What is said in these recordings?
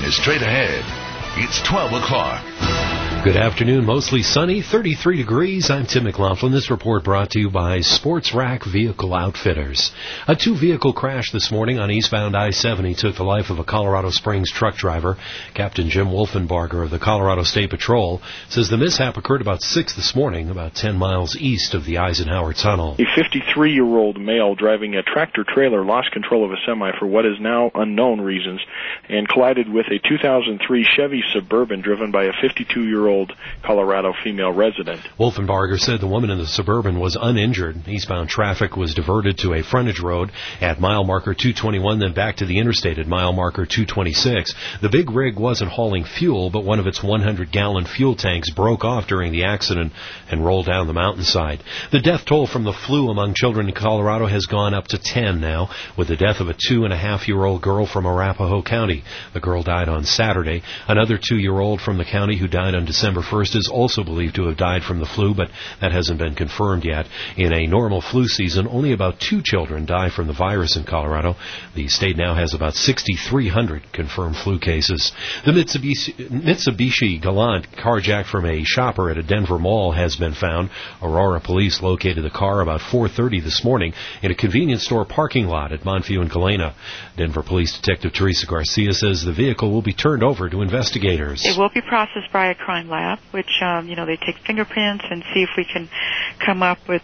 is straight ahead. It's 12 o'clock. Good afternoon. Mostly sunny, 33 degrees. I'm Tim McLaughlin. This report brought to you by Sports Rack Vehicle Outfitters. A two-vehicle crash this morning on eastbound I-70 took the life of a Colorado Springs truck driver. Captain Jim Wolfenbarger of the Colorado State Patrol says the mishap occurred about 6 this morning, about 10 miles east of the Eisenhower Tunnel. A 53-year-old male driving a tractor-trailer lost control of a semi for what is now unknown reasons and collided with a 2003 Chevy Suburban driven by a 52-year-old Colorado female resident. Wolfenbarger said the woman in the Suburban was uninjured. Eastbound traffic was diverted to a frontage road at mile marker 221, then back to the interstate at mile marker 226. The big rig wasn't hauling fuel, but one of its 100-gallon fuel tanks broke off during the accident and rolled down the mountainside. The death toll from the flu among children in Colorado has gone up to 10 now, with the death of a 2.5-year-old girl from Arapahoe County. The girl died on Saturday. Another 2-year-old from the county who died on December 1st is also believed to have died from the flu, but that hasn't been confirmed yet. In a normal flu season, only about 2 children die from the virus in Colorado. The state now has about 6,300 confirmed flu cases. The Mitsubishi Galant carjacked from a shopper at a Denver mall has been found. Aurora police located the car about 4:30 this morning in a convenience store parking lot at Montview and Galena. Denver Police Detective Teresa Garcia says the vehicle will be turned over to investigators. It will be processed by a crime lab, which, they take fingerprints and see if we can come up with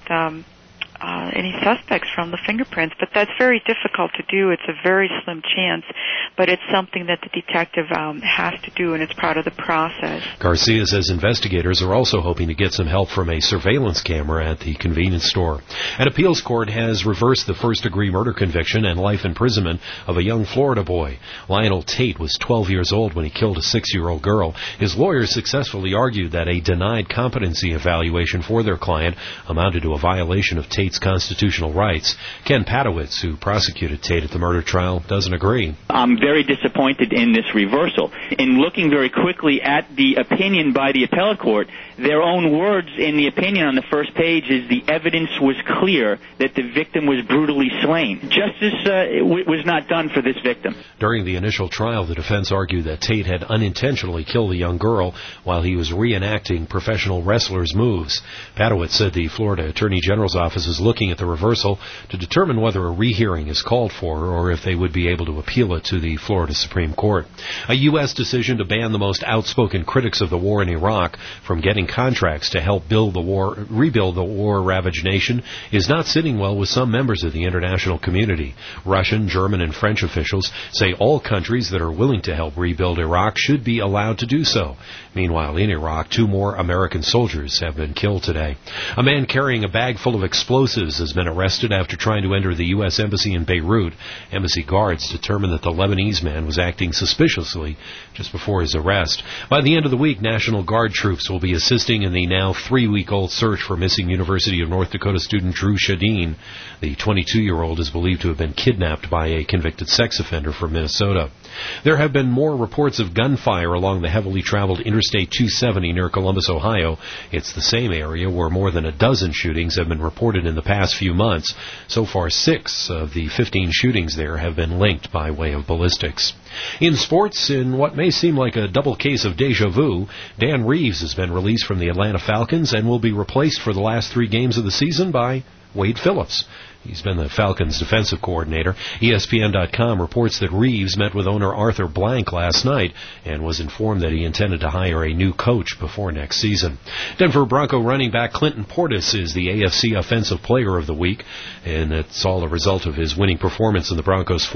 any suspects from the fingerprints. But that's very difficult to do. It's a very slim chance, but it's something that the detective has to do, and it's part of the process. Garcia says investigators are also hoping to get some help from a surveillance camera at the convenience store. An appeals court has reversed the first-degree murder conviction and life imprisonment of a young Florida boy. Lionel Tate was 12 years old when he killed a 6-year-old girl. His lawyers successfully argued that a denied competency evaluation for their client amounted to a violation of Tate's constitutional rights. Ken Padowitz, who prosecuted Tate at the murder trial, doesn't agree. I'm very disappointed in this reversal. In looking very quickly at the opinion by the appellate court, their own words in the opinion on the first page is the evidence was clear that the victim was brutally slain. Justice was not done for this victim. During the initial trial, the defense argued that Tate had unintentionally killed the young girl while he was reenacting professional wrestlers' moves. Padowitz said the Florida Attorney General's office is looking at the reversal to determine whether a rehearing is called for or if they would be able to appeal it to the Florida Supreme Court. A U.S. decision to ban the most outspoken critics of the war in Iraq from getting contracts to help rebuild the war-ravaged nation is not sitting well with some members of the international community. Russian, German, and French officials say all countries that are willing to help rebuild Iraq should be allowed to do so. Meanwhile, in Iraq, 2 more American soldiers have been killed today. A man carrying a bag full of explosives has been arrested after trying to enter the U.S. Embassy in Beirut. Embassy guards determined that the Lebanese man was acting suspiciously just before his arrest. By the end of the week, National Guard troops will be assisting in the now 3-week-old search for missing University of North Dakota student Drew Shadeen. The 22-year-old is believed to have been kidnapped by a convicted sex offender from Minnesota. There have been more reports of gunfire along the heavily traveled Interstate 270 near Columbus, Ohio. It's the same area where more than a dozen shootings have been reported in the past few months. So far, 6 of the 15 shootings there have been linked by way of ballistics. In sports, in what may seem like a double case of deja vu, Dan Reeves has been released from the Atlanta Falcons and will be replaced for the last 3 games of the season by Wade Phillips. He's been the Falcons' defensive coordinator. ESPN.com reports that Reeves met with owner Arthur Blank last night and was informed that he intended to hire a new coach before next season. Denver Bronco running back Clinton Portis is the AFC Offensive Player of the Week, and it's all a result of his winning performance in the Broncos'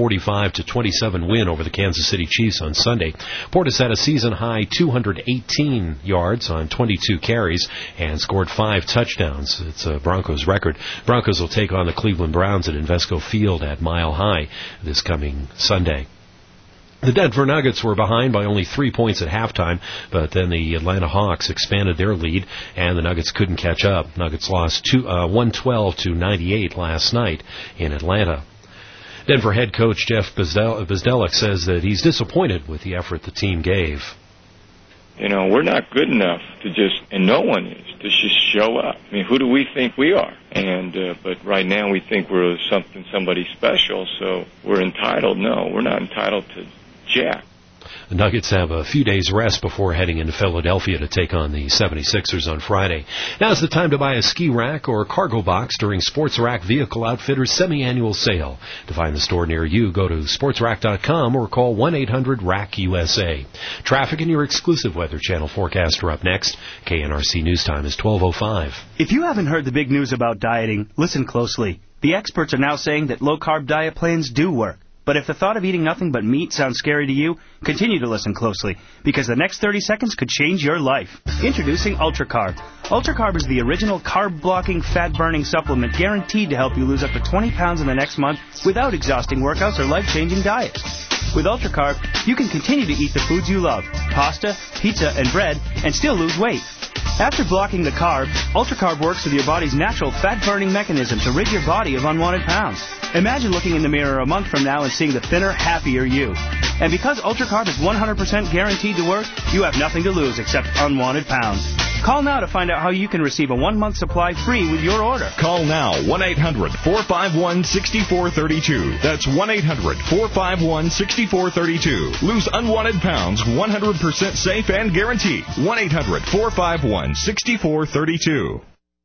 45-27 win over the Kansas City Chiefs on Sunday. Portis had a season-high 218 yards on 22 carries and scored 5 touchdowns. It's a Broncos record. Broncos will take on the Cleveland Browns at Invesco Field at Mile High this coming Sunday. The Denver Nuggets were behind by only 3 points at halftime, but then the Atlanta Hawks expanded their lead, and the Nuggets couldn't catch up. Nuggets lost 112-98 last night in Atlanta. Denver head coach Jeff Bzdelik says that he's disappointed with the effort the team gave. We're not good enough to and no one is, to just show up. I mean, who do we think we are? But right now we think we're somebody special, so we're entitled. No, we're not entitled to jack. The Nuggets have a few days rest before heading into Philadelphia to take on the 76ers on Friday. Now's the time to buy a ski rack or cargo box during Sports Rack Vehicle Outfitters semi-annual sale. To find the store near you, go to sportsrack.com or call 1-800-RACK-USA. Traffic and your exclusive Weather Channel forecast are up next. KNRC News Time is 12:05. If you haven't heard the big news about dieting, listen closely. The experts are now saying that low-carb diet plans do work. But if the thought of eating nothing but meat sounds scary to you, continue to listen closely, because the next 30 seconds could change your life. Introducing UltraCarb. UltraCarb is the original carb-blocking, fat-burning supplement guaranteed to help you lose up to 20 pounds in the next month without exhausting workouts or life-changing diets. With UltraCarb, you can continue to eat the foods you love, pasta, pizza, and bread, and still lose weight. After blocking the carbs, UltraCarb works with your body's natural fat-burning mechanism to rid your body of unwanted pounds. Imagine looking in the mirror a month from now and seeing the thinner, happier you. And because UltraCarb is 100% guaranteed to work, you have nothing to lose except unwanted pounds. Call now to find out how you can receive a 1-month supply free with your order. Call now, 1-800-451-6432. That's 1-800-451-6432. Lose unwanted pounds 100% safe and guaranteed. 1-800-451-6432.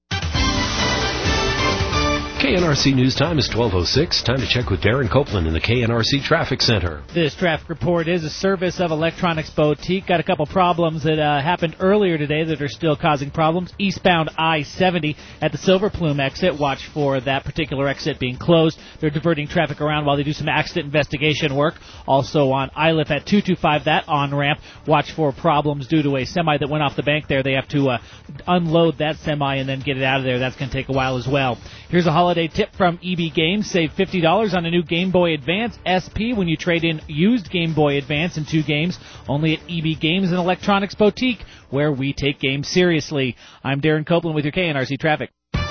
KNRC News Time is 12:06. Time to check with Darren Copeland in the KNRC Traffic Center. This traffic report is a service of Electronics Boutique. Got a couple problems that happened earlier today that are still causing problems. Eastbound I-70 at the Silver Plume exit. Watch for that particular exit being closed. They're diverting traffic around while they do some accident investigation work. Also on ILIF at 225, that on-ramp. Watch for problems due to a semi that went off the bank there. They have to unload that semi and then get it out of there. That's going to take a while as well. Here's a holiday tip from EB Games. Save $50 on a new Game Boy Advance SP when you trade in used Game Boy Advance in 2 games. Only at EB Games and Electronics Boutique, where we take games seriously. I'm Darren Copeland with your KNRC Traffic.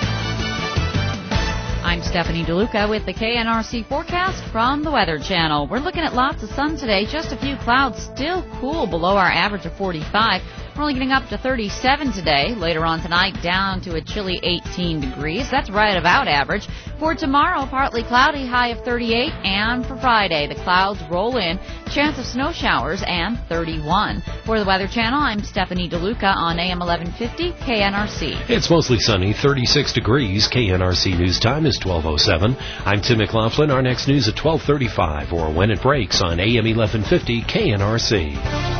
I'm Stephanie DeLuca with the KNRC forecast from the Weather Channel. We're looking at lots of sun today, just a few clouds, still cool below our average of 45. We're only getting up to 37 today. Later on tonight, down to a chilly 18 degrees. That's right about average. For tomorrow, partly cloudy, high of 38. And for Friday, the clouds roll in. Chance of snow showers and 31. For the Weather Channel, I'm Stephanie DeLuca on AM 1150 KNRC. It's mostly sunny, 36 degrees. KNRC News Time is 12:07. I'm Tim McLaughlin. Our next news at 12:35 or when it breaks on AM 1150 KNRC.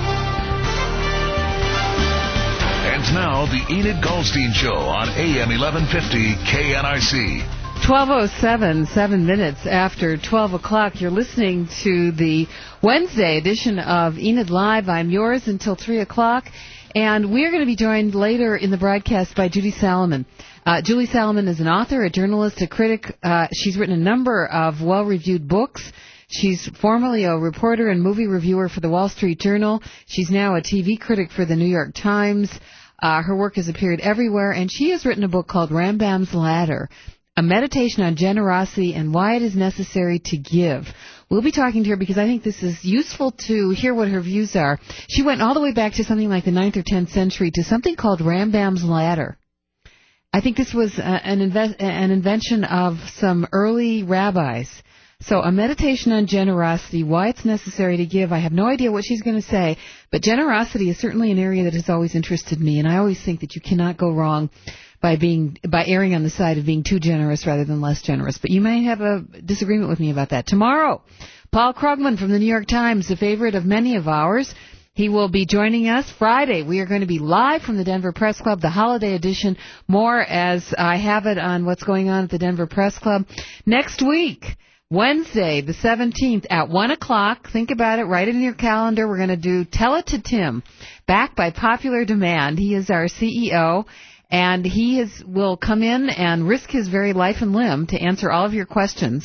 And now, the Enid Goldstein Show on AM 1150 KNRC. 12:07, 7 minutes after 12 o'clock. You're listening to the Wednesday edition of Enid Live. I'm yours until 3 o'clock. And we're going to be joined later in the broadcast by Judy Salomon. Julie Salomon is an author, a journalist, a critic. She's written a number of well-reviewed books. She's formerly a reporter and movie reviewer for the Wall Street Journal. She's now a TV critic for the New York Times. Her work has appeared everywhere, and she has written a book called Rambam's Ladder, a meditation on generosity and why it is necessary to give. We'll be talking to her because I think this is useful to hear what her views are. She went all the way back to something like the 9th or 10th century to something called Rambam's Ladder. I think this was an invention of some early rabbis. So a meditation on generosity, why it's necessary to give. I have no idea what she's going to say, but generosity is certainly an area that has always interested me, and I always think that you cannot go wrong by erring on the side of being too generous rather than less generous. But you may have a disagreement with me about that. Tomorrow, Paul Krugman from the New York Times, a favorite of many of ours. He will be joining us Friday. We are going to be live from the Denver Press Club, the holiday edition. More as I have it on what's going on at the Denver Press Club. Next week, Wednesday, the 17th at 1 o'clock. Think about it. Write it in your calendar. We're going to do Tell It to Tim, back by popular demand. He is our CEO, and he will come in and risk his very life and limb to answer all of your questions.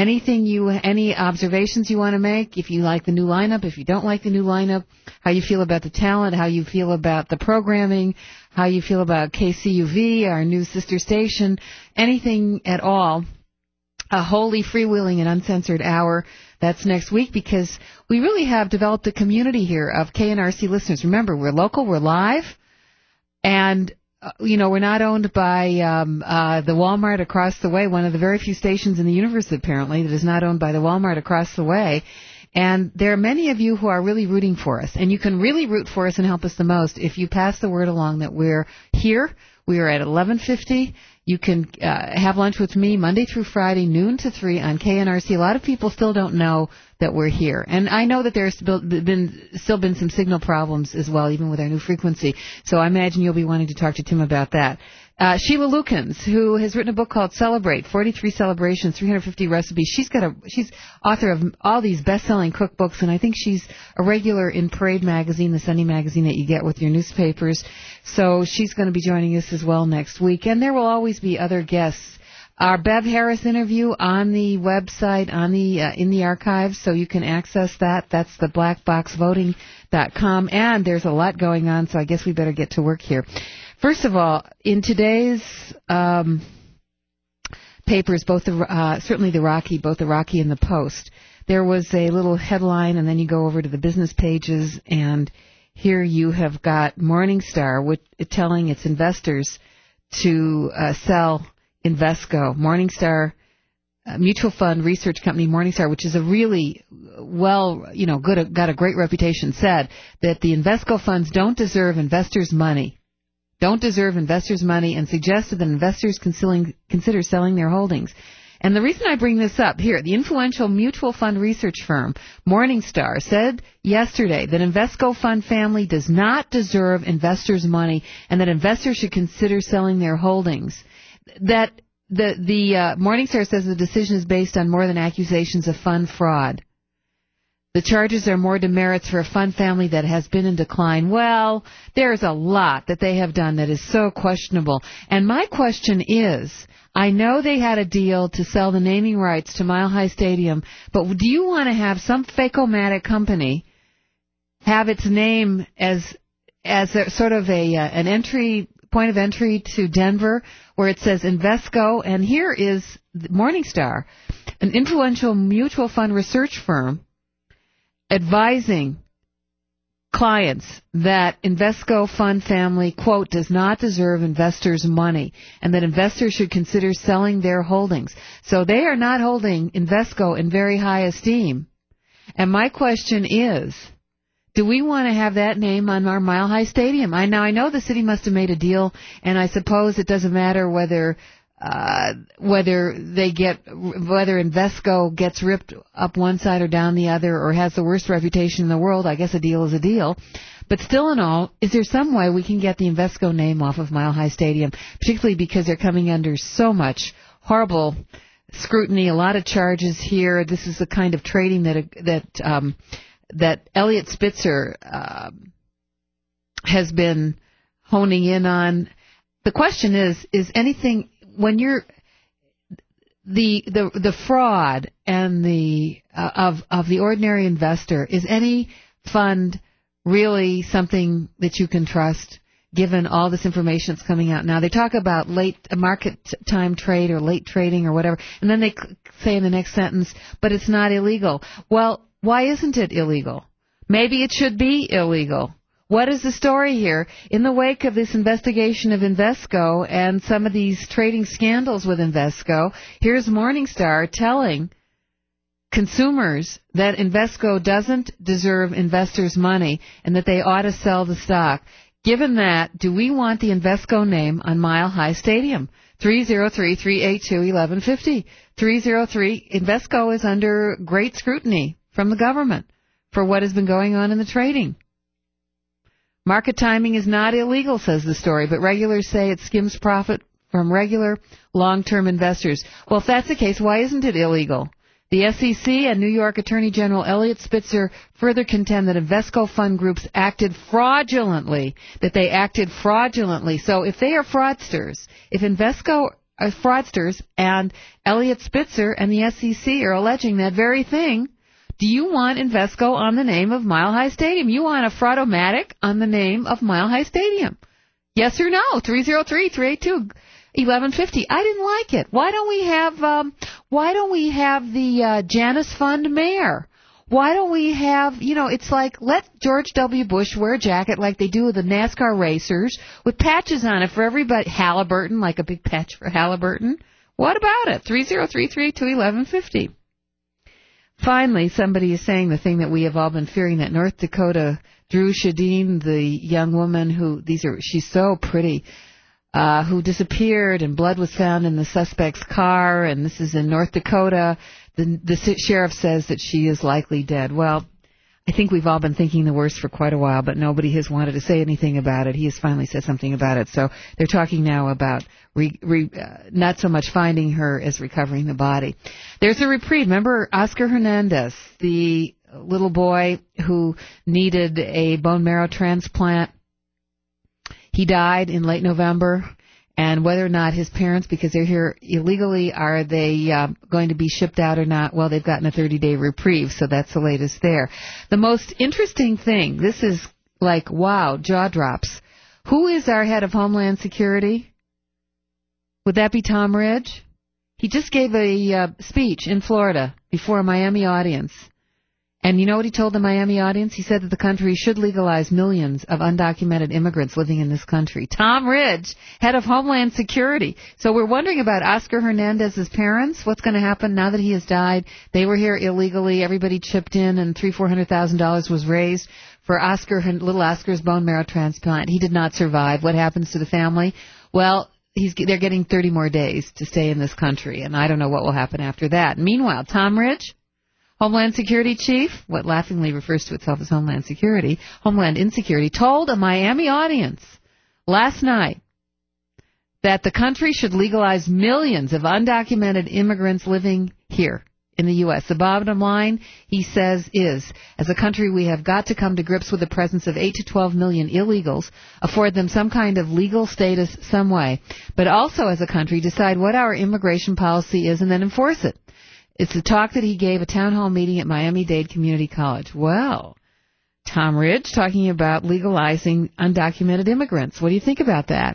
Any observations you want to make, if you like the new lineup, if you don't like the new lineup, how you feel about the talent, how you feel about the programming, how you feel about KCUV, our new sister station, anything at all. A wholly freewheeling and uncensored hour. That's next week because we really have developed a community here of KNRC listeners. Remember, we're local, we're live, and we're not owned by the Walmart across the way, one of the very few stations in the universe, apparently, that is not owned by the Walmart across the way. And there are many of you who are really rooting for us. And you can really root for us and help us the most if you pass the word along that we're here. We are at 11:50. You can have lunch with me Monday through Friday, noon to 3 on KNRC. A lot of people still don't know that we're here. And I know that there's still been some signal problems as well, even with our new frequency. So I imagine you'll be wanting to talk to Tim about that. Sheila Lukens, who has written a book called Celebrate, 43 Celebrations, 350 Recipes. She's author of all these best-selling cookbooks, and I think she's a regular in Parade magazine, the Sunday magazine that you get with your newspapers. So she's going to be joining us as well next week. And there will always be other guests. Our Bev Harris interview on the website, in the archives, so you can access that. That's the blackboxvoting.com. And there's a lot going on, so I guess we better get to work here. First of all, in today's papers, certainly the Rocky, both the Rocky and the Post, there was a little headline, and then you go over to the business pages, and here you have got Morningstar telling its investors to sell Invesco. Morningstar, mutual fund research company Morningstar, which is a really got a great reputation, said that the Invesco funds don't deserve investors' money. And suggested that investors consider selling their holdings. And the reason I bring this up here, the influential mutual fund research firm Morningstar said yesterday that Invesco fund family does not deserve investors' money and that investors should consider selling their holdings. That the Morningstar says the decision is based on more than accusations of fund fraud. The charges are more demerits for a fund family that has been in decline. Well, there's a lot that they have done that is so questionable. And my question is, I know they had a deal to sell the naming rights to Mile High Stadium, but do you want to have some fake-o-matic company have its name as a sort of an point of entry to Denver where it says Invesco, and here is Morningstar, an influential mutual fund research firm, advising clients that Invesco fund family, quote, does not deserve investors' money and that investors should consider selling their holdings. So they are not holding Invesco in very high esteem. And my question is, do we want to have that name on our Mile High Stadium? I know the city must have made a deal, and I suppose it doesn't matter whether Invesco gets ripped up one side or down the other or has the worst reputation in the world. I guess a deal is a deal. But still in all, is there some way we can get the Invesco name off of Mile High Stadium, particularly because they're coming under so much horrible scrutiny, a lot of charges here. This is the kind of trading that Elliot Spitzer has been honing in on. The question is anything when you're the fraud and the of the ordinary investor, is any fund really something that you can trust given all this information that's coming out now? They talk about market time trade or late trading or whatever, and then they say in the next sentence, but it's not illegal. Well, why isn't it illegal? Maybe it should be illegal. What is the story here? In the wake of this investigation of Invesco and some of these trading scandals with Invesco, here's Morningstar telling consumers that Invesco doesn't deserve investors' money and that they ought to sell the stock. Given that, do we want the Invesco name on Mile High Stadium? 303-382-1150. 303, Invesco is under great scrutiny from the government for what has been going on in the trading. Market timing is not illegal, says the story, but regulators say it skims profit from regular long-term investors. Well, if that's the case, why isn't it illegal? The SEC and New York Attorney General Elliot Spitzer further contend that Invesco fund groups acted fraudulently, So if they are fraudsters, if Invesco are fraudsters and Elliot Spitzer and the SEC are alleging that very thing, do you want Invesco on the name of Mile High Stadium? You want a fraudomatic on the name of Mile High Stadium? Yes or no? 303-382-1150. I didn't like it. Why don't we have the Janus Fund mayor? Why don't we have, it's like let George W. Bush wear a jacket like they do with the NASCAR racers with patches on it for everybody. Halliburton, like a big patch for Halliburton. What about it? 303-382-1150. finally, somebody is saying the thing that we have all been fearing, that North Dakota Drew Shadeen, the young woman she's so pretty, who disappeared, and blood was found in the suspect's car, and this is in North Dakota. The sheriff says that she is likely dead. Well, I think we've all been thinking the worst for quite a while, but nobody has wanted to say anything about it. He has finally said something about it. So they're talking now about not so much finding her as recovering the body. There's a reprieve. Remember Oscar Hernandez, the little boy who needed a bone marrow transplant? He died in late November. And whether or not his parents, because they're here illegally, are they going to be shipped out or not? Well, they've gotten a 30-day reprieve, so that's the latest there. The most interesting thing, this is like, wow, jaw drops. Who is our head of Homeland Security? Would that be Tom Ridge? He just gave a speech in Florida before a Miami audience. And you know what he told the Miami audience? He said that the country should legalize millions of undocumented immigrants living in this country. Tom Ridge, head of Homeland Security. So we're wondering about Oscar Hernandez's parents. What's going to happen now that he has died? They were here illegally. Everybody chipped in, and $300,000-$400,000 was raised for little Oscar's bone marrow transplant. He did not survive. What happens to the family? Well, they're getting 30 more days to stay in this country, and I don't know what will happen after that. Meanwhile, Tom Ridge, Homeland Security Chief, what laughingly refers to itself as Homeland Security, Homeland Insecurity, told a Miami audience last night that the country should legalize millions of undocumented immigrants living here in the U.S. The bottom line, he says, is, as a country, we have got to come to grips with the presence of 8 to 12 million illegals, afford them some kind of legal status some way, but also as a country decide what our immigration policy is and then enforce it. It's a talk that he gave a town hall meeting at Miami-Dade Community College. Well, Tom Ridge talking about legalizing undocumented immigrants. What do you think about that?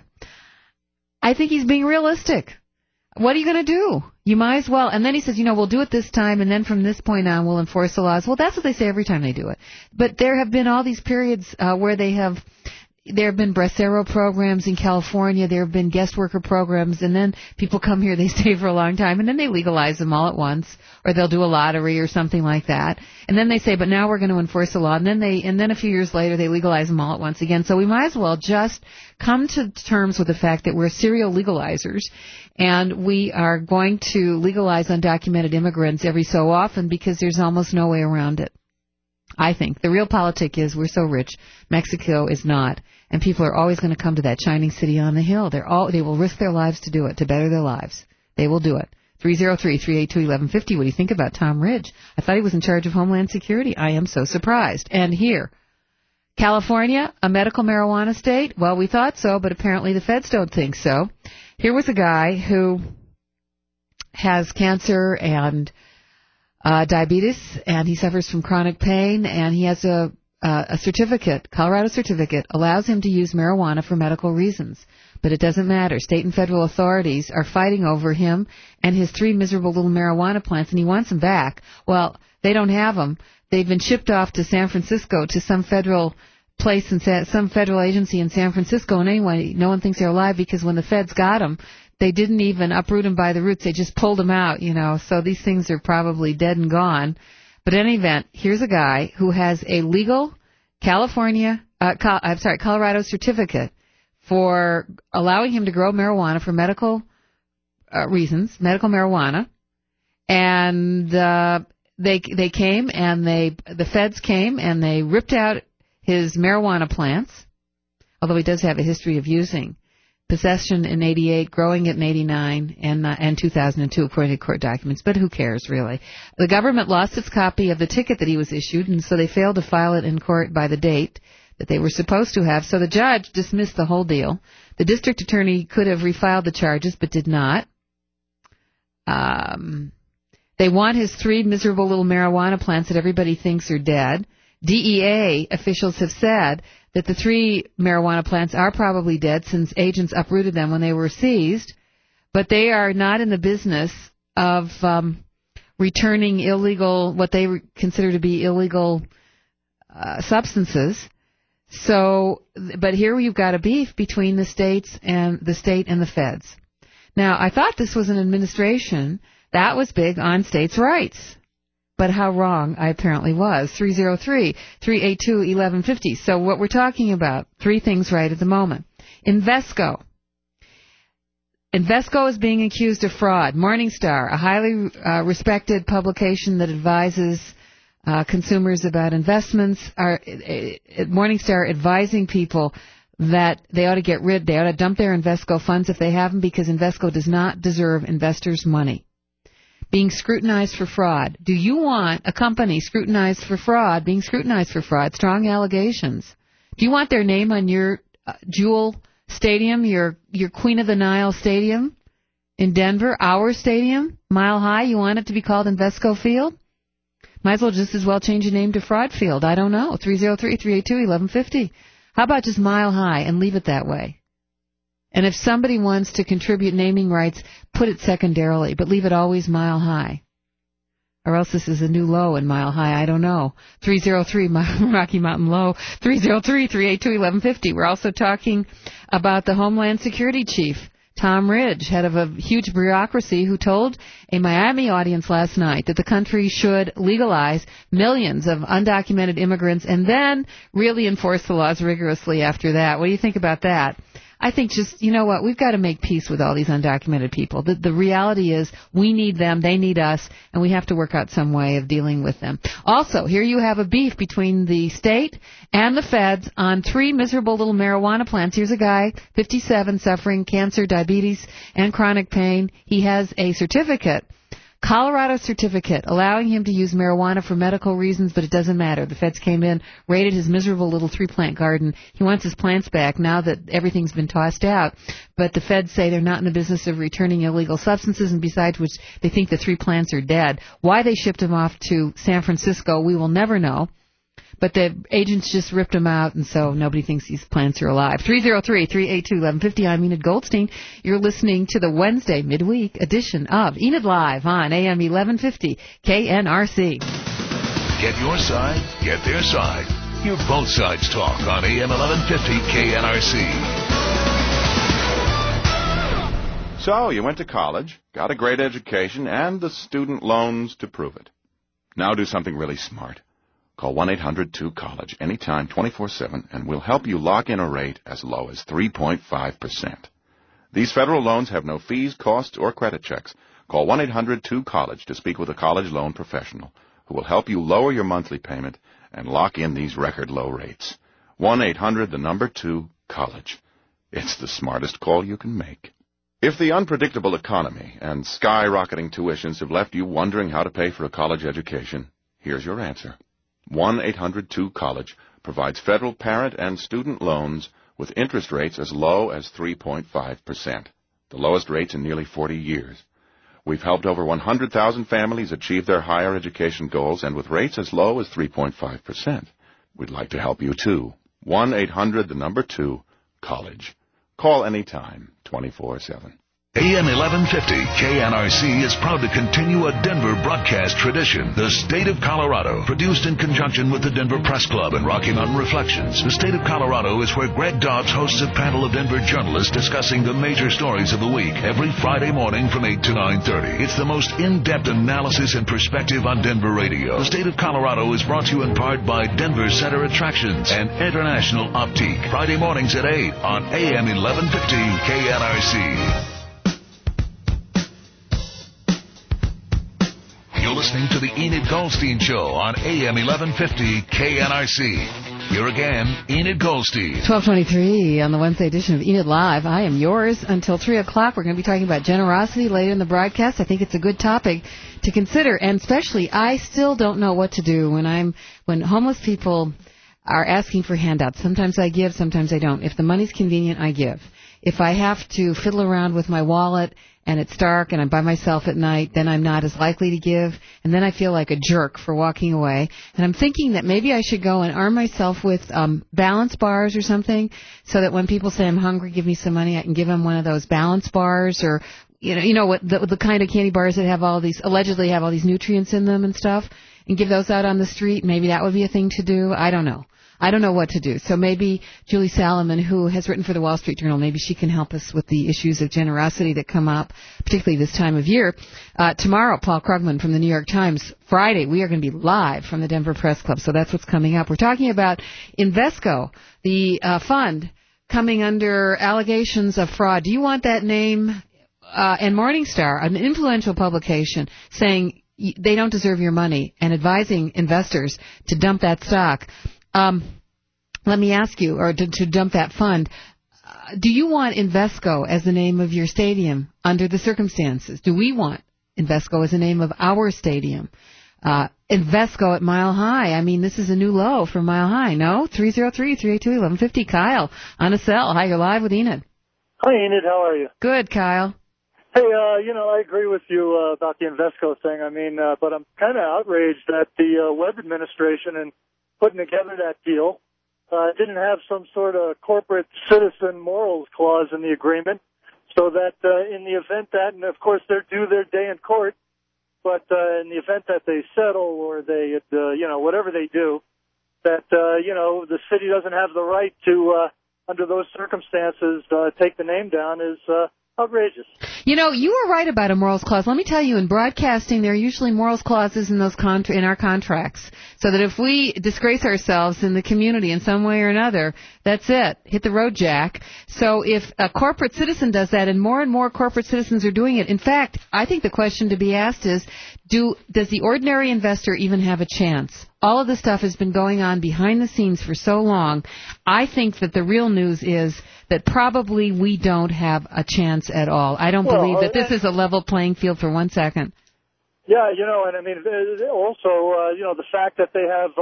I think he's being realistic. What are you going to do? You might as well. And then he says, we'll do it this time, and then from this point on, we'll enforce the laws. Well, that's what they say every time they do it. But there have been all these periods where there have been bracero programs in California. There have been guest worker programs, and then people come here, they stay for a long time, and then they legalize them all at once, or they'll do a lottery or something like that. And then they say, but now we're going to enforce the law. And then a few years later, they legalize them all at once again. So we might as well just come to terms with the fact that we're serial legalizers, and we are going to legalize undocumented immigrants every so often because there's almost no way around it. I think the real politic is we're so rich, Mexico is not, and people are always going to come to that shining city on the hill. They will risk their lives to do it, to better their lives. They will do it. 303-382-1150. What do you think about Tom Ridge? I thought he was in charge of Homeland Security. I am so surprised. And here, California, a medical marijuana state? Well, we thought so, but apparently the feds don't think so. Here was a guy who has cancer and diabetes, and he suffers from chronic pain, and he has a certificate, Colorado certificate, allows him to use marijuana for medical reasons. But it doesn't matter. State and federal authorities are fighting over him and his 3 miserable little marijuana plants, and he wants them back. Well, they don't have them. They've been shipped off to San Francisco to some federal place in some federal agency in San Francisco, and anyway, no one thinks they're alive because when the feds got them, they didn't even uproot them by the roots. They just pulled them out, so these things are probably dead and gone. But in any event, here's a guy who has a legal Colorado certificate for allowing him to grow marijuana for medical reasons, medical marijuana. And they came, and the feds came, and they ripped out his marijuana plants, although he does have a history of using. Possession in 88, growing it in 89, and 2002, according to court documents. But who cares, really? The government lost its copy of the ticket that he was issued, and so they failed to file it in court by the date that they were supposed to have. So the judge dismissed the whole deal. The district attorney could have refiled the charges, but did not. They want his 3 miserable little marijuana plants that everybody thinks are dead. DEA officials have said that the 3 marijuana plants are probably dead since agents uprooted them when they were seized, but they are not in the business of returning illegal, what they consider to be illegal substances. So, but here you've got a beef between the state and the feds. Now, I thought this was an administration that was big on states' rights. but how wrong I apparently was. 303-382-1150. So what we're talking about, three things right at the moment. Invesco. Invesco is being accused of fraud. Morningstar, a highly respected publication that advises consumers about investments, Morningstar advising people that they ought to dump their Invesco funds if they haven't, because Invesco does not deserve investors' money. Being scrutinized for fraud. Do you want a company scrutinized for fraud, being scrutinized for fraud, strong allegations? Do you want their name on your Jewel Stadium, your Queen of the Nile Stadium in Denver, our stadium, Mile High? You want it to be called Invesco Field? Might as well just as well change your name to Fraud Field. I don't know. 303-382-1150. How about just Mile High and leave it that way? And if somebody wants to contribute naming rights, put it secondarily, but leave it always Mile High. Or else this is a new low in Mile High. I don't know. 303 Rocky Mountain Low. 303-382-1150. We're also talking about the Homeland Security Chief, Tom Ridge, head of a huge bureaucracy, who told a Miami audience last night that the country should legalize millions of undocumented immigrants and then really enforce the laws rigorously after that. What do you think about that? I think just, you know what, we've got to make peace with all these undocumented people. The reality is we need them, they need us, and we have to work out some way of dealing with them. Also, here you have a beef between the state and the feds on 3 miserable little marijuana plants. Here's a guy, 57, suffering cancer, diabetes, and chronic pain. He has a certificate, Colorado certificate, allowing him to use marijuana for medical reasons, but it doesn't matter. The feds came in, raided his miserable little 3-plant garden. He wants his plants back now that everything's been tossed out. But the feds say they're not in the business of returning illegal substances, and besides which, they think the 3 plants are dead. Why they shipped him off to San Francisco, we will never know. But the agents just ripped him out, and so nobody thinks these plants are alive. 303-382-1150. I'm Enid Goldstein. You're listening to the Wednesday midweek edition of Enid Live on AM 1150 KNRC. Get your side, get their side. Hear both sides talk on AM 1150 KNRC. So, you went to college, got a great education, and the student loans to prove it. Now do something really smart. Call 1-800-2-COLLEGE anytime, 24/7, and we'll help you lock in a rate as low as 3.5%. These federal loans have no fees, costs, or credit checks. Call 1-800-2-COLLEGE to speak with a college loan professional who will help you lower your monthly payment and lock in these record low rates. 1-800-2-COLLEGE. It's the smartest call you can make. If the unpredictable economy and skyrocketing tuitions have left you wondering how to pay for a college education, here's your answer. 1-800-2-COLLEGE provides federal parent and student loans with interest rates as low as 3.5%, the lowest rates in nearly 40 years. We've helped over 100,000 families achieve their higher education goals, and with rates as low as 3.5%. We'd like to help you, too. 1-800-2-COLLEGE. Call anytime, 24/7. AM 1150 KNRC is proud to continue a Denver broadcast tradition. The State of Colorado, produced in conjunction with the Denver Press Club and Rocky Mountain Reflections. The State of Colorado is where Greg Dobbs hosts a panel of Denver journalists discussing the major stories of the week every Friday morning from 8 to 9:30. It's the most in-depth analysis and perspective on Denver radio. The State of Colorado is brought to you in part by Denver Center Attractions and International Optique. Friday mornings at 8 on AM 1150 KNRC. You're listening to the Enid Goldstein Show on AM 1150 KNRC. Here again, Enid Goldstein. 12:23 on the Wednesday edition of Enid Live. I am yours until 3 o'clock. We're going to be talking about generosity later in the broadcast. I think it's a good topic to consider, and especially I still don't know what to do when homeless people are asking for handouts. Sometimes I give, sometimes I don't. If the money's convenient, I give. If I have to fiddle around with my wallet and it's dark and I'm by myself at night, then I'm not as likely to give, and then I feel like a jerk for walking away. And I'm thinking that maybe I should go and arm myself with balance bars or something, so that when people say I'm hungry, give me some money, I can give them one of those balance bars, or you know what the kind of candy bars that have allegedly have all these nutrients in them and stuff, and give those out on the street. Maybe that would be a thing to do. I don't know. I don't know what to do. So maybe Julie Salomon, who has written for the Wall Street Journal, maybe she can help us with the issues of generosity that come up, particularly this time of year. Tomorrow, Paul Krugman from the New York Times. Friday, we are going to be live from the Denver Press Club, so that's what's coming up. We're talking about Invesco, the fund coming under allegations of fraud. Do you want that name? And Morningstar, an influential publication, saying they don't deserve your money and advising investors to dump that stock. Let me ask you, or to dump that fund, do you want Invesco as the name of your stadium under the circumstances? Do we want Invesco as the name of our stadium? Invesco at Mile High. I mean, this is a new low for Mile High, no? 303-382-1150. Kyle on a cell. Hi, you're live with Enid. Hi, Enid. How are you? Good, Kyle. Hey, I agree with you about the Invesco thing. I mean, but I'm kind of outraged that the Webb administration, in putting together that deal, didn't have some sort of corporate citizen morals clause in the agreement, so that in the event that, and of course they're due their day in court, but in the event that they settle or they, whatever they do, that, the city doesn't have the right to, under those circumstances, take the name down is outrageous. You know, you were right about a morals clause. Let me tell you, in broadcasting, there are usually morals clauses in those in our contracts, so that if we disgrace ourselves in the community in some way or another, that's it. Hit the road, Jack. So if a corporate citizen does that, and more corporate citizens are doing it, in fact, I think the question to be asked is, does the ordinary investor even have a chance? All of this stuff has been going on behind the scenes for so long. I think that the real news is that probably we don't have a chance at all. I don't believe that this is a level playing field for 1 second. Yeah, and I mean, also, the fact that they have,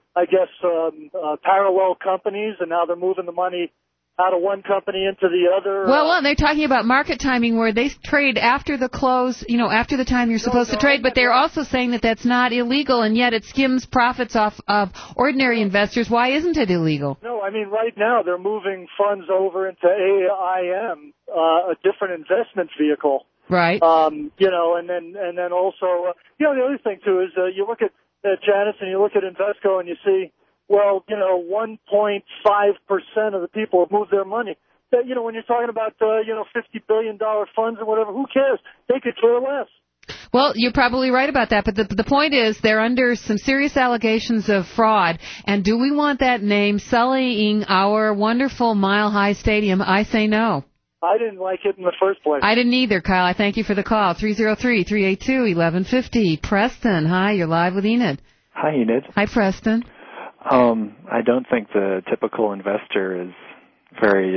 parallel companies, and now they're moving the money out of one company into the other. Well, they're talking about market timing where they trade after the close, after the time you're supposed to trade, but they're also saying that that's not illegal, and yet it skims profits off of ordinary investors. Why isn't it illegal? No, I mean, right now they're moving funds over into AIM, a different investment vehicle. Right. And then also, the other thing, too, is you look at Janus and you look at Invesco and you see, 1.5% of the people have moved their money. When you're talking about, $50 billion funds or whatever, who cares? They could care less. Well, you're probably right about that, but the point is they're under some serious allegations of fraud, and do we want that name sullying our wonderful Mile High Stadium? I say no. I didn't like it in the first place. I didn't either, Kyle. I thank you for the call. 303-382-1150. Preston, hi, you're live with Enid. Hi, Enid. Hi, Preston. I don't think the typical investor is very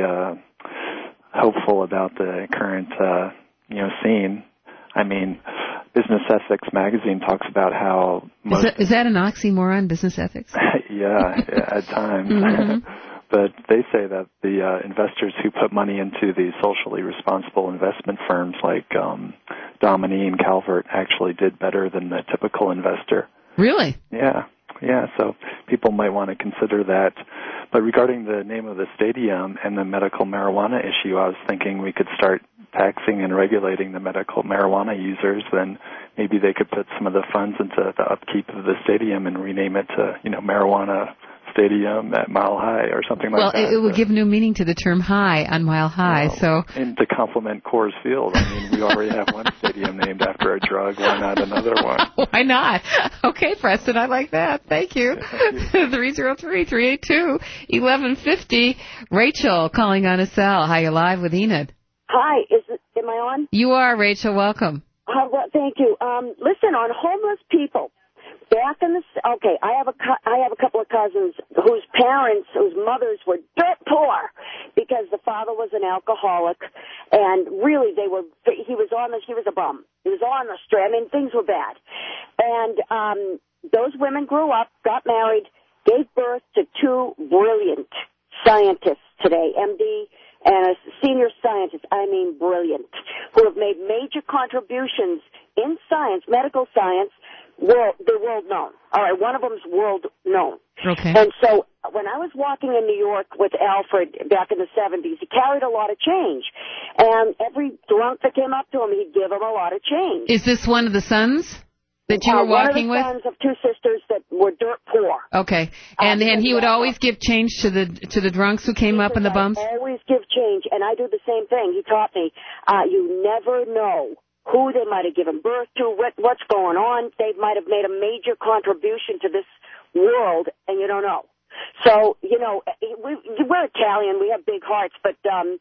hopeful about the current, scene. I mean, Business Ethics magazine talks about how most... Is that an oxymoron, business ethics? Yeah, at times. Mm-hmm. But they say that the investors who put money into the socially responsible investment firms like Domini and Calvert actually did better than the typical investor. Really? Yeah, so people might want to consider that. But regarding the name of the stadium and the medical marijuana issue, I was thinking we could start taxing and regulating the medical marijuana users. Then maybe they could put some of the funds into the upkeep of the stadium and rename it to, Marijuana Stadium at Mile High or something like that. Well, it would give new meaning to the term high on Mile High. And to complement Coors Field. I mean, we already have one stadium named after a drug. Why not another one? Why not? Okay, Preston, I like that. Thank you. 303-382-1150. Rachel calling on a cell. Hi, you're live with Enid. Hi, am I on? You are, Rachel. Welcome. Well, thank you. Listen, on homeless people. I have a couple of cousins whose mothers were dirt poor because the father was an alcoholic, and really he was a bum. He was on the street. I mean, things were bad. And those women grew up, got married, gave birth to two brilliant scientists today, MD and a senior scientist, I mean brilliant, who have made major contributions in science, medical science. They're world known. All right, one of them's world known. Okay. And so when I was walking in New York with Alfred back in the 70s, he carried a lot of change. And every drunk that came up to him, he'd give him a lot of change. Is this one of the sons? That you were walking with? One of the sons of two sisters that were dirt poor. Okay. And he would always give change to the drunks who came up in the bumps? Always give change, and I do the same thing. He taught me, you never know who they might have given birth to, what's going on. They might have made a major contribution to this world, and you don't know. So, we're Italian, we have big hearts, but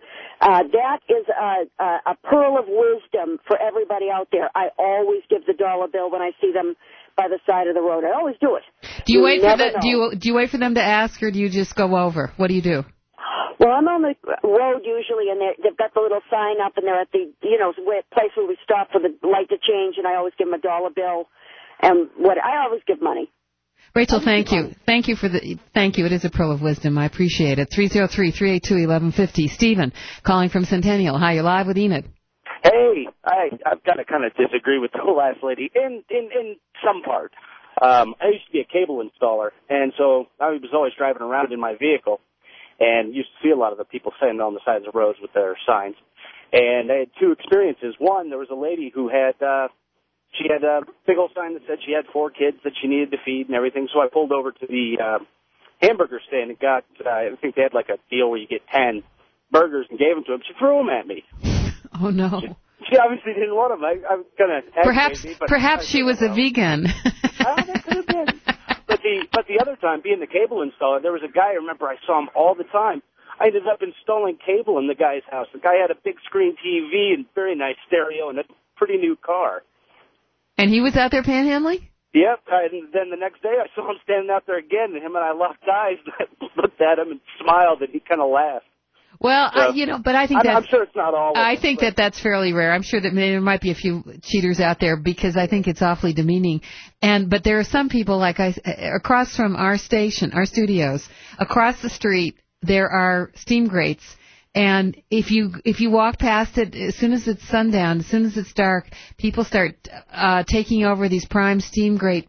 that is a pearl of wisdom for everybody out there. I always give the dollar bill when I see them by the side of the road. I always do it. Do you wait for them to ask, or do you just go over? What do you do? Well, I'm on the road usually, and they've got the little sign up, and they're at the place where we stop for the light to change, and I always give them a dollar bill, and I always give money. Rachel, thank you. Thank you. It is a pearl of wisdom. I appreciate it. 303-382-1150. Stephen, calling from Centennial. Hi, you're live with Enid. Hey, I've got to kind of disagree with the last lady in some part. I used to be a cable installer, and so I was always driving around in my vehicle, and used to see a lot of the people standing on the sides of roads with their signs. And I had two experiences. One, there was a lady who had... She had a big old sign that said she had 4 kids that she needed to feed and everything. So I pulled over to the hamburger stand and got, I think they had like a deal where you get 10 burgers and gave them to him. She threw them at me. Oh, no. She obviously didn't want them. I was going to Perhaps she was a vegan. That could have been. But the other time, being the cable installer, there was a guy, I remember I saw him all the time. I ended up installing cable in the guy's house. The guy had a big screen TV and very nice stereo and a pretty new car. And he was out there panhandling? Yep. And then the next day I saw him standing out there again, and him and I locked eyes. I looked at him and smiled, and he kind of laughed. Well, so, but I think I'm sure it's not all. I think that's fairly rare. I'm sure that there might be a few cheaters out there because I think it's awfully demeaning. But there are some people across from our station, our studios, across the street, there are steam grates. And if you walk past it, as soon as it's sundown, as soon as it's dark, people start taking over these prime steam grate,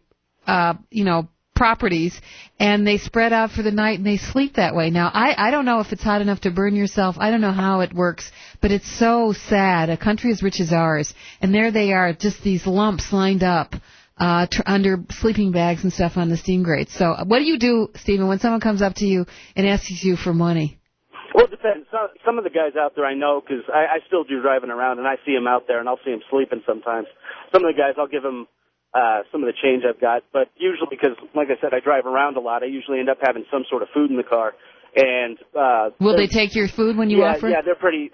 properties, and they spread out for the night and they sleep that way. Now, I don't know if it's hot enough to burn yourself. I don't know how it works, but it's so sad. A country as rich as ours, and there they are, just these lumps lined up under sleeping bags and stuff on the steam grates. So, what do you do, Stephen, when someone comes up to you and asks you for money? Well, it depends. Some of the guys out there I know, because I still do driving around, and I see them out there, and I'll see them sleeping sometimes. Some of the guys, I'll give them some of the change I've got, but usually because, like I said, I drive around a lot, I usually end up having some sort of food in the car. And will they take your food when you offer? Yeah, they're pretty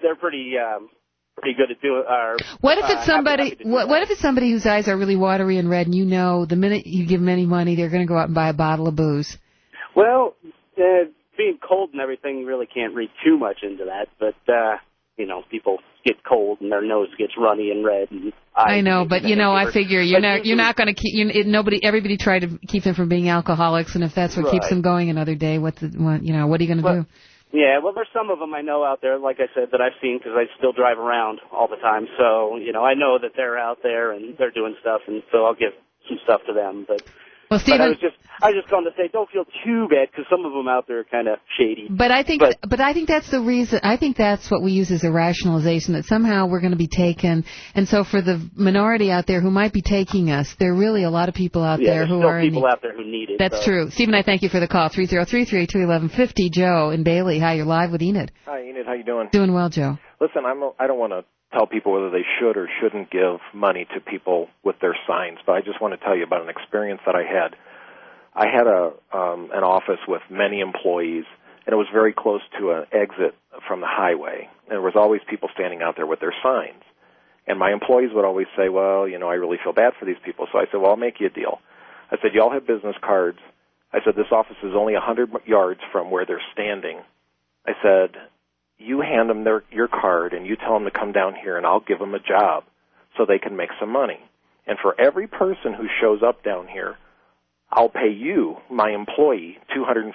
good at doing. What if it's somebody? What if it's somebody whose eyes are really watery and red, and you know the minute you give them any money, they're going to go out and buy a bottle of booze? Well, being cold and everything, you really can't read too much into that. But people get cold and their nose gets runny and red. And I know, but I figure you're not going to keep everybody tried to keep them from being alcoholics, and if that's what keeps them going another day, what are you going to do? Yeah, well, there's some of them I know out there, like I said, that I've seen because I still drive around all the time. So I know that they're out there and they're doing stuff, and so I'll give some stuff to them. But Stephen, I was just going to say, don't feel too bad because some of them out there are kind of shady. But I think that's the reason. I think that's what we use as a rationalization, that somehow we're going to be taken. And so for the minority out there who might be taking us, there are really a lot of people out there who are. People out there who need it. That's true. Stephen, I thank you for the call. 303-382-1150. Joe in Bailey. Hi, you're live with Enid. Hi, Enid. How you doing? Doing well, Joe. Listen, I don't want to tell people whether they should or shouldn't give money to people with their signs, but I just want to tell you about an experience that I had. I had an office with many employees, and it was very close to an exit from the highway. And there was always people standing out there with their signs. And my employees would always say, well, I really feel bad for these people. So I said, well, I'll make you a deal. I said, you all have business cards. I said, this office is only 100 yards from where they're standing. I said, you hand them your card, and you tell them to come down here, and I'll give them a job so they can make some money. And for every person who shows up down here, I'll pay you, my employee, $250.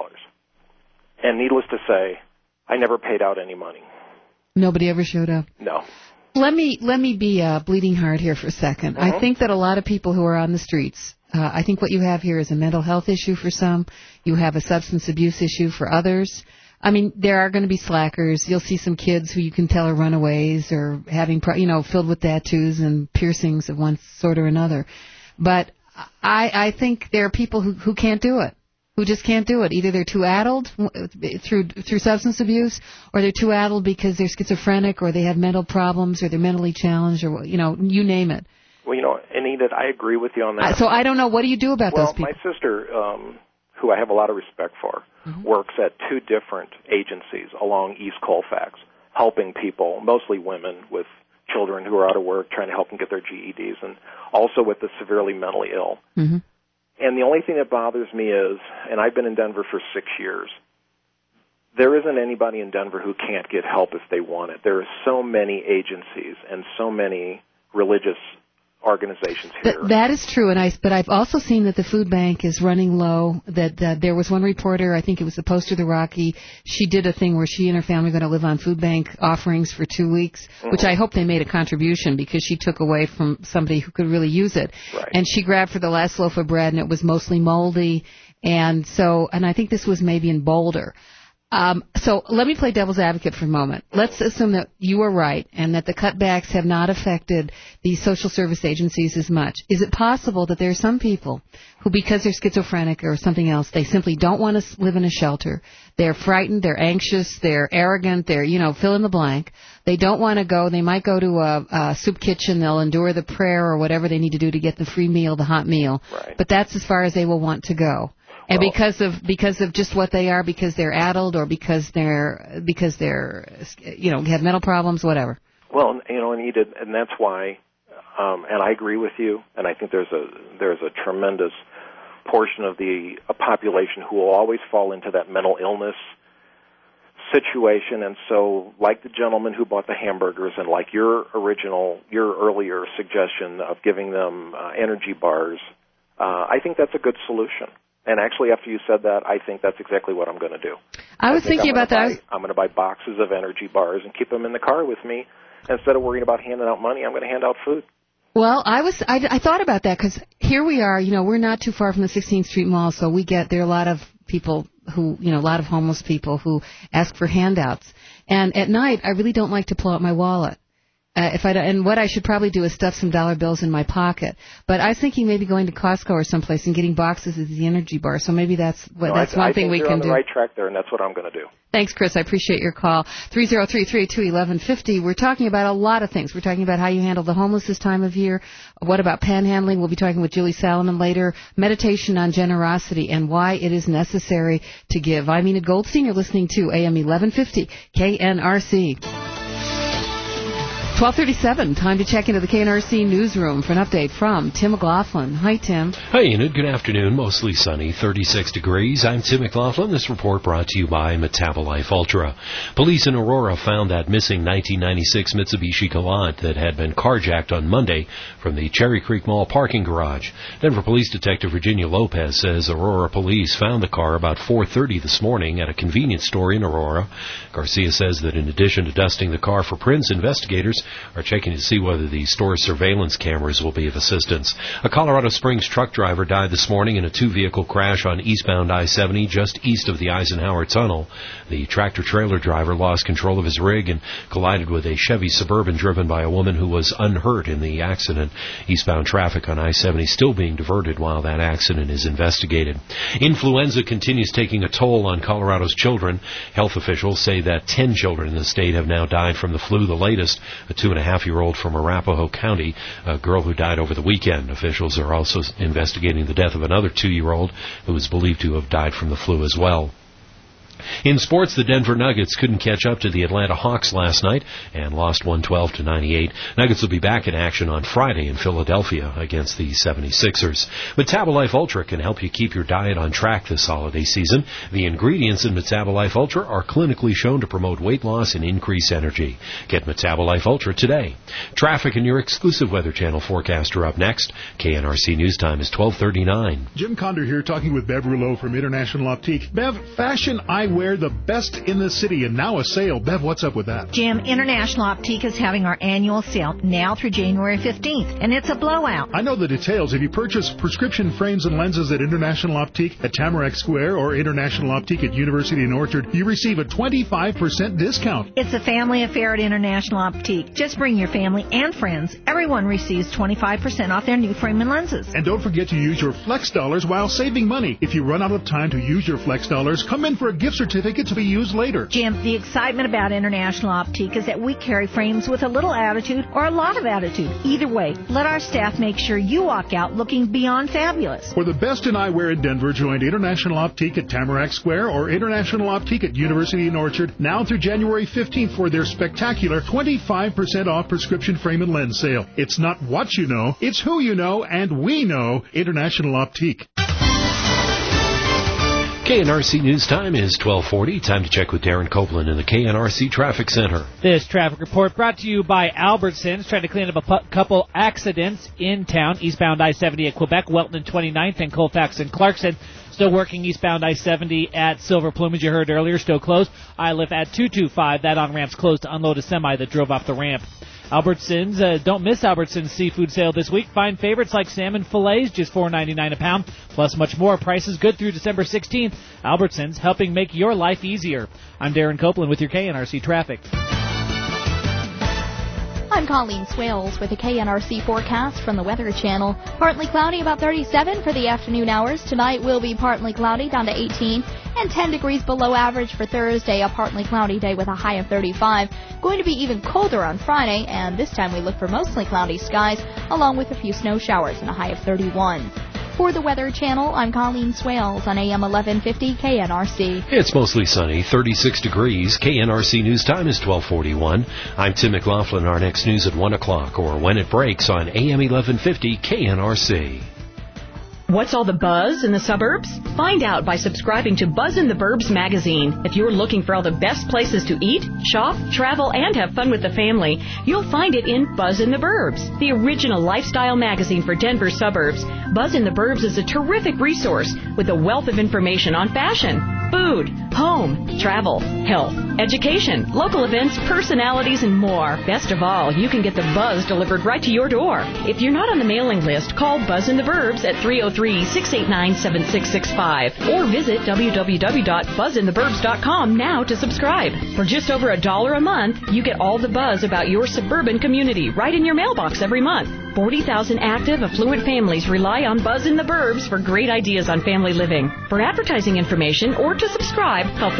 And needless to say, I never paid out any money. Nobody ever showed up? No. Let me be bleeding heart here for a second. Mm-hmm. I think that a lot of people who are on the streets, I think what you have here is a mental health issue for some. You have a substance abuse issue for others. I mean, there are going to be slackers. You'll see some kids who you can tell are runaways or having, filled with tattoos and piercings of one sort or another. But I think there are people who can't do it, who just can't do it. Either they're too addled through substance abuse, or they're too addled because they're schizophrenic, or they have mental problems, or they're mentally challenged, or, you name it. Well, Anita, I agree with you on that. So I don't know. What do you do about those people? My sister, who I have a lot of respect for, works at 2 different agencies along East Colfax, helping people, mostly women, with children who are out of work, trying to help them get their GEDs, and also with the severely mentally ill. Mm-hmm. And the only thing that bothers me is, and I've been in Denver for 6 years, there isn't anybody in Denver who can't get help if they want it. There are so many agencies and so many religious organizations here. That is true, but I've also seen that the food bank is running low. That there was one reporter, I think it was the Post or the Rocky. She did a thing where she and her family are going to live on food bank offerings for 2 weeks, which I hope they made a contribution because she took away from somebody who could really use it. Right. And she grabbed for the last loaf of bread, and it was mostly moldy. And I think this was maybe in Boulder. So let me play devil's advocate for a moment. Let's assume that you are right and that the cutbacks have not affected these social service agencies as much. Is it possible that there are some people who, because they're schizophrenic or something else, they simply don't want to live in a shelter? They're frightened, they're anxious, they're arrogant, they're, fill in the blank. They don't want to go. They might go to a soup kitchen. They'll endure the prayer or whatever they need to do to get the free meal, the hot meal. Right. But that's as far as they will want to go. And because of just what they are, because they're addled, or because they're have mental problems, whatever. Well, Anita, and that's why, and I agree with you. And I think there's a tremendous portion of the population who will always fall into that mental illness situation. And so, like the gentleman who bought the hamburgers, and like your earlier suggestion of giving them energy bars, I think that's a good solution. And actually, after you said that, I think that's exactly what I'm going to do. I was thinking about that. I'm going to buy boxes of energy bars and keep them in the car with me. Instead of worrying about handing out money, I'm going to hand out food. Well, I thought about that because here we are. We're not too far from the 16th Street Mall, so there are a lot of people who, a lot of homeless people who ask for handouts. And at night, I really don't like to pull out my wallet. And what I should probably do is stuff some dollar bills in my pocket. But I was thinking maybe going to Costco or someplace and getting boxes of the energy bar. So maybe that's one thing we can do. I think you're on the right track there, and that's what I'm going to do. Thanks, Chris. I appreciate your call. 303-332-1150. We're talking about a lot of things. We're talking about how you handle the homeless this time of year. What about panhandling? We'll be talking with Julie Salomon later. Meditation on generosity and why it is necessary to give. I'm Enid Goldstein. You're listening to AM 1150 KNRC. 12:37. Time to check into the KNRC newsroom for an update from Tim McLaughlin. Hi, Tim. Hi, Enid. Good afternoon. Mostly sunny, 36 degrees. I'm Tim McLaughlin. This report brought to you by Metabolife Ultra. Police in Aurora found that missing 1996 Mitsubishi Galant that had been carjacked on Monday from the Cherry Creek Mall parking garage. Denver Police Detective Virginia Lopez says Aurora police found the car about 4:30 this morning at a convenience store in Aurora. Garcia says that in addition to dusting the car for prints, investigators are checking to see whether the store's surveillance cameras will be of assistance. A Colorado Springs truck driver died this morning in a two-vehicle crash on eastbound I-70 just east of the Eisenhower Tunnel. The tractor-trailer driver lost control of his rig and collided with a Chevy Suburban driven by a woman who was unhurt in the accident. Eastbound traffic on I-70 still being diverted while that accident is investigated. Influenza continues taking a toll on Colorado's children. Health officials say that 10 children in the state have now died from the flu, the latest a 2.5-year-old from Arapahoe County, a girl who died over the weekend. Officials are also investigating the death of another 2-year-old who is believed to have died from the flu as well. In sports, the Denver Nuggets couldn't catch up to the Atlanta Hawks last night and lost 112-98. Nuggets will be back in action on Friday in Philadelphia against the 76ers. Metabolife Ultra can help you keep your diet on track this holiday season. The ingredients in Metabolife Ultra are clinically shown to promote weight loss and increase energy. Get Metabolife Ultra today. Traffic and your exclusive Weather Channel forecast are up next. KNRC News Time is 12:39. Jim Condor here talking with Bev Rouleau from International Optique. Bev, fashion eyewear eyewear, the best in the city, and now a sale. Bev, what's up with that? Jim, International Optique is having our annual sale now through January 15th, and it's a blowout. I know the details. If you purchase prescription frames and lenses at International Optique at Tamarack Square or International Optique at University and Orchard, you receive a 25% discount. It's a family affair at International Optique. Just bring your family and friends. Everyone receives 25% off their new frame and lenses. And don't forget to use your Flex Dollars while saving money. If you run out of time to use your Flex Dollars, come in for a gift certificate to be used later. Jim, the excitement about International Optique is that we carry frames with a little attitude or a lot of attitude. Either way, let our staff make sure you walk out looking beyond fabulous. For the best in eyewear in Denver, join International Optique at Tamarack Square or International Optique at University and Orchard now through January 15th for their spectacular 25% off prescription frame and lens sale. It's not what you know, it's who you know, and we know International Optique. KNRC News Time is 12:40. Time to check with Darren Copeland in the KNRC Traffic Center. This traffic report brought to you by Albertsons, trying to clean up a couple accidents in town. Eastbound I-70 at Quebec, Welton and 29th, and Colfax and Clarkson. Still working eastbound I-70 at Silver Plume, as you heard earlier, still closed. I-Lift at 225, that on-ramp's closed to unload a semi that drove off the ramp. Albertsons, don't miss Albertsons seafood sale this week. Find favorites like salmon fillets, just $4.99 a pound, plus much more. Prices good through December 16th. Albertsons, helping make your life easier. I'm Darren Copeland with your KNRC traffic. I'm Colleen Swales with a KNRC forecast from the Weather Channel. Partly cloudy, about 37 for the afternoon hours. Tonight will be partly cloudy, down to 18, and 10 degrees below average for Thursday, a partly cloudy day with a high of 35. Going to be even colder on Friday, and this time we look for mostly cloudy skies, along with a few snow showers and a high of 31. For the Weather Channel, I'm Colleen Swales on AM 1150 KNRC. It's mostly sunny, 36 degrees. KNRC News Time is 12:41. I'm Tim McLaughlin. Our next news at 1 o'clock or when it breaks on AM 1150 KNRC. What's all the buzz in the suburbs? Find out by subscribing to Buzz in the Burbs magazine. If you're looking for all the best places to eat, shop, travel, and have fun with the family, you'll find it in Buzz in the Burbs, the original lifestyle magazine for Denver suburbs. Buzz in the Burbs is a terrific resource with a wealth of information on fashion, food, home, travel, health, education, local events, personalities, and more. Best of all, you can get the buzz delivered right to your door. If you're not on the mailing list, call Buzz in the Burbs at 303-689-7665 or visit www.buzzintheburbs.com now to subscribe. For just over $1 a month, you get all the buzz about your suburban community right in your mailbox every month. 40,000 active, affluent families rely on Buzz in the Burbs for great ideas on family living. For advertising information or to subscribe, call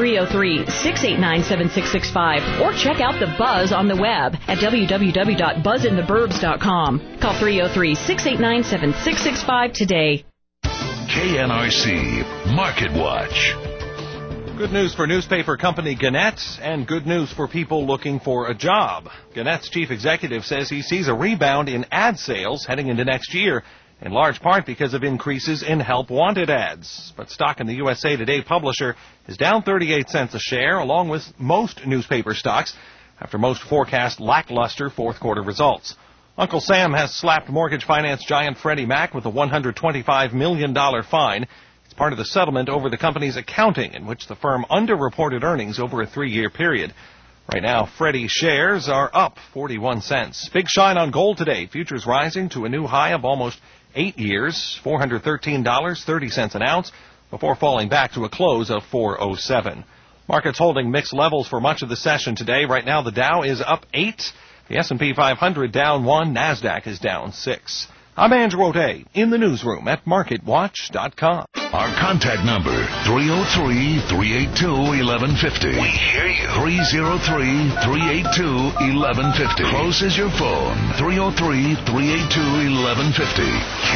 303-689-7665 or check out the buzz on the web at www.buzzintheburbs.com. Call 303-689-7665 today. KNRC Market Watch. Good news for newspaper company Gannett, and good news for people looking for a job. Gannett's chief executive says he sees a rebound in ad sales heading into next year, in large part because of increases in help wanted ads. But stock in the USA Today publisher is down 38 cents a share, along with most newspaper stocks, after most forecast lackluster fourth quarter results. Uncle Sam has slapped mortgage finance giant Freddie Mac with a $125 million fine. It's part of the settlement over the company's accounting, in which the firm underreported earnings over a 3-year period. Right now, Freddie shares are up 41 cents. Big shine on gold today. Futures rising to a new high of almost 8 years, $413.30 an ounce, before falling back to a close of $407. Markets holding mixed levels for much of the session today. Right now, the Dow is up 8. The S&P 500 down 1. NASDAQ is down 6. I'm Andrew O'Day in the newsroom at MarketWatch.com. Our contact number, 303-382-1150. We hear you. 303-382-1150. Close is your phone. 303-382-1150.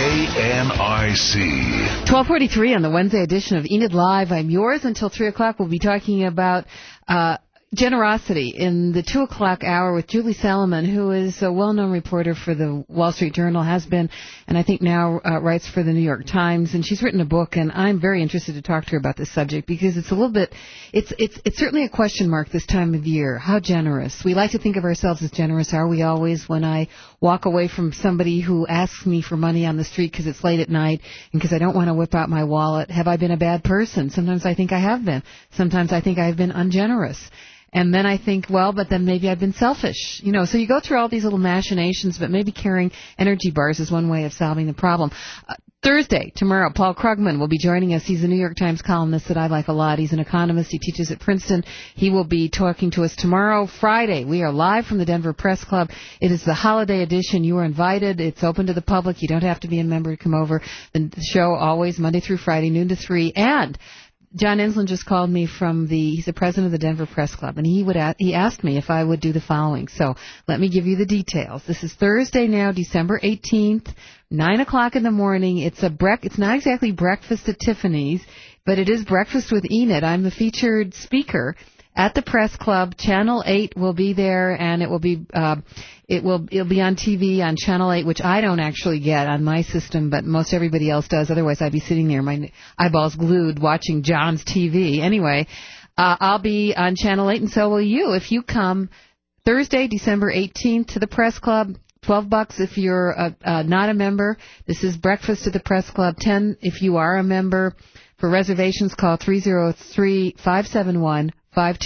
KNRC. 12:43 on the Wednesday edition of Enid Live. I'm yours until 3 o'clock. We'll be talking about generosity in the 2 o'clock hour with Julie Salomon, who is a well-known reporter for the Wall Street Journal, has been, and I think now writes for the New York Times, and she's written a book, and I'm very interested to talk to her about this subject because it's a little bit, it's certainly a question mark this time of year. How generous? We like to think of ourselves as generous. Are we always? When I walk away from somebody who asks me for money on the street because it's late at night and because I don't want to whip out my wallet, have I been a bad person? Sometimes I think I have been. Sometimes I think I've been ungenerous. And then I think, well, but then maybe I've been selfish. So you go through all these little machinations, but maybe carrying energy bars is one way of solving the problem. Thursday, tomorrow, Paul Krugman will be joining us. He's a New York Times columnist that I like a lot. He's an economist. He teaches at Princeton. He will be talking to us tomorrow. Friday, we are live from the Denver Press Club. It is the holiday edition. You are invited. It's open to the public. You don't have to be a member to come over. The show always Monday through Friday, noon to 3. And John Enslin just called me he's the president of the Denver Press Club, and he asked me if I would do the following. So let me give you the details. This is Thursday now, December 18th, 9 o'clock in the morning. It's not exactly breakfast at Tiffany's, but it is breakfast with Enid. I'm the featured speaker at the Press Club. Channel 8 will be there, and it'll be on TV on Channel 8, which I don't actually get on my system, but most everybody else does. Otherwise, I'd be sitting there, my eyeballs glued, watching John's TV. Anyway, I'll be on Channel 8, and so will you. If you come Thursday, December 18th to the Press Club, $12 if you're not a member. This is breakfast at the Press Club. $10 if you are a member. For reservations, call 303-571-5260,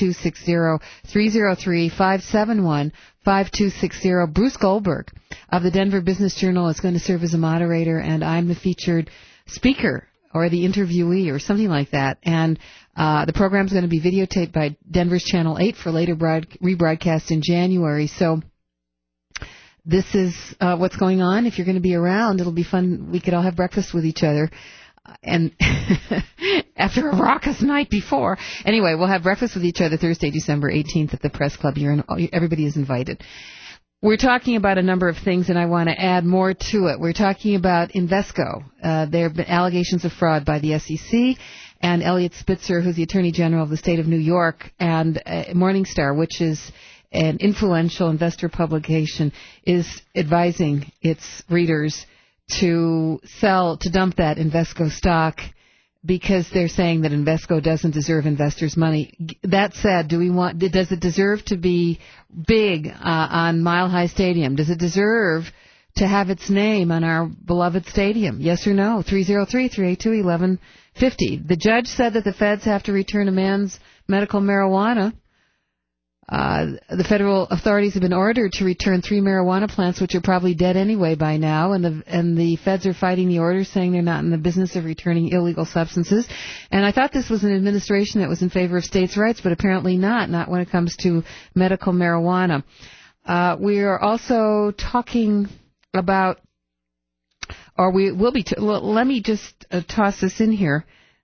303-571-5260. Bruce Goldberg of the Denver Business Journal is going to serve as a moderator, and I'm the featured speaker or the interviewee or something like that. And the program's going to be videotaped by Denver's Channel 8 for later rebroadcast in January. So this is what's going on. If you're going to be around, it'll be fun. We could all have breakfast with each other. And after a raucous night before. Anyway, we'll have breakfast with each other Thursday, December 18th at the Press Club. Everybody is invited. We're talking about a number of things, and I want to add more to it. We're talking about Invesco. There have been allegations of fraud by the SEC, and Elliot Spitzer, who's the Attorney General of the state of New York, and Morningstar, which is an influential investor publication, is advising its readers to dump that Invesco stock because they're saying that Invesco doesn't deserve investors' money. That said, does it deserve to be big on Mile High Stadium? Does it deserve to have its name on our beloved stadium? Yes or no? 303-382-1150. The judge said that the feds have to return a man's medical marijuana. The federal authorities have been ordered to return 3 marijuana plants, which are probably dead anyway by now, and the feds are fighting the order, saying they're not in the business of returning illegal substances. And I thought this was an administration that was in favor of states' rights, but apparently not when it comes to medical marijuana. We are also talking about, or we will be, let me just toss this in here.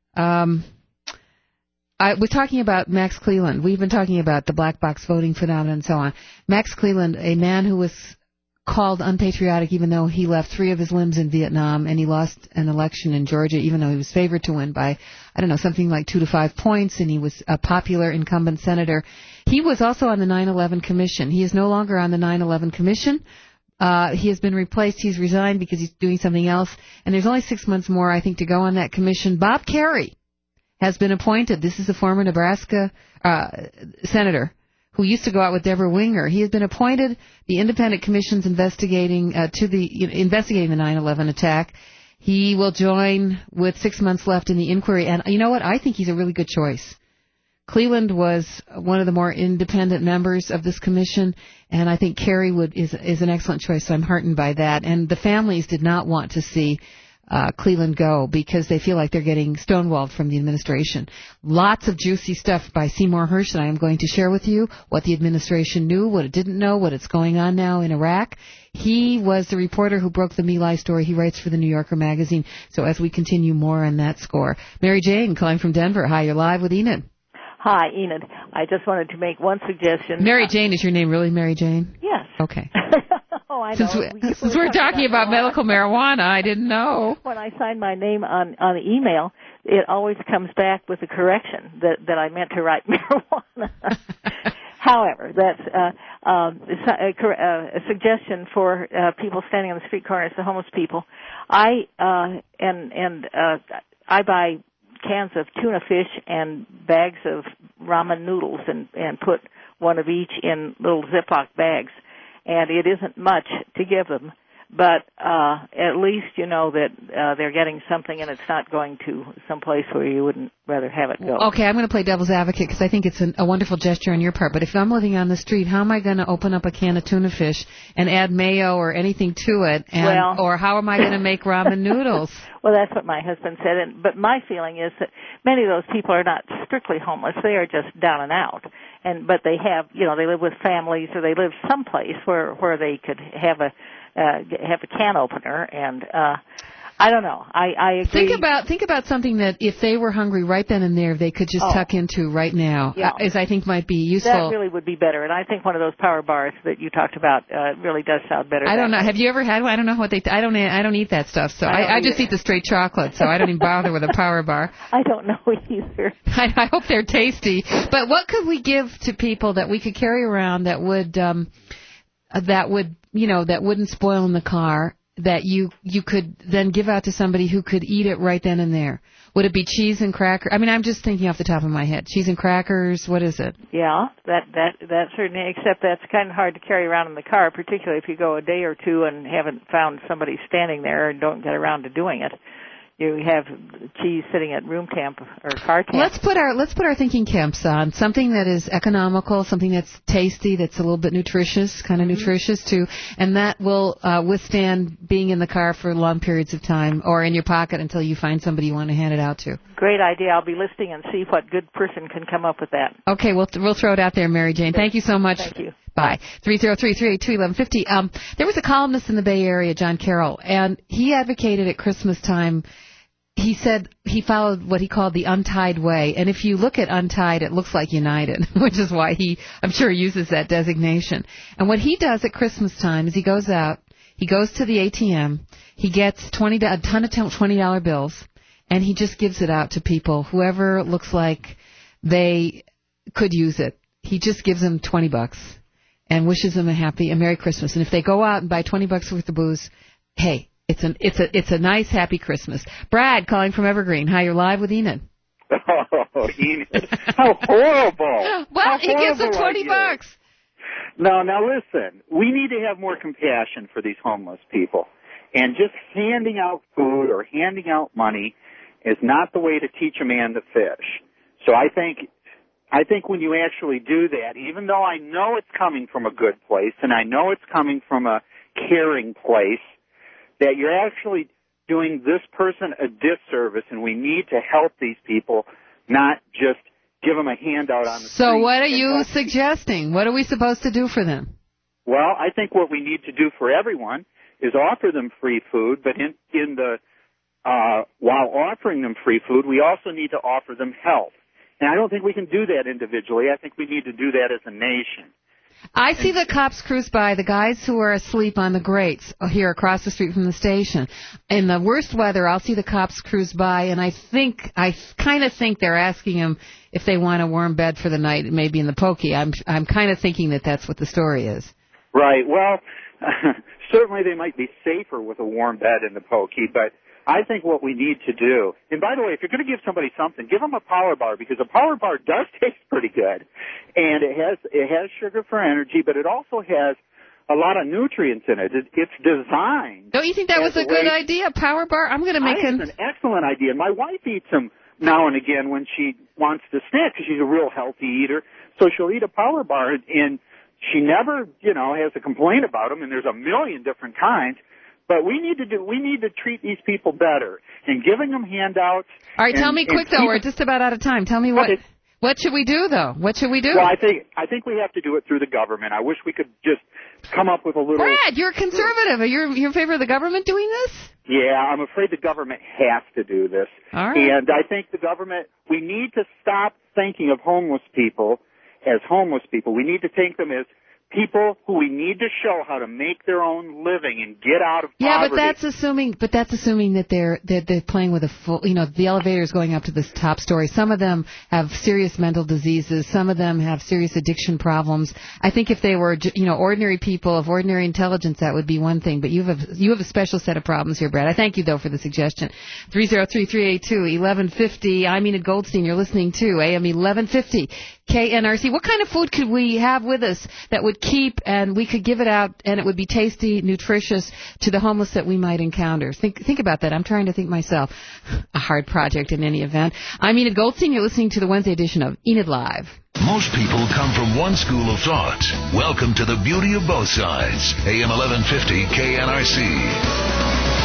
We're talking about Max Cleland. We've been talking about the black box voting phenomenon and so on. Max Cleland, a man who was called unpatriotic even though he left 3 of his limbs in Vietnam, and he lost an election in Georgia even though he was favored to win by, something like 2 to 5 points, and he was a popular incumbent senator. He was also on the 9/11 Commission. He is no longer on the 9/11 Commission. He has been replaced. He's resigned because he's doing something else, and there's only 6 months more, I think, to go on that commission. Bob Kerrey has been appointed. This is a former Nebraska senator who used to go out with Deborah Winger. He has been appointed the independent commission's investigating the 9/11 attack. He will join with 6 months left in the inquiry. And you know what? I think he's a really good choice. Cleland was one of the more independent members of this commission, and I think Kerry is an excellent choice. So I'm heartened by that. And the families did not want to see Cleland go because they feel like they're getting stonewalled from the administration. Lots of juicy stuff by Seymour Hersh that I am going to share with you, what the administration knew, what it didn't know, what's going on now in Iraq. He was the reporter who broke the My Lai story. He writes for the New Yorker magazine. So as we continue more on that score. Mary Jane calling from Denver. Hi, you're live with Enid. Hi, Enid. I just wanted to make one suggestion. Mary Jane, is your name really Mary Jane? Yes. Okay. Oh, I know. Since we're talking about medical marijuana, I didn't know. When I sign my name on the email, it always comes back with a correction that I meant to write marijuana. However, that's a suggestion for people standing on the street corners, the homeless people. I buy cans of tuna fish and bags of ramen noodles and put one of each in little Ziploc bags. And it isn't much to give them, but at least you know that they're getting something and it's not going to some place where you wouldn't rather have it go. Okay, I'm going to play devil's advocate because I think it's a wonderful gesture on your part. But if I'm living on the street, how am I going to open up a can of tuna fish and add mayo or anything to it? Or how am I going to make ramen noodles? Well, that's what my husband said. But my feeling is that many of those people are not strictly homeless. They are just down and out. But they have, they live with families or they live someplace where they could have a can opener. And I don't know. I agree. Think about something that if they were hungry right then and there, they could just tuck into right now. Yeah. As I think might be useful. That really would be better. And I think one of those power bars that you talked about really does sound better. I don't know. Have you ever had one? I don't know what I don't eat that stuff. So I just eat the straight chocolate. So I don't even bother with a power bar. I don't know either. I hope they're tasty. But what could we give to people that we could carry around that wouldn't spoil in the car? That you could then give out to somebody who could eat it right then and there? Would it be cheese and crackers? I mean, I'm just thinking off the top of my head. Cheese and crackers, what is it? Yeah, that certainly, except that's kind of hard to carry around in the car, particularly if you go a day or two and haven't found somebody standing there and don't get around to doing it. You have cheese sitting at room temp or car temp. Let's put our thinking caps on. Something that is economical, something that's tasty, that's a little bit nutritious, kind of nutritious too, and that will withstand being in the car for long periods of time or in your pocket until you find somebody you want to hand it out to. Great idea. I'll be listening and see what good person can come up with that. Okay, we'll throw it out there, Mary Jane. Thank you so much. Thank you. Bye. 303-382-1150. There was a columnist in the Bay Area, John Carroll, and he advocated at Christmas time. He said he followed what he called the Untied Way. And if you look at Untied, it looks like United, which is why I'm sure he uses that designation. And what he does at Christmas time is he goes out, he goes to the ATM, he gets a ton of $20 bills, and he just gives it out to people, whoever looks like they could use it. He just gives them $20 and wishes them a Merry Christmas. And if they go out and buy $20 worth of booze, hey, it's a nice, happy Christmas. Brad calling from Evergreen. Hi, you're live with Enid. Oh, Enid. How horrible. Well, he gives them $20. No, now listen. We need to have more compassion for these homeless people. And just handing out food or handing out money is not the way to teach a man to fish. So I think when you actually do that, even though I know it's coming from a good place and I know it's coming from a caring place, that you're actually doing this person a disservice, and we need to help these people, not just give them a handout on the street. So what are you suggesting? What are we supposed to do for them? Well, I think what we need to do for everyone is offer them free food, but while offering them free food, we also need to offer them help. And I don't think we can do that individually. I think we need to do that as a nation. I see the cops cruise by, the guys who are asleep on the grates here across the street from the station. In the worst weather, I'll see the cops cruise by, and I kind of think they're asking them if they want a warm bed for the night, maybe in the pokey. I'm kind of thinking that that's what the story is. Right. Well, certainly they might be safer with a warm bed in the pokey, but I think what we need to do, and by the way, if you're going to give somebody something, give them a power bar, because a power bar does taste pretty good, and it has sugar for energy, but it also has a lot of nutrients in it. It's designed. Don't you think that was a good idea, power bar? I'm going to make It's an excellent idea. My wife eats them now and again when she wants to snack, because she's a real healthy eater, so she'll eat a power bar, and she never, has a complaint about them, and there's a million different kinds. But we need to treat these people better, and giving them handouts. All right, tell me quick though. We're just about out of time. Tell me what should we do though? What should we do? Well, I think we have to do it through the government. I wish we could just come up with a little. Brad, you're a conservative. Are you in favor of the government doing this? Yeah, I'm afraid the government has to do this. All right. And I think we need to stop thinking of homeless people as homeless people. We need to think them as people who we need to show how to make their own living and get out of poverty. Yeah, but that's assuming that they're playing with a full, the elevator is going up to this top story. Some of them have serious mental diseases. Some of them have serious addiction problems. I think if they were, ordinary people of ordinary intelligence, that would be one thing. But you have a special set of problems here, Brad. I thank you though for the suggestion. 303-382-1150. I'm Enid Goldstein. You're listening to AM 1150 KNRC. What kind of food could we have with us that would keep and we could give it out and it would be tasty, nutritious to the homeless that we might encounter? Think about that. I'm trying to think myself. A hard project in any event. I'm Enid Goldstein. You're listening to the Wednesday edition of Enid Live. Most people come from one school of thought. Welcome to the beauty of both sides. AM 1150 KNRC.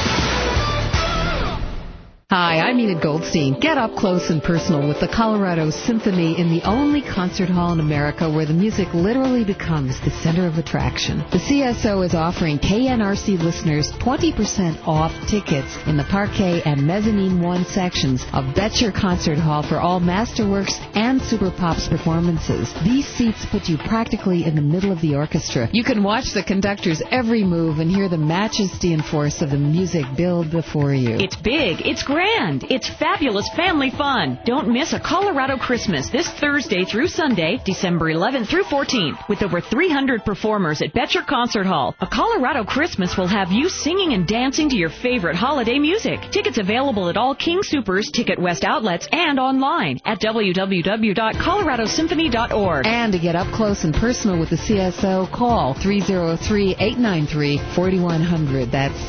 Hi, I'm Enid Goldstein. Get up close and personal with the Colorado Symphony in the only concert hall in America where the music literally becomes the center of attraction. The CSO is offering KNRC listeners 20% off tickets in the Parquet and Mezzanine 1 sections of Betcher Concert Hall for all Masterworks and Super Pops performances. These seats put you practically in the middle of the orchestra. You can watch the conductor's every move and hear the majesty and force of the music build before you. It's big. It's grand. It's fabulous family fun. Don't miss a Colorado Christmas this Thursday through Sunday, December 11th through 14th, with over 300 performers at Betcher Concert Hall. A Colorado Christmas will have you singing and dancing to your favorite holiday music. Tickets available at all King Soopers, Ticket West outlets, and online at www.coloradosymphony.org. And to get up close and personal with the CSO, call 303-893-4100. That's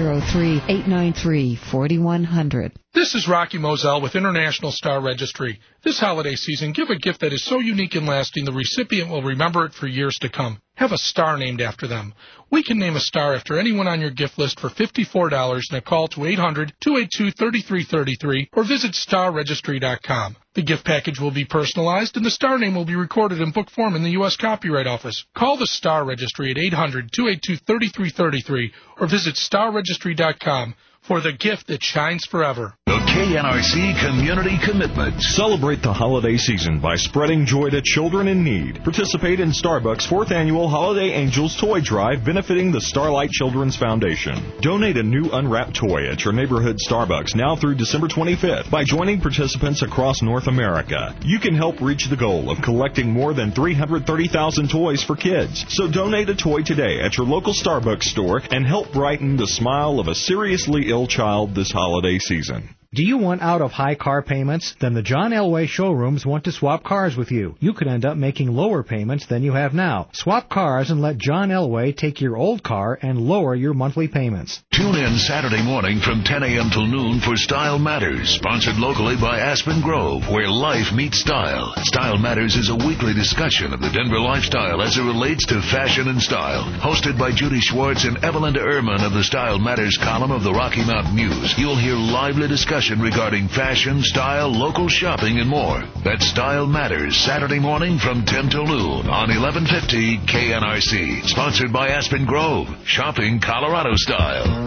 303-893-4100. This is Rocky Moselle with International Star Registry. This holiday season, give a gift that is so unique and lasting the recipient will remember it for years to come. Have a star named after them. We can name a star after anyone on your gift list for $54 and a call to 800-282-3333 or visit starregistry.com. The gift package will be personalized and the star name will be recorded in book form in the U.S. Copyright Office. Call the Star Registry at 800-282-3333 or visit starregistry.com for the gift that shines forever. The KNRC Community Commitment. Celebrate the holiday season by spreading joy to children in need. Participate in Starbucks' 4th annual Holiday Angels Toy Drive benefiting the Starlight Children's Foundation. Donate a new unwrapped toy at your neighborhood Starbucks now through December 25th by joining participants across North America. You can help reach the goal of collecting more than 330,000 toys for kids. So donate a toy today at your local Starbucks store and help brighten the smile of a seriously ill child this holiday season. Do you want out of high car payments? Then the John Elway showrooms want to swap cars with you. You could end up making lower payments than you have now. Swap cars and let John Elway take your old car and lower your monthly payments. Tune in Saturday morning from 10 a.m. till noon for Style Matters, sponsored locally by Aspen Grove, where life meets style. Style Matters is a weekly discussion of the Denver lifestyle as it relates to fashion and style. Hosted by Judy Schwartz and Evelinda Ehrman of the Style Matters column of the Rocky Mountain News. You'll hear lively discussion regarding fashion, style, local shopping, and more. That's Style Matters, Saturday morning from 10 till noon on 1150 KNRC. Sponsored by Aspen Grove, shopping Colorado style.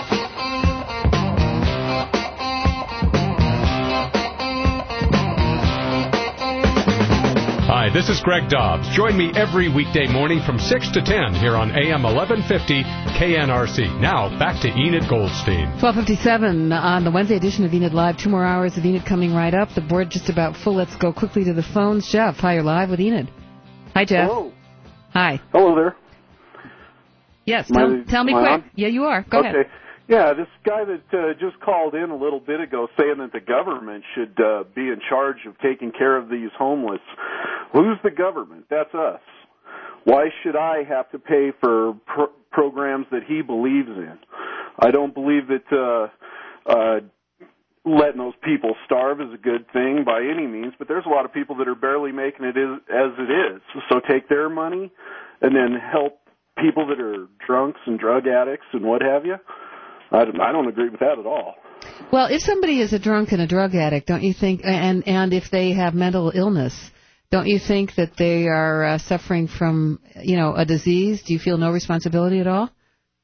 Hi, this is Greg Dobbs. Join me every weekday morning from 6 to 10 here on AM 1150 KNRC. Now, back to Enid Goldstein. 12:57 on the Wednesday edition of Enid Live. 2 more hours of Enid coming right up. The board just about full. Let's go quickly to the phones. Jeff, hi, you're live with Enid. Hi, Jeff. Hello. Hi. Hello there. Yes, tell me quick. On? Yeah, you are. Go ahead. Yeah, this guy that just called in a little bit ago saying that the government should be in charge of taking care of these homeless. Who's the government? That's us. Why should I have to pay for programs that he believes in? I don't believe that letting those people starve is a good thing by any means, but there's a lot of people that are barely making it as it is. So take their money and then help people that are drunks and drug addicts and what have you. I don't agree with that at all. Well, if somebody is a drunk and a drug addict, don't you think, and if they have mental illness, don't you think that they are suffering from, a disease? Do you feel no responsibility at all?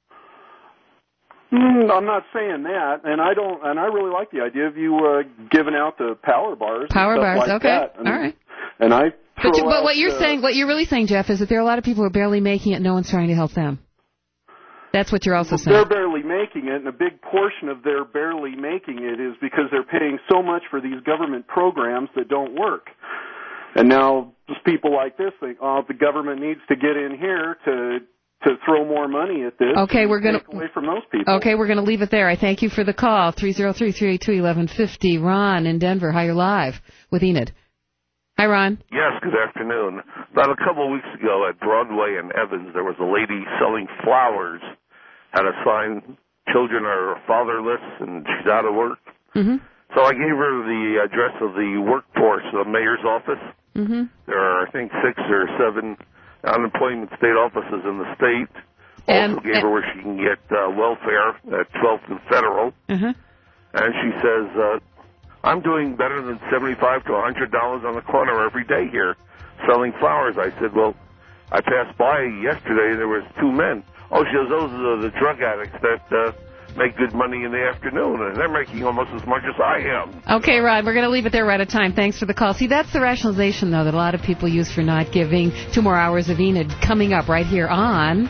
I'm not saying that, and I really like the idea of you giving out the power bars. Power and stuff bars, like okay, that. all right. And I But what you're really saying, Jeff, is that there are a lot of people who are barely making it. No one's trying to help them. That's what you're also saying. They're barely making it, and a big portion of their barely making it is because they're paying so much for these government programs that don't work. And now just people like this think, oh, the government needs to get in here to throw more money at this. Okay, we're going to take away from those people. Okay, we're going to leave it there. I thank you for the call. 303-382-1150. Ron in Denver. Hi, you're live with Enid. Hi, Ron. Yes, good afternoon. About a couple of weeks ago at Broadway and Evans, there was a lady selling flowers, had a sign, children are fatherless, and she's out of work. Mm-hmm. So I gave her the address of the workforce, the mayor's office. Mm-hmm. There are, I think, 6 or 7 unemployment state offices in the state. Also gave her where she can get welfare at 12th and Federal. Mm-hmm. And she says, I'm doing better than $75 to $100 on the corner every day here selling flowers. I said, well, I passed by yesterday, there was 2 men. Oh, she goes, those are the drug addicts that make good money in the afternoon, and they're making almost as much as I am. Okay, Rod, we're going to leave it there. We're out of time. Thanks for the call. See, that's the rationalization, though, that a lot of people use for not giving. 2 more hours of Enid coming up right here on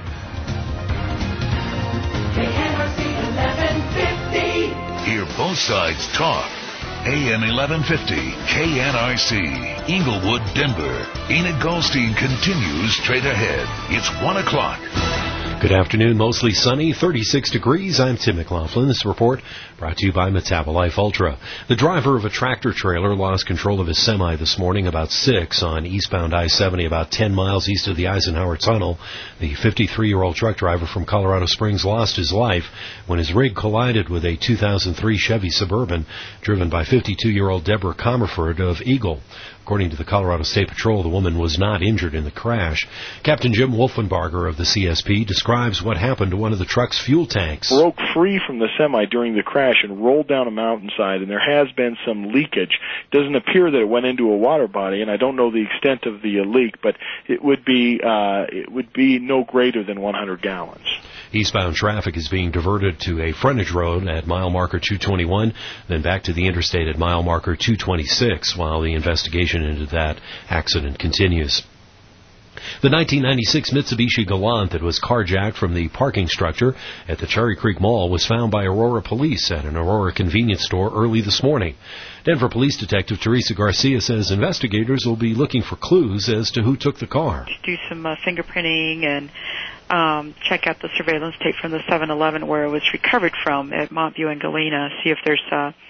KNRC 1150. Hear both sides talk. AM 1150, KNRC, Inglewood, Denver. Enid Goldstein continues straight ahead. It's 1 o'clock. Good afternoon, mostly sunny, 36 degrees. I'm Tim McLaughlin. This report brought to you by Metabolife Ultra. The driver of a tractor trailer lost control of his semi this morning about 6 on eastbound I-70, about 10 miles east of the Eisenhower Tunnel. The 53-year-old truck driver from Colorado Springs lost his life when his rig collided with a 2003 Chevy Suburban driven by 52-year-old Deborah Comerford of Eagle. According to the Colorado State Patrol, the woman was not injured in the crash. Captain Jim Wolfenbarger of the CSP describes what happened to one of the truck's fuel tanks. Broke free from the semi during the crash and rolled down a mountainside, and there has been some leakage. It doesn't appear that it went into a water body, and I don't know the extent of the leak, but it would be no greater than 100 gallons. Eastbound traffic is being diverted to a frontage road at mile marker 221, then back to the interstate at mile marker 226 while the investigation into that accident continues. The 1996 Mitsubishi Galant that was carjacked from the parking structure at the Cherry Creek Mall was found by Aurora police at an Aurora convenience store early this morning. Denver Police Detective Teresa Garcia says investigators will be looking for clues as to who took the car. Do some fingerprinting and check out the surveillance tape from the 7-Eleven where it was recovered from at Montview and Galena, see if there's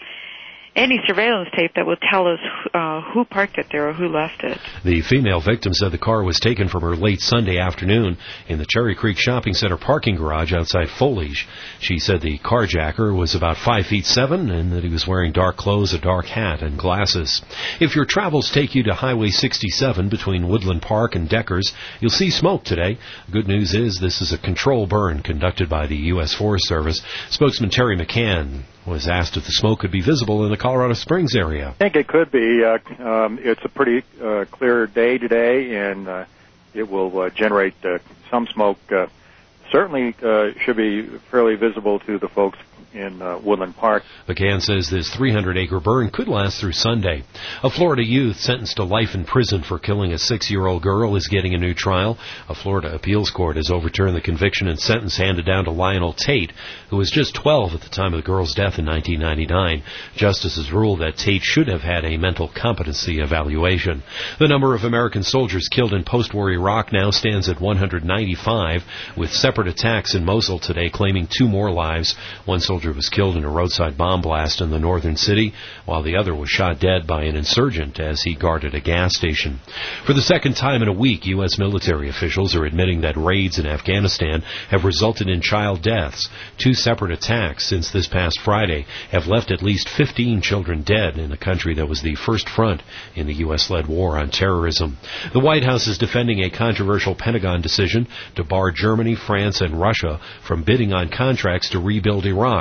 any surveillance tape that will tell us who parked it there or who left it. The female victim said the car was taken from her late Sunday afternoon in the Cherry Creek Shopping Center parking garage outside Foliage. She said the carjacker was about 5'7" and that he was wearing dark clothes, a dark hat, and glasses. If your travels take you to Highway 67 between Woodland Park and Deckers, you'll see smoke today. Good news is this is a control burn conducted by the U.S. Forest Service. Spokesman Terry McCann was asked if the smoke could be visible in the Colorado Springs area. I think it could be. It's a pretty clear day today, and it will generate some smoke. Certainly should be fairly visible to the folks in Woodland Park. McCann says this 300-acre burn could last through Sunday. A Florida youth sentenced to life in prison for killing a 6-year-old girl is getting a new trial. A Florida appeals court has overturned the conviction and sentence handed down to Lionel Tate, who was just 12 at the time of the girl's death in 1999. Justices ruled that Tate should have had a mental competency evaluation. The number of American soldiers killed in post-war Iraq now stands at 195, with separate attacks in Mosul today claiming 2 more lives. One soldier was killed in a roadside bomb blast in the northern city, while the other was shot dead by an insurgent as he guarded a gas station. For the second time in a week, U.S. military officials are admitting that raids in Afghanistan have resulted in child deaths. 2 separate attacks since this past Friday have left at least 15 children dead in a country that was the first front in the U.S.-led war on terrorism. The White House is defending a controversial Pentagon decision to bar Germany, France, and Russia from bidding on contracts to rebuild Iraq.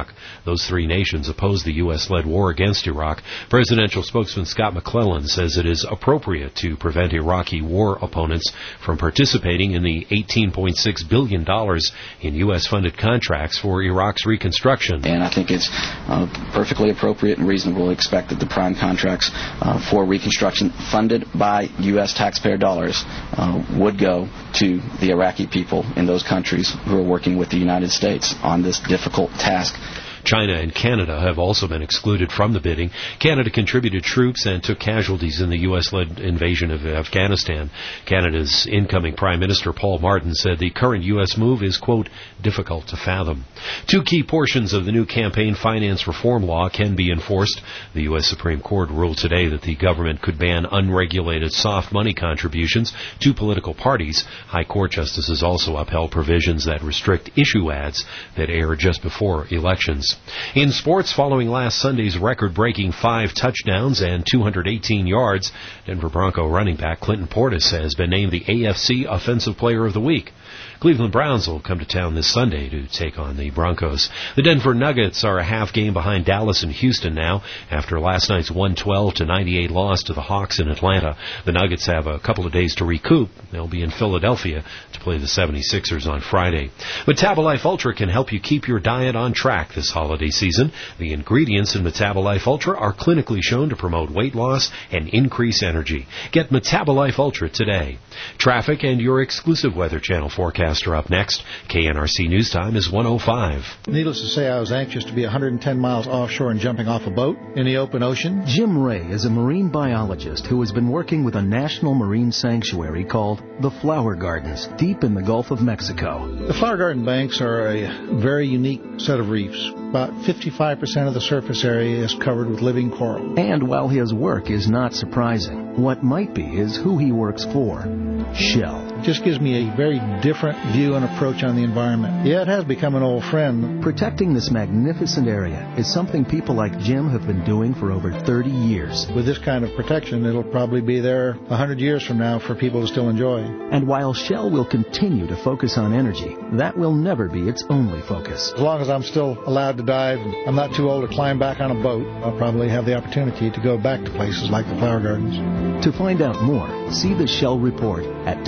Iraq. Those three nations opposed the U.S.-led war against Iraq. Presidential spokesman Scott McClellan says it is appropriate to prevent Iraqi war opponents from participating in the $18.6 billion in U.S.-funded contracts for Iraq's reconstruction. And I think it's perfectly appropriate and reasonable to expect that the prime contracts for reconstruction funded by U.S. taxpayer dollars would go to the Iraqi people in those countries who are working with the United States on this difficult task. China and Canada have also been excluded from the bidding. Canada contributed troops and took casualties in the U.S.-led invasion of Afghanistan. Canada's incoming Prime Minister Paul Martin said the current U.S. move is, quote, difficult to fathom. Two key portions of the new campaign finance reform law can be enforced. The U.S. Supreme Court ruled today that the government could ban unregulated soft money contributions to political parties. High Court justices also upheld provisions that restrict issue ads that air just before elections. In sports, following last Sunday's record-breaking 5 touchdowns and 218 yards, Denver Bronco running back Clinton Portis has been named the AFC Offensive Player of the Week. Cleveland Browns will come to town this Sunday to take on the Broncos. The Denver Nuggets are a half game behind Dallas and Houston now after last night's 112-98 loss to the Hawks in Atlanta. The Nuggets have a couple of days to recoup. They'll be in Philadelphia to play the 76ers on Friday. Metabolife Ultra can help you keep your diet on track this holiday season. The ingredients in Metabolife Ultra are clinically shown to promote weight loss and increase energy. Get Metabolife Ultra today. Traffic and your exclusive Weather Channel forecast are up next. KNRC News Time is 1:05. Needless to say, I was anxious to be 110 miles offshore and jumping off a boat in the open ocean. Jim Ray is a marine biologist who has been working with a national marine sanctuary called the Flower Gardens, deep in the Gulf of Mexico. The Flower Garden banks are a very unique set of reefs. About 55% of the surface area is covered with living coral. And while his work is not surprising, what might be is who he works for, Shell. It just gives me a very different view and approach on the environment. Yeah, it has become an old friend. Protecting this magnificent area is something people like Jim have been doing for over 30 years. With this kind of protection, it'll probably be there 100 years from now for people to still enjoy. And while Shell will continue to focus on energy, that will never be its only focus. As long as I'm still allowed to dive, and I'm not too old to climb back on a boat, I'll probably have the opportunity to go back to places like the Flower Gardens. To find out more, see the Shell report at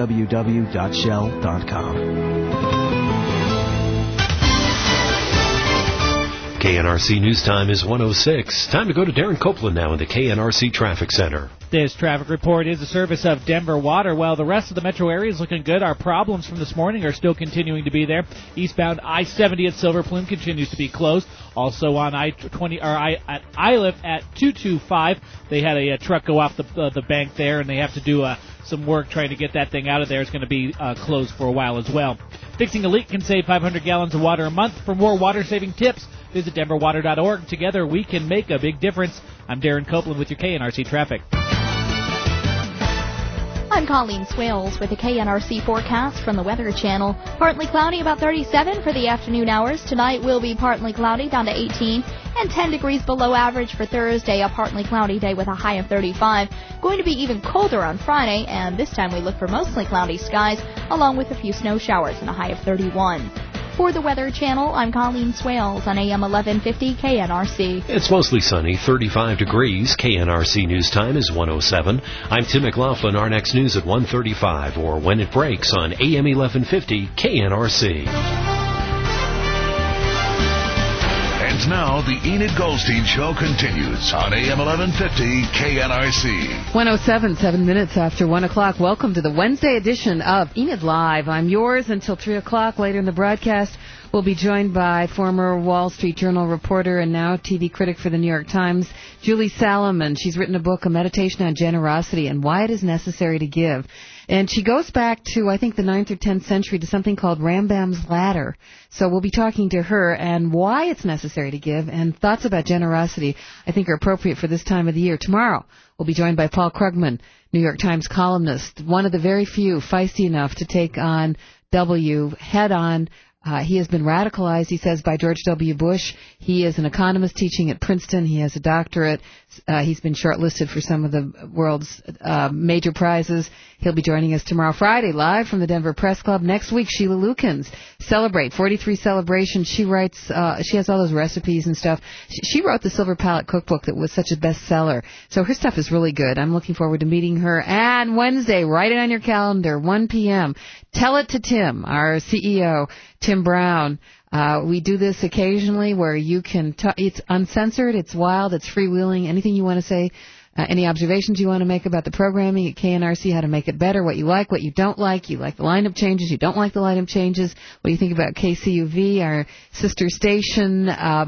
www.shell.com. KNRC News Time is 1:06. Time to go to Darren Copeland now in the KNRC Traffic Center. This traffic report is a service of Denver Water. While the rest of the metro area is looking good, our problems from this morning are still continuing to be there. Eastbound I-70 at Silver Plume continues to be closed. Also on I-20 or at Iliff at 225, they had a truck go off the bank there, and they have to do some work trying to get that thing out of there. It's going to be closed for a while as well. Fixing a leak can save 500 gallons of water a month. For more water-saving tips, visit denverwater.org. Together, we can make a big difference. I'm Darren Copeland with your KNRC Traffic. I'm Colleen Swales with the KNRC forecast from the Weather Channel. Partly cloudy, about 37 for the afternoon hours. Tonight will be partly cloudy, down to 18, and 10 degrees below average for Thursday, a partly cloudy day with a high of 35. Going to be even colder on Friday, and this time we look for mostly cloudy skies, along with a few snow showers and a high of 31. For the Weather Channel, I'm Colleen Swales on AM 1150 KNRC. It's mostly sunny, 35 degrees. KNRC News Time is 1:07. I'm Tim McLaughlin. Our next news at 1:35 or when it breaks on AM 1150 KNRC. And now the Enid Goldstein Show continues on AM 1150 KNRC. 1:07, 7 minutes after 1 o'clock. Welcome to the Wednesday edition of Enid Live. I'm yours until 3 o'clock. Later in the broadcast, we'll be joined by former Wall Street Journal reporter and now TV critic for the New York Times, Julie Salomon. She's written a book, A Meditation on Generosity and Why It Is Necessary to Give. And she goes back to, I think, the 9th or 10th century to something called Rambam's Ladder. So we'll be talking to her and why it's necessary to give, and thoughts about generosity I think are appropriate for this time of the year. Tomorrow, we'll be joined by Paul Krugman, New York Times columnist, one of the very few feisty enough to take on W head-on He has been radicalized, he says, by George W. Bush. He is an economist teaching at Princeton. He has a doctorate. He's been shortlisted for some of the world's major prizes. He'll be joining us tomorrow, Friday, live from the Denver Press Club. Next week, Sheila Lukens, Celebrate, 43 Celebration. She writes, she has all those recipes and stuff. She wrote the Silver Palette Cookbook that was such a bestseller. So her stuff is really good. I'm looking forward to meeting her. And Wednesday, write it on your calendar, 1 p.m. Tell It to Tim, our CEO, Tim Brown. We do this occasionally where you can it's uncensored, it's wild, it's freewheeling, anything you want to say, any observations you want to make about the programming at KNRC, how to make it better, what you like, what you don't like, you like the lineup changes, you don't like the lineup changes, what do you think about KCUV, our sister station,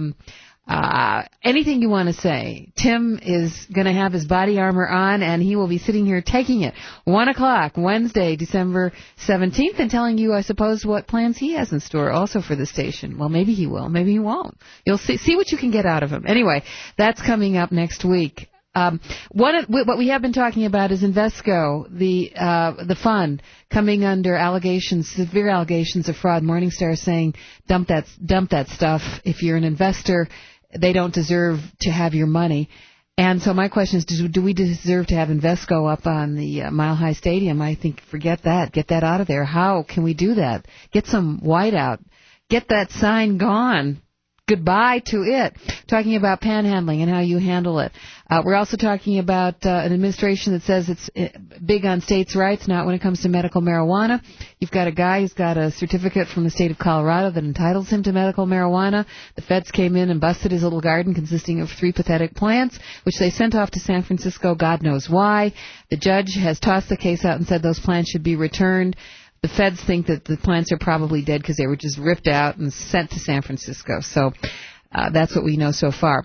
anything you want to say. Tim is going to have his body armor on, and he will be sitting here taking it 1 o'clock Wednesday, December 17th, and telling you, I suppose, what plans he has in store also for the station. Well, maybe he will, maybe he won't. You'll see what you can get out of him. Anyway, that's coming up next week. What we have been talking about is Invesco, the fund coming under severe allegations of fraud. Morningstar saying dump that stuff. If you're an investor, they don't deserve to have your money. And so my question is, do we deserve to have Invesco up on the Mile High Stadium? I think forget that. Get that out of there. How can we do that? Get some white out. Get that sign gone. Goodbye to it. Talking about panhandling and how you handle it. We're also talking about an administration that says it's big on states' rights, not when it comes to medical marijuana. You've got a guy who's got a certificate from the state of Colorado that entitles him to medical marijuana. The feds came in and busted his little garden consisting of 3 pathetic plants, which they sent off to San Francisco, God knows why. The judge has tossed the case out and said those plants should be returned. The feds think that the plants are probably dead because they were just ripped out and sent to San Francisco. So that's what we know so far.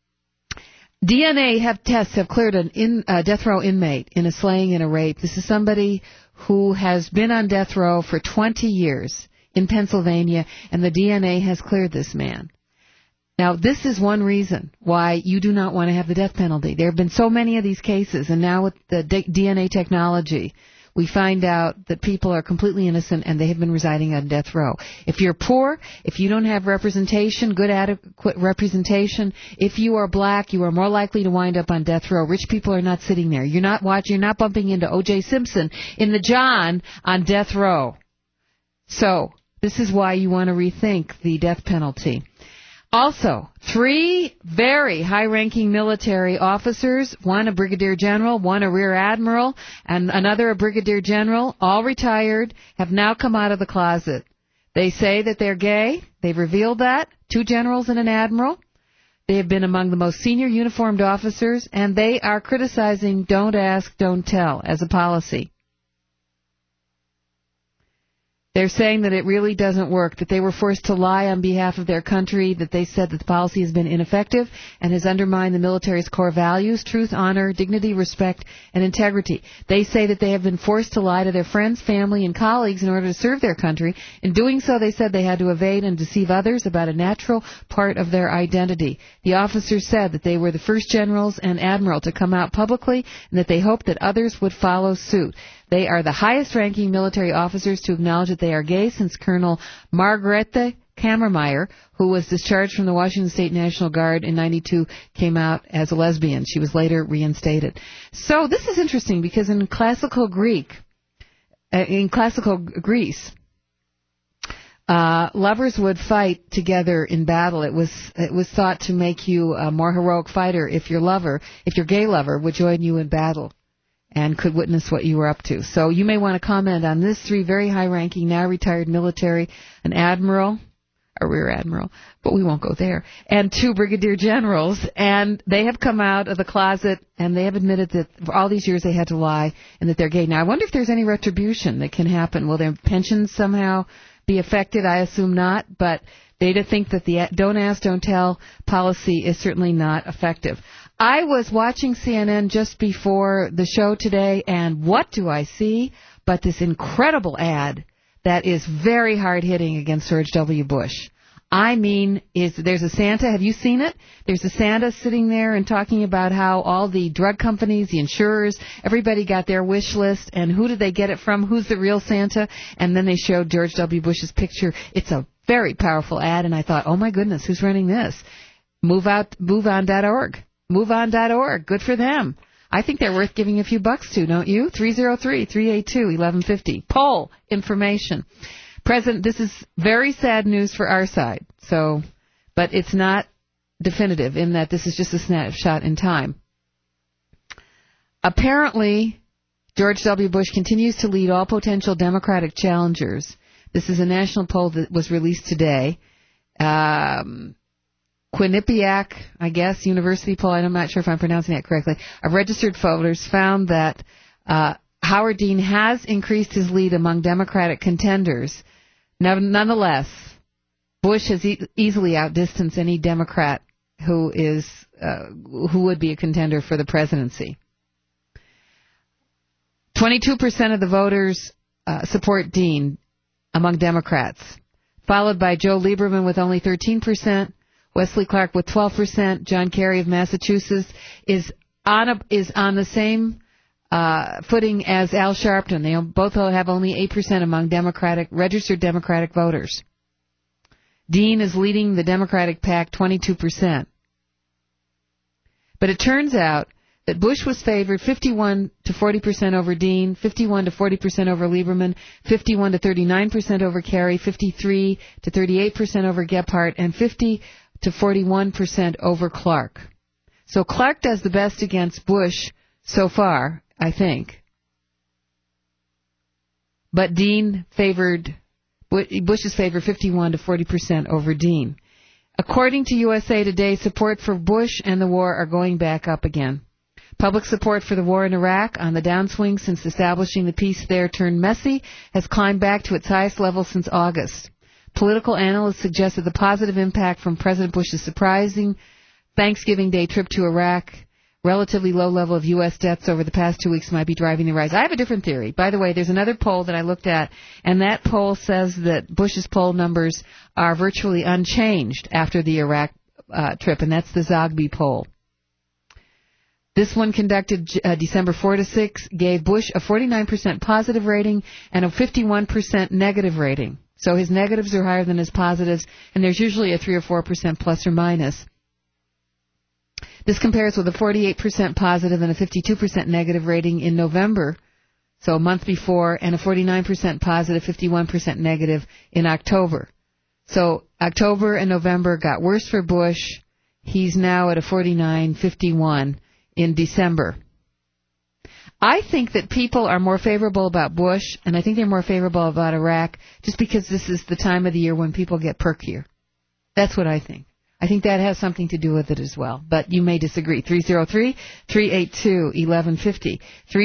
DNA tests have cleared a death row inmate in a slaying and a rape. This is somebody who has been on death row for 20 years in Pennsylvania, and the DNA has cleared this man. Now, this is one reason why you do not want to have the death penalty. There have been so many of these cases, and now with the DNA technology, we find out that people are completely innocent and they have been residing on death row. If you're poor, if you don't have representation, good adequate representation, if you are black, you are more likely to wind up on death row. Rich people are not sitting there. You're not bumping into O.J. Simpson in the John on death row. So, this is why you want to rethink the death penalty. Also, 3 very high-ranking military officers, one a brigadier general, one a rear admiral, and another a brigadier general, all retired, have now come out of the closet. They say that they're gay. They've revealed that. 2 generals and an admiral. They have been among the most senior uniformed officers, and they are criticizing don't ask, don't tell as a policy. They're saying that it really doesn't work, that they were forced to lie on behalf of their country, that they said that the policy has been ineffective and has undermined the military's core values, truth, honor, dignity, respect, and integrity. They say that they have been forced to lie to their friends, family, and colleagues in order to serve their country. In doing so, they said they had to evade and deceive others about a natural part of their identity. The officers said that they were the first generals and admiral to come out publicly and that they hoped that others would follow suit. They are the highest-ranking military officers to acknowledge that they are gay since Colonel Margarete Kammermeyer, who was discharged from the Washington State National Guard in '92, came out as a lesbian. She was later reinstated. So this is interesting because in classical Greece, lovers would fight together in battle. It was thought to make you a more heroic fighter if your gay lover would join you in battle and could witness what you were up to. So you may want to comment on this. 3 very high-ranking, now retired military, an admiral, a rear admiral, but we won't go there, and 2 brigadier generals, and they have come out of the closet, and they have admitted that for all these years they had to lie, and that they're gay. Now, I wonder if there's any retribution that can happen. Will their pensions somehow be affected? I assume not, but they think that the don't ask, don't tell policy is certainly not effective. I was watching CNN just before the show today, and what do I see but this incredible ad that is very hard-hitting against George W. Bush. I mean, there's a Santa. Have you seen it? There's a Santa sitting there and talking about how all the drug companies, the insurers, everybody got their wish list, and who did they get it from? Who's the real Santa? And then they showed George W. Bush's picture. It's a Very powerful ad, and I thought, oh my goodness, who's running this? MoveOn.org. MoveOn.org. Good for them. I think they're worth giving a few bucks to, don't you? 303-382-1150. Poll information. President, this is very sad news for our side. So, but it's not definitive in that this is just a snapshot in time. Apparently, George W. Bush continues to lead all potential Democratic challengers. This is a national poll that was released today. Quinnipiac, I guess, University poll, I'm not sure if I'm pronouncing that correctly, of registered voters found that Howard Dean has increased his lead among Democratic contenders. Nonetheless, Bush has easily outdistanced any Democrat who would be a contender for the presidency. 22% of the voters support Dean among Democrats, followed by Joe Lieberman with only 13%, Wesley Clark with 12%, John Kerry of Massachusetts is on the same footing as Al Sharpton. They both have only 8% among registered Democratic voters. Dean is leading the Democratic pack 22%. But it turns out that Bush was favored 51 to 40% over Dean, 51 to 40% over Lieberman, 51 to 39% over Kerry, 53 to 38% over Gephardt, and 50 to 41% over Clark. So Clark does the best against Bush so far, I think. But Bush is favored 51 to 40% over Dean. According to USA Today, support for Bush and the war are going back up again. Public support for the war in Iraq, on the downswing since establishing the peace there turned messy, has climbed back to its highest level since August. Political analysts suggest that the positive impact from President Bush's surprising Thanksgiving Day trip to Iraq, relatively low level of U.S. deaths over the past 2 weeks might be driving the rise. I have a different theory. By the way, there's another poll that I looked at, and that poll says that Bush's poll numbers are virtually unchanged after the Iraq trip, and that's the Zogby poll. This one, conducted December 4 to 6, gave Bush a 49% positive rating and a 51% negative rating. So his negatives are higher than his positives, and there's usually a 3 or 4% plus or minus. This compares with a 48% positive and a 52% negative rating in November, so a month before, and a 49% positive, 51% negative in October. So October and November got worse for Bush. He's now at a 49-51 in December. I think that people are more favorable about Bush, and I think they're more favorable about Iraq, just because this is the time of the year when people get perkier. That's what I think. I think that has something to do with it as well. But you may disagree. 303-382-1150.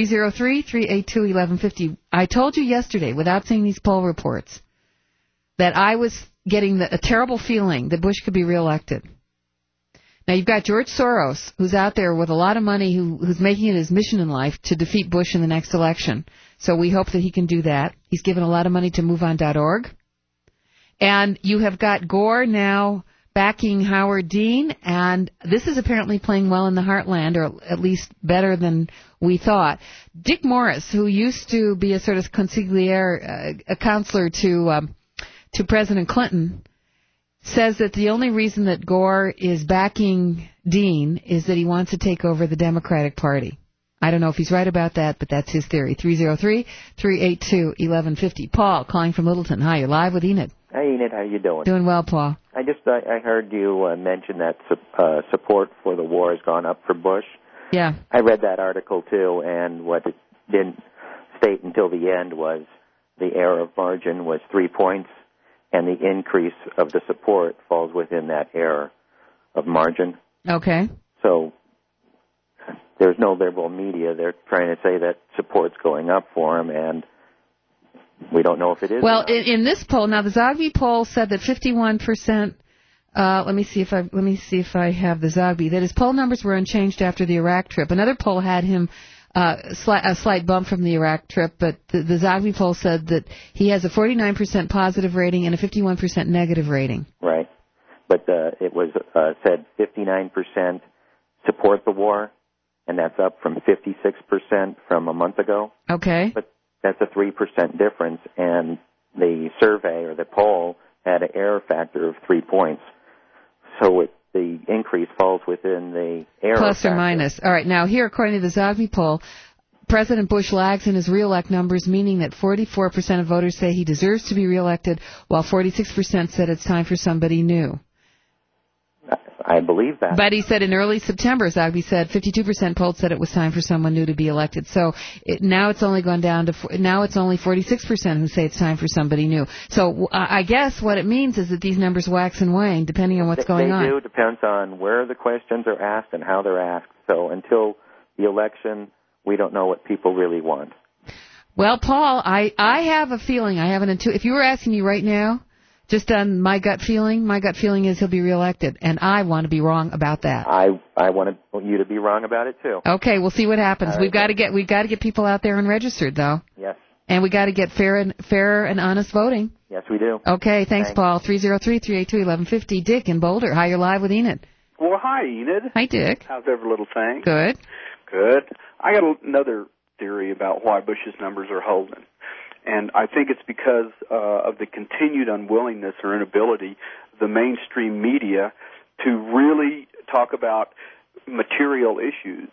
303-382-1150. I told you yesterday, without seeing these poll reports, that I was getting a terrible feeling that Bush could be reelected. Now, you've got George Soros, who's out there with a lot of money, who's making it his mission in life to defeat Bush in the next election. So we hope that he can do that. He's given a lot of money to MoveOn.org. And you have got Gore now backing Howard Dean, and this is apparently playing well in the heartland, or at least better than we thought. Dick Morris, who used to be a sort of consigliere, a counselor to President Clinton, says that the only reason that Gore is backing Dean is that he wants to take over the Democratic Party. I don't know if he's right about that, but that's his theory. 303-382-1150. Paul, calling from Littleton. Hi, you're live with Enid. Hi, Enid. How you doing? Doing well, Paul. I heard you mention that support for the war has gone up for Bush. Yeah. I read that article, too, and what it didn't state until the end was the error of margin was 3 points, and the increase of the support falls within that error of margin. Okay. So there's no liberal media. They're trying to say that support's going up for him, and we don't know if it is. Well, in this poll, now the Zogby poll said that 51%. Let me see if I have the Zogby. That his poll numbers were unchanged after the Iraq trip. Another poll had him a slight bump from the Iraq trip, but the Zogby poll said that he has a 49% positive rating and a 51% negative rating. Right, but it was said 59% support the war, and that's up from 56% from a month ago. Okay. But that's a 3% difference, and the survey or the poll had an error factor of 3 points. So the increase falls within the error Plus factor. or minus. All right. Now, here, according to the Zogby poll, President Bush lags in his re-elect numbers, meaning that 44% of voters say he deserves to be re-elected, while 46% said it's time for somebody new. I believe that. But he said in early September, Zogby said 52% polled said it was time for someone new to be elected. So now it's only gone down to, now it's only 46% who say it's time for somebody new. So I guess what it means is that these numbers wax and wane depending on what's going on. They do. Depends on where the questions are asked and how they're asked. So until the election, we don't know what people really want. Well, Paul, I have a feeling, if you were asking me right now, just on my gut feeling is he'll be reelected, and I want to be wrong about that. I want you to be wrong about it too. Okay, we'll see what happens. Right. We've got to get people out there and registered, though. Yes. And we got to get fair and honest voting. Yes, we do. Okay, thanks. Paul. 303-382-1150. Dick in Boulder. Hi, you're live with Enid. Well, hi, Enid. Hi, Dick. How's every little thing? Good. Good. I got another theory about why Bush's numbers are holding. And I think it's because of the continued unwillingness or inability of the mainstream media to really talk about material issues,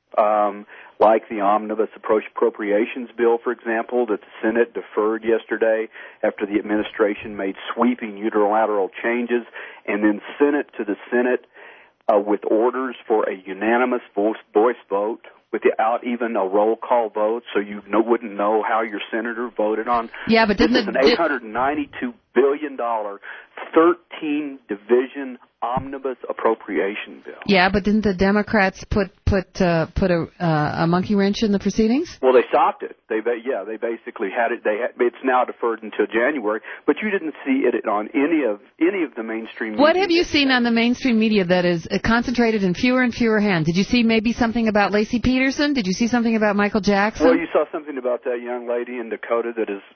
like the omnibus appropriations bill, for example, that the Senate deferred yesterday after the administration made sweeping unilateral changes, and then sent it to the Senate with orders for a unanimous voice vote, without even a roll call vote, so you wouldn't know how your senator voted on. Yeah, but this is an $892 billion, 13-division omnibus appropriation bill. Yeah, but didn't the Democrats put a monkey wrench in the proceedings? Well, they stopped it. They basically had it. It's now deferred until January. But you didn't see it on any of the mainstream media. What have you seen on the mainstream media that is concentrated in fewer and fewer hands? Did you see maybe something about Lacey Peterson? Did you see something about Michael Jackson? Well, you saw something about that young lady in Dakota that has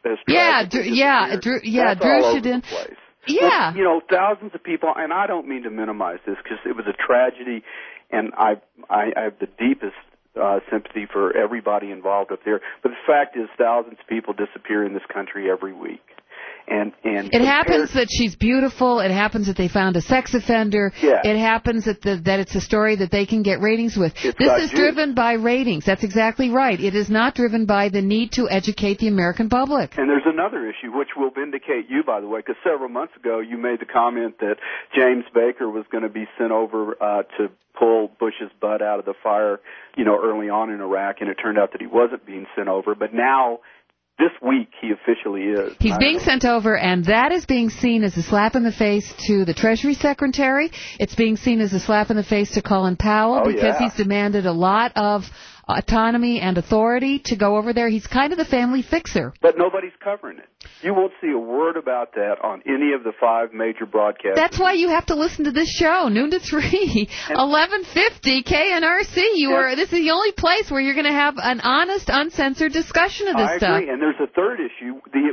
Drew Shedin. Yeah. But, thousands of people, and I don't mean to minimize this because it was a tragedy, and I have the deepest sympathy for everybody involved up there. But the fact is, thousands of people disappear in this country every week. And it happens that she's beautiful. It happens that they found a sex offender. Yeah. It happens that it's a story that they can get ratings with. This is driven by ratings. That's exactly right. It is not driven by the need to educate the American public. And there's another issue which will vindicate you, by the way, because several months ago you made the comment that James Baker was going to be sent over to pull Bush's butt out of the fire, early on in Iraq, and it turned out that he wasn't being sent over. But now, this week, he officially is. He's being sent over, and that is being seen as a slap in the face to the Treasury Secretary. It's being seen as a slap in the face to Colin Powell because he's demanded a lot of autonomy and authority to go over there. He's kind of the family fixer. But nobody's covering it. You won't see a word about that on any of the 5 major broadcasts. That's why you have to listen to this show, noon to 3, 1150 KNRC. This is the only place where you're going to have an honest, uncensored discussion of this stuff. I agree, and there's a third issue.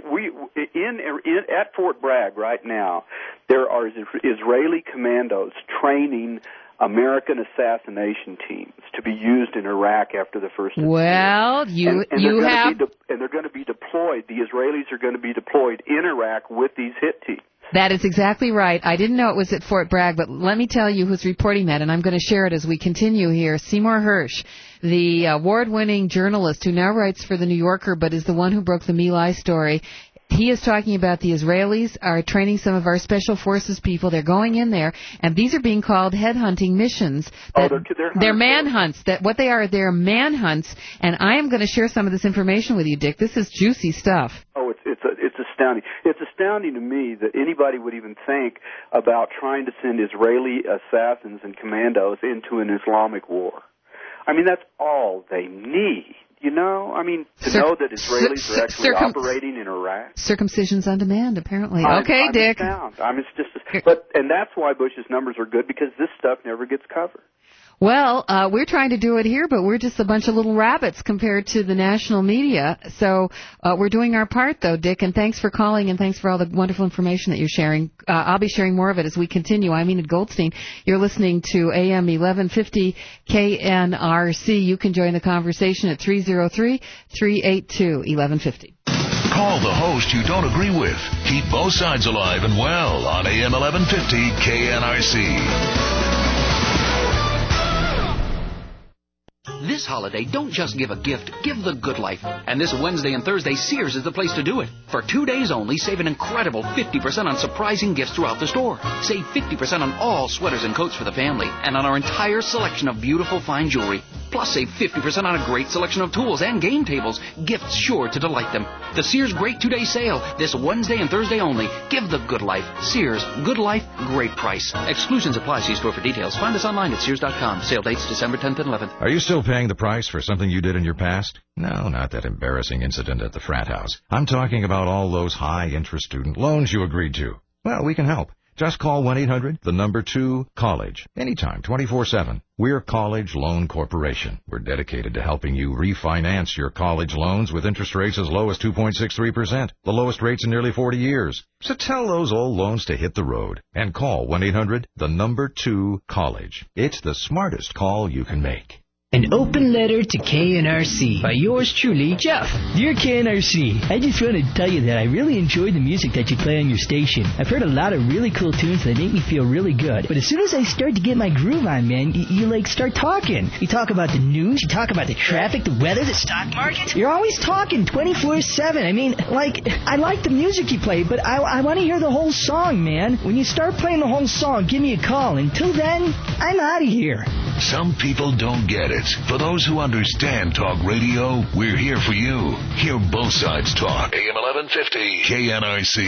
At Fort Bragg right now, there are Israeli commandos training American assassination teams to be used in Iraq after the first. Well, and they're going to be deployed. The Israelis are going to be deployed in Iraq with these hit teams. That is exactly right. I didn't know it was at Fort Bragg, but let me tell you who's reporting that, and I'm going to share it as we continue here. Seymour Hersh, the award-winning journalist who now writes for The New Yorker, but is the one who broke the My Lai story. He is talking about the Israelis are training some of our special forces people. They're going in there, and these are being called headhunting missions. They're manhunts. They're manhunts, and I am going to share some of this information with you, Dick. This is juicy stuff. Oh, it's astounding. It's astounding to me that anybody would even think about trying to send Israeli assassins and commandos into an Islamic war. I mean, that's all they need. To know that Israelis are actually operating in Iraq. Circumcisions on demand, apparently. Okay, Dick. And that's why Bush's numbers are good, because this stuff never gets covered. Well, we're trying to do it here, but we're just a bunch of little rabbits compared to the national media. So we're doing our part, though, Dick, and thanks for calling, and thanks for all the wonderful information that you're sharing. I'll be sharing more of it as we continue. I'm Enid Goldstein. You're listening to AM 1150 KNRC. You can join the conversation at 303-382-1150. Call the host you don't agree with. Keep both sides alive and well on AM 1150 KNRC. This holiday, don't just give a gift, give the good life. And this Wednesday and Thursday, Sears is the place to do it. For 2 days only, save an incredible 50% on surprising gifts throughout the store. Save 50% on all sweaters and coats for the family, and on our entire selection of beautiful fine jewelry. Plus, save 50% on a great selection of tools and game tables. Gifts sure to delight them. The Sears Great 2-Day Sale, this Wednesday and Thursday only. Give the good life. Sears, good life, great price. Exclusions apply. See store for details. Find us online at Sears.com. Sale dates December 10th and 11th. Are you still paying the price for something you did in your past? No, not that embarrassing incident at the frat house. I'm talking about all those high-interest student loans you agreed to. Well, we can help. Just call 1-800-2-COLLEGE. Anytime, 24/7. We're College Loan Corporation. We're dedicated to helping you refinance your college loans with interest rates as low as 2.63%, the lowest rates in nearly 40 years. So tell those old loans to hit the road and call 1-800-2-COLLEGE. It's the smartest call you can make. An open letter to KNRC by yours truly, Jeff. Dear KNRC, I just want to tell you that I really enjoy the music that you play on your station. I've heard a lot of really cool tunes that make me feel really good. But as soon as I start to get my groove on, man, you start talking. You talk about the news, you talk about the traffic, the weather, the stock market. You're always talking 24/7. I mean, I like the music you play, but I want to hear the whole song, man. When you start playing the whole song, give me a call. Until then, I'm out of here. Some people don't get it. For those who understand talk radio, we're here for you. Hear both sides talk. AM 1150 KNRC.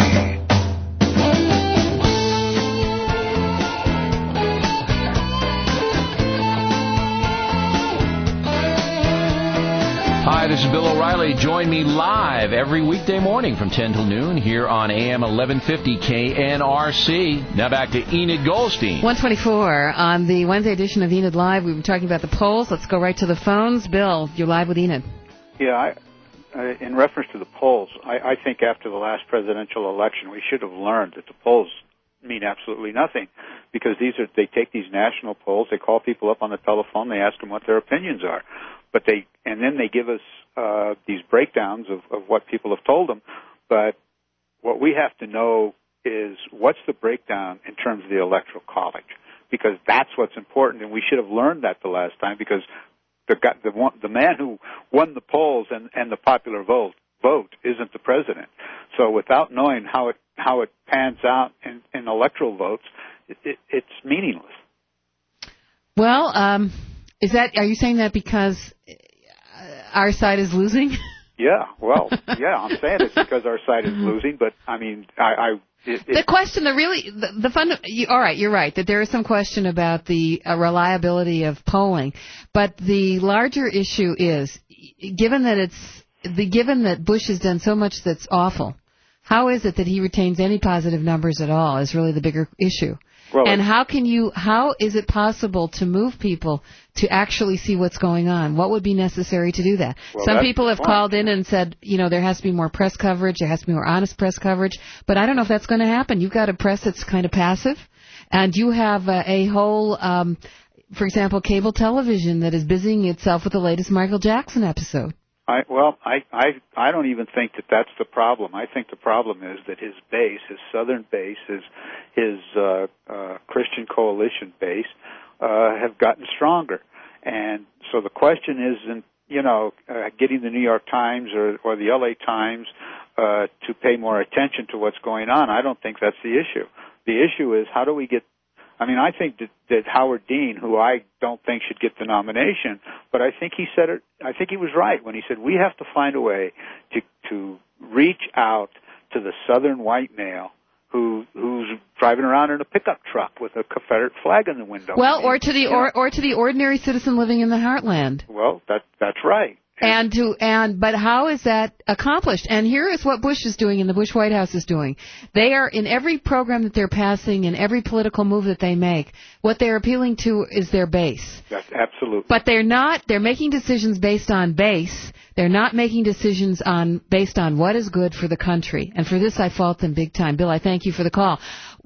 Hi, this is Bill O'Reilly. Join me live every weekday morning from 10 till noon here on AM 1150 KNRC. Now back to Enid Goldstein. 124 on the Wednesday edition of Enid Live. We were talking about the polls. Let's go right to the phones. Bill, you're live with Enid. Yeah, in reference to the polls, I think after the last presidential election, we should have learned that the polls mean absolutely nothing, because they take these national polls, they call people up on the telephone, they ask them what their opinions are. And then they give us these breakdowns of what people have told them. But what we have to know is what's the breakdown in terms of the Electoral College, because that's what's important, and we should have learned that the last time, because the man who won the polls and the popular vote isn't the president. So without knowing how it pans out in electoral votes, it's meaningless. Well, are you saying that because our side is losing? Yeah, well, yeah, I'm saying it's because our side is losing, but I mean, the question, all right, you're right, that there is some question about the reliability of polling, but the larger issue is, given that Bush has done so much that's awful, how is it that he retains any positive numbers at all is really the bigger issue. Well, and how is it possible to move people to actually see what's going on? What would be necessary to do that? Well, some people have called in and said, there has to be more press coverage, there has to be more honest press coverage, but I don't know if that's going to happen. You've got a press that's kind of passive, and you have a whole, for example, cable television that is busying itself with the latest Michael Jackson episode. I don't even think that that's the problem. I think the problem is that his base, his southern base, his Christian coalition base, have gotten stronger. And so the question isn't, getting the New York Times or the LA Times to pay more attention to what's going on. I don't think that's the issue. The issue is how do we get. I think that Howard Dean, who I don't think should get the nomination, but I think he said it. I think he was right when he said we have to find a way to reach out to the southern white male who's driving around in a pickup truck with a Confederate flag in the window. Well, or to the ordinary citizen living in the heartland. Well, that's right. But how is that accomplished? And here is what Bush is doing and the Bush White House is doing. They are, in every program that they're passing and every political move that they make, what they're appealing to is their base. That's absolutely. But they're making decisions based on base. They're not making decisions based on what is good for the country. And for this, I fault them big time. Bill, I thank you for the call.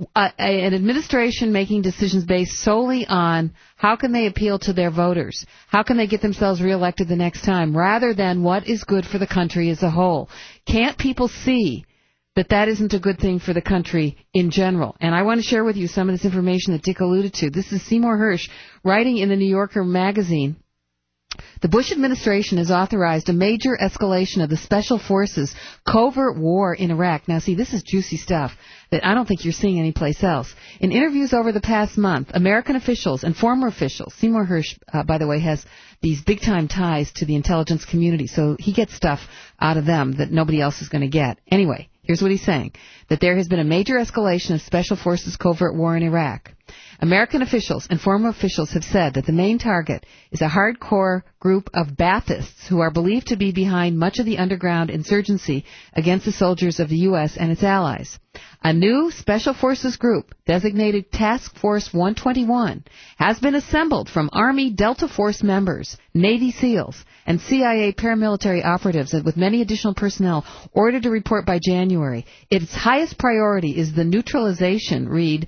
An administration making decisions based solely on how can they appeal to their voters, how can they get themselves reelected the next time, rather than what is good for the country as a whole. Can't people see that isn't a good thing for the country in general. And I want to share with you some of this information that Dick alluded to. This is Seymour Hersh writing in the New Yorker magazine. The Bush administration has authorized a major escalation of the Special Forces covert war in Iraq. Now, see, this is juicy stuff that I don't think you're seeing anyplace else. In interviews over the past month, American officials and former officials, Seymour Hersh, by the way, has these big-time ties to the intelligence community, so he gets stuff out of them that nobody else is going to get. Anyway, here's what he's saying, that there has been a major escalation of Special Forces covert war in Iraq. American officials and former officials have said that the main target is a hardcore group of Baathists who are believed to be behind much of the underground insurgency against the soldiers of the U.S. and its allies. A new Special Forces group, designated Task Force 121, has been assembled from Army Delta Force members, Navy SEALs, and CIA paramilitary operatives, with many additional personnel ordered to report by January. Its highest priority is the neutralization,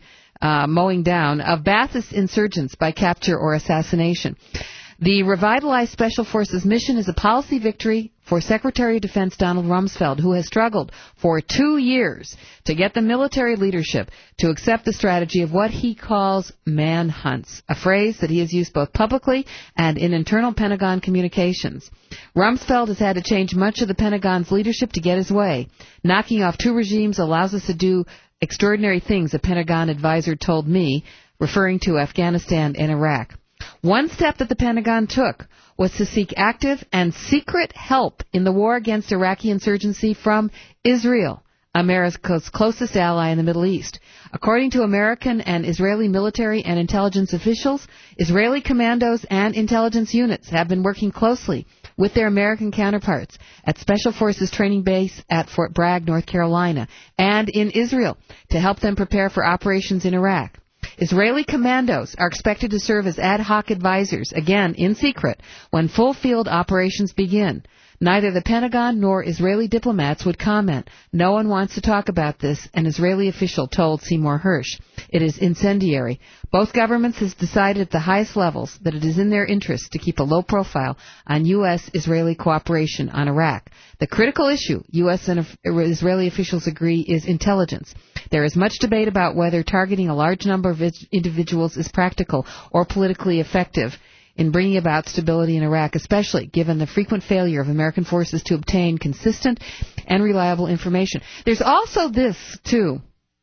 mowing down of Baathist insurgents by capture or assassination. The revitalized Special Forces mission is a policy victory for Secretary of Defense Donald Rumsfeld, who has struggled for 2 years to get the military leadership to accept the strategy of what he calls manhunts, a phrase that he has used both publicly and in internal Pentagon communications. Rumsfeld has had to change much of the Pentagon's leadership to get his way. Knocking off 2 regimes allows us to do extraordinary things, a Pentagon advisor told me, referring to Afghanistan and Iraq. One step that the Pentagon took was to seek active and secret help in the war against Iraqi insurgency from Israel, America's closest ally in the Middle East. According to American and Israeli military and intelligence officials, Israeli commandos and intelligence units have been working closely with their American counterparts at Special Forces Training Base at Fort Bragg, North Carolina, and in Israel to help them prepare for operations in Iraq. Israeli commandos are expected to serve as ad hoc advisors, again in secret, when full field operations begin. Neither the Pentagon nor Israeli diplomats would comment. No one wants to talk about this, an Israeli official told Seymour Hersh. It is incendiary. Both governments have decided at the highest levels that it is in their interest to keep a low profile on U.S.-Israeli cooperation on Iraq. The critical issue, U.S. and Israeli officials agree, is intelligence. There is much debate about whether targeting a large number of individuals is practical or politically effective in bringing about stability in Iraq, especially given the frequent failure of American forces to obtain consistent and reliable information. There's also this, too,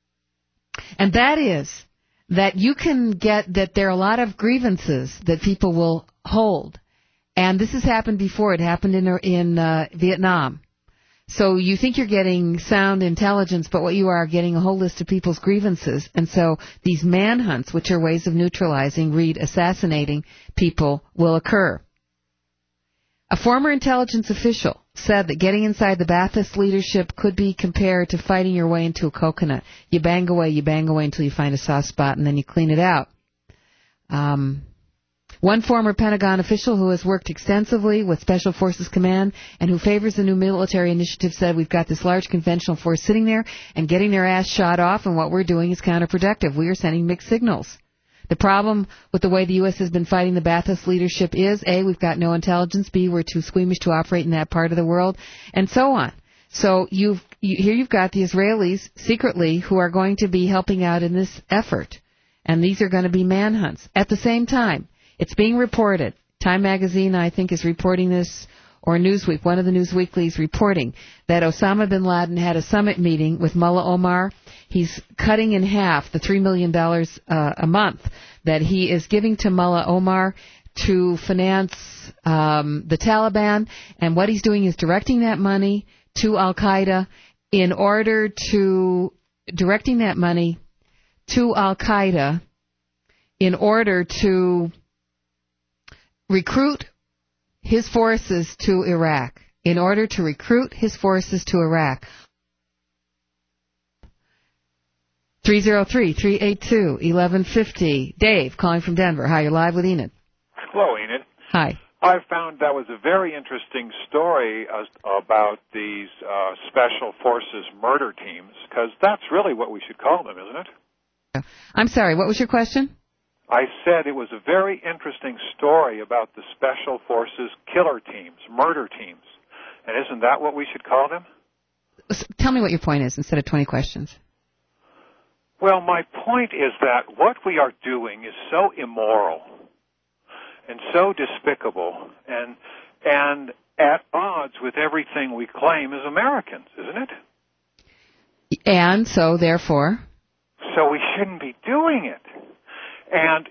and that is that you can get that there are a lot of grievances that people will hold. And this has happened before. It happened in Vietnam. So you think you're getting sound intelligence, but what you are getting a whole list of people's grievances. And so these manhunts, which are ways of neutralizing, assassinating people, will occur. A former intelligence official said that getting inside the Baathist leadership could be compared to fighting your way into a coconut. You bang away until you find a soft spot, and then you clean it out. One former Pentagon official who has worked extensively with Special Forces Command and who favors the new military initiative said, we've got this large conventional force sitting there and getting their ass shot off, and what we're doing is counterproductive. We are sending mixed signals. The problem with the way the U.S. has been fighting the Baathist leadership is, A, we've got no intelligence, B, we're too squeamish to operate in that part of the world, and so on. So here you've got the Israelis secretly who are going to be helping out in this effort, and these are going to be manhunts. At the same time, it's being reported. Time Magazine, I think, is reporting this, or Newsweek, one of the news weeklies reporting that Osama bin Laden had a summit meeting with Mullah Omar. He's cutting in half the $3 million a month that he is giving to Mullah Omar to finance the Taliban, and what he's doing is directing that money to Al-Qaeda in order to recruit his forces to Iraq. 303-382-1150. Dave, calling from Denver. Hi, you're live with Enid. Hello, Enid. Hi. I found that was a very interesting story about these Special Forces murder teams, because that's really what we should call them, isn't it? I'm sorry, what was your question? I said it was a very interesting story about the Special Forces killer teams, murder teams. And isn't that what we should call them? tell me what your point is instead of 20 questions. Well, my point is that what we are doing is so immoral and so despicable and at odds with everything we claim as Americans, isn't it? And so, therefore? So we shouldn't be doing it. And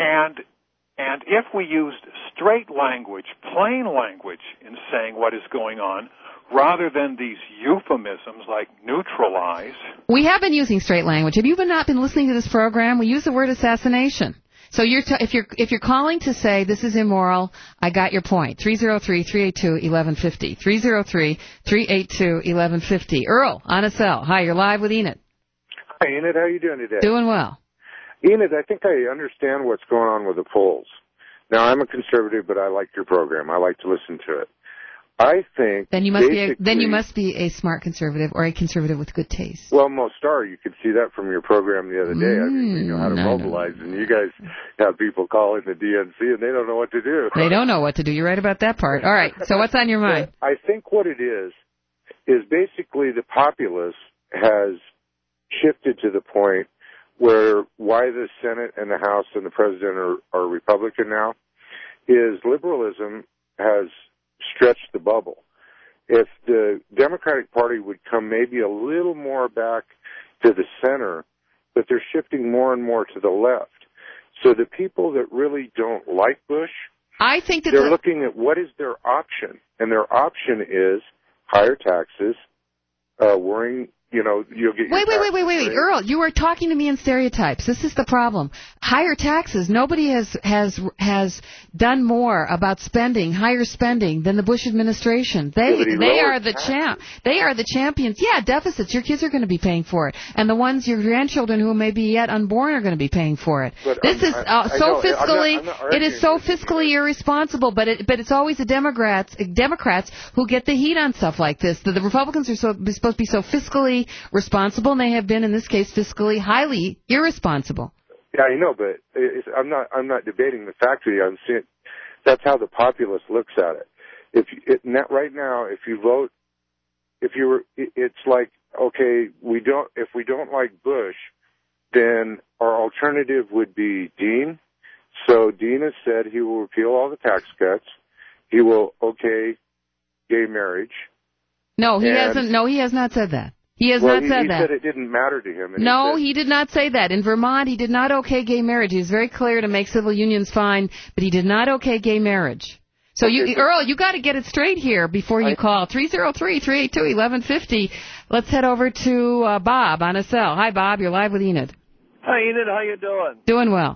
if we used straight language, plain language in saying what is going on, rather than these euphemisms like neutralize. We have been using straight language. Have you not been listening to this program? We use the word assassination. So if you're calling to say this is immoral, I got your point. 303-382-1150. 303-382-1150. Earl, on a cell. Hi, you're live with Enid. Hi, Enid. How are you doing today? Doing well. Enid, I think I understand what's going on with the polls. Now, I'm a conservative, but I like your program. I like to listen to it. I think then you must be a smart conservative or a conservative with good taste. Well, most are. You could see that from your program the other day. I mean, you know how to mobilize, and you guys have people calling the DNC, and they don't know what to do. They don't know what to do. You're right about that part. All right. So what's on your mind? I think what it is basically the populace has shifted to the point where why the Senate and the House and the President are Republican now is liberalism has stretched the bubble. If the Democratic Party would come maybe a little more back to the center, but they're shifting more and more to the left. So the people that really don't like Bush, I think that they're looking at what is their option, and their option is higher taxes, worrying. You know, you'll get Wait, Earl, you are talking to me in stereotypes. This is the problem. Higher taxes. Nobody has done more about higher spending than the Bush administration. They are the champions. Yeah, deficits. Your kids are going to be paying for it, and the ones your grandchildren who may be yet unborn are going to be paying for it. But this is so fiscally. It is so fiscally irresponsible. But it's always the Democrats who get the heat on stuff like this. The Republicans are supposed to be so fiscally responsible, and they have been in this case fiscally highly irresponsible. Yeah, I know, but I'm not debating the fact that I'm seeing that's how the populace looks at it. Right now, if you vote, it's like okay, if we don't like Bush, then our alternative would be Dean. So Dean has said he will repeal all the tax cuts. He will okay gay marriage. No, he hasn't. No, he has not said that. He has not said that. He said it didn't matter to him. No, he did not say that. In Vermont, he did not okay gay marriage. He was very clear to make civil unions fine, but he did not okay gay marriage. So, Earl, you got to get it straight here before you call. 303-382-1150. Let's head over to Bob on a cell. Hi, Bob. You're live with Enid. Hi, Enid. How you doing? Doing well.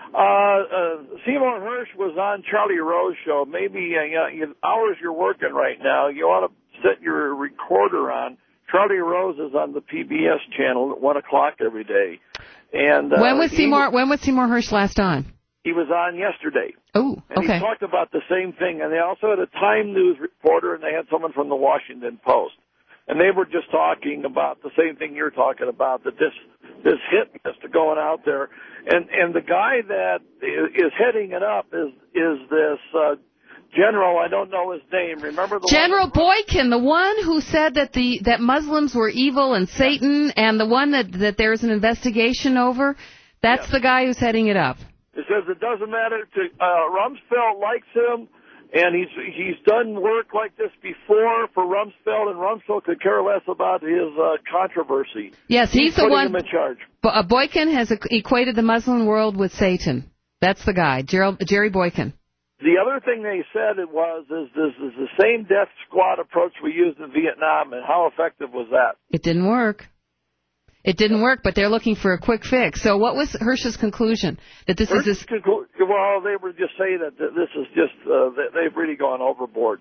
Seymour Hersh was on Charlie Rose show. Maybe hours you're working right now, you ought to set your recorder on. Charlie Rose is on the PBS channel at 1 o'clock every day. And when was Seymour Hersh last on? He was on yesterday. Oh, okay. And he talked about the same thing. And they also had a Time News reporter, and they had someone from the Washington Post. And they were just talking about the same thing you're talking about, that this hit list going out there. And the guy that is heading it up is this general, I don't know his name. Remember the General Boykin, the one who said that Muslims were evil and Satan, and the one that there's an investigation over? That's the guy who's heading it up. It says it doesn't matter to Rumsfeld likes him, and he's done work like this before for Rumsfeld, and Rumsfeld could care less about his controversy. Yes, he's the one. Him in charge. Boykin has equated the Muslim world with Satan. That's the guy, Jerry Boykin. The other thing they said is this is the same death squad approach we used in Vietnam, and how effective was that? It didn't work. It didn't work, but they're looking for a quick fix. So what was Hersh's conclusion? That this is well, they were just saying that this is just they've really gone overboard.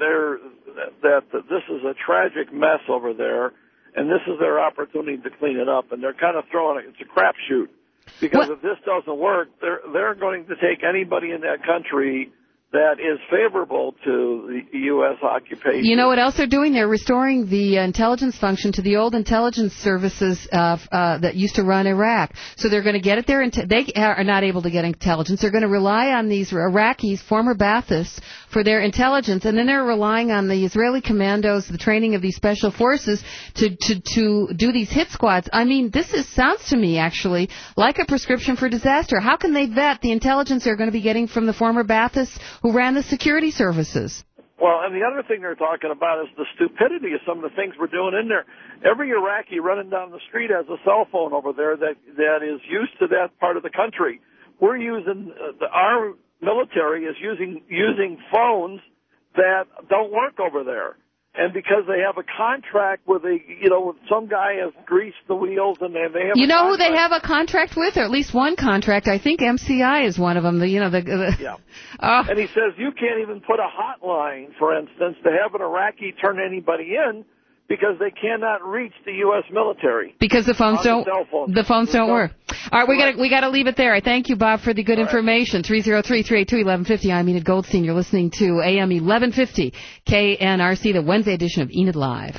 That this is a tragic mess over there, and this is their opportunity to clean it up. And they're kind of throwing it's a crapshoot because if this doesn't work, they're going to take anybody in that country that is favorable to the U.S. occupation. You know what else they're doing? They're restoring the intelligence function to the old intelligence services that used to run Iraq. So they're going to get it there. They are not able to get intelligence. They're going to rely on these Iraqis, former Baathists, for their intelligence, and then they're relying on the Israeli commandos, the training of these special forces, to do these hit squads. I mean, sounds to me, actually, like a prescription for disaster. How can they vet the intelligence they're going to be getting from the former Baathists who ran the security services? Well, and the other thing they're talking about is the stupidity of some of the things we're doing in there. Every Iraqi running down the street has a cell phone over there that is used to that part of the country. We're using our military is using phones that don't work over there. And because they have a contract with some guy has greased the wheels, and they have. You know who they have a contract with, or at least one contract? I think MCI is one of them. Yeah. And he says you can't even put a hotline, for instance, to have an Iraqi turn anybody in because they cannot reach the U.S. military because the phones don't work. All right, we got to leave it there. I thank you, Bob, for the good information. 303-382-1150. I'm Enid Goldstein. You're listening to AM 1150 KNRC, the Wednesday edition of Enid Live.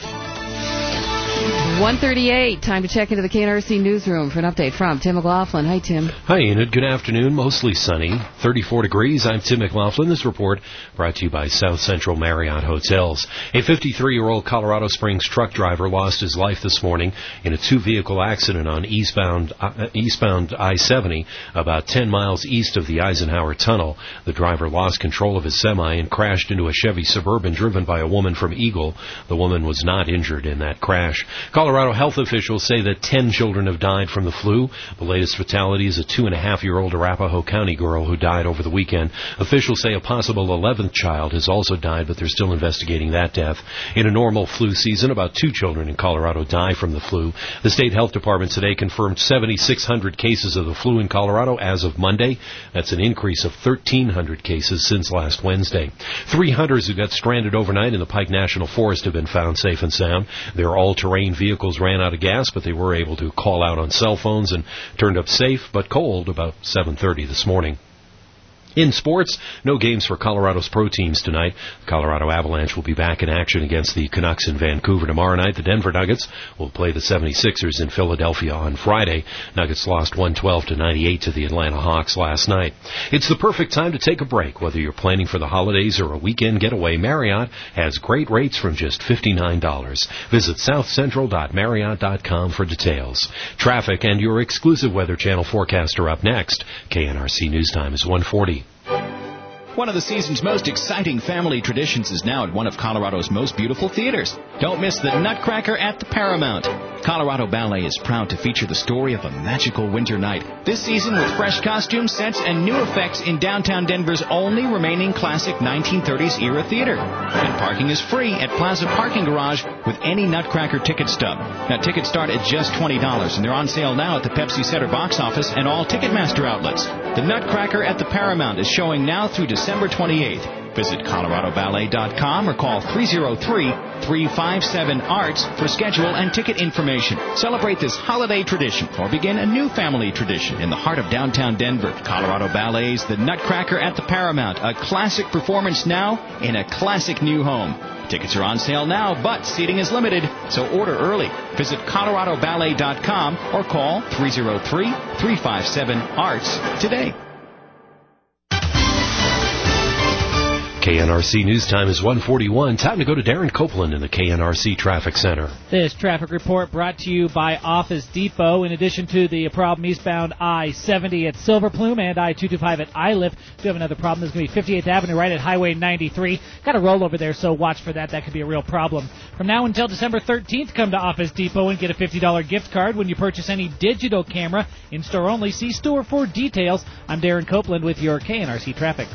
1:38. Time to check into the KNRC newsroom for an update from Tim McLaughlin. Hi, Tim. Hi, Enid. Good afternoon. Mostly sunny. 34 degrees. I'm Tim McLaughlin. This report brought to you by South Central Marriott Hotels. A 53-year-old Colorado Springs truck driver lost his life this morning in a two-vehicle accident on eastbound I-70, about 10 miles east of the Eisenhower Tunnel. The driver lost control of his semi and crashed into a Chevy Suburban driven by a woman from Eagle. The woman was not injured in that crash. Colorado health officials say that 10 children have died from the flu. The latest fatality is a 2.5-year-old Arapahoe County girl who died over the weekend. Officials say a possible 11th child has also died, but they're still investigating that death. In a normal flu season, about 2 children in Colorado die from the flu. The state health department today confirmed 7,600 cases of the flu in Colorado as of Monday. That's an increase of 1,300 cases since last Wednesday. 3 hunters who got stranded overnight in the Pike National Forest have been found safe and sound. Their all-terrain vehicles ran out of gas, but they were able to call out on cell phones and turned up safe but cold about 7:30 this morning. In sports, no games for Colorado's pro teams tonight. The Colorado Avalanche will be back in action against the Canucks in Vancouver tomorrow night. The Denver Nuggets will play the 76ers in Philadelphia on Friday. Nuggets lost 112-98 to the Atlanta Hawks last night. It's the perfect time to take a break. Whether you're planning for the holidays or a weekend getaway, Marriott has great rates from just $59. Visit southcentral.marriott.com for details. Traffic and your exclusive Weather Channel forecast are up next. KNRC News Time is 1:40. One of the season's most exciting family traditions is now at one of Colorado's most beautiful theaters. Don't miss the Nutcracker at the Paramount. Colorado Ballet is proud to feature the story of a magical winter night. This season with fresh costumes, sets, and new effects in downtown Denver's only remaining classic 1930s era theater. And parking is free at Plaza Parking Garage with any Nutcracker ticket stub. Now, tickets start at just $20, and they're on sale now at the Pepsi Center box office and all Ticketmaster outlets. The Nutcracker at the Paramount is showing now through December 28th. Visit coloradoballet.com or call 303-357-ARTS for schedule and ticket information. Celebrate this holiday tradition or begin a new family tradition in the heart of downtown Denver. Colorado Ballet's The Nutcracker at the Paramount, a classic performance now in a classic new home. Tickets are on sale now, but seating is limited, so order early. Visit coloradoballet.com or call 303-357-ARTS today. KNRC News Time is 1:41. Time to go to Darren Copeland in the KNRC Traffic Center. This traffic report brought to you by Office Depot. In addition to the problem eastbound I-70 at Silver Plume and I-225 at Iliff, we have another problem. There's going to be 58th Avenue right at Highway 93. Got a roll over there, so watch for that. That could be a real problem. From now until December 13th, come to Office Depot and get a $50 gift card when you purchase any digital camera. In-store only. See store for details. I'm Darren Copeland with your KNRC Traffic.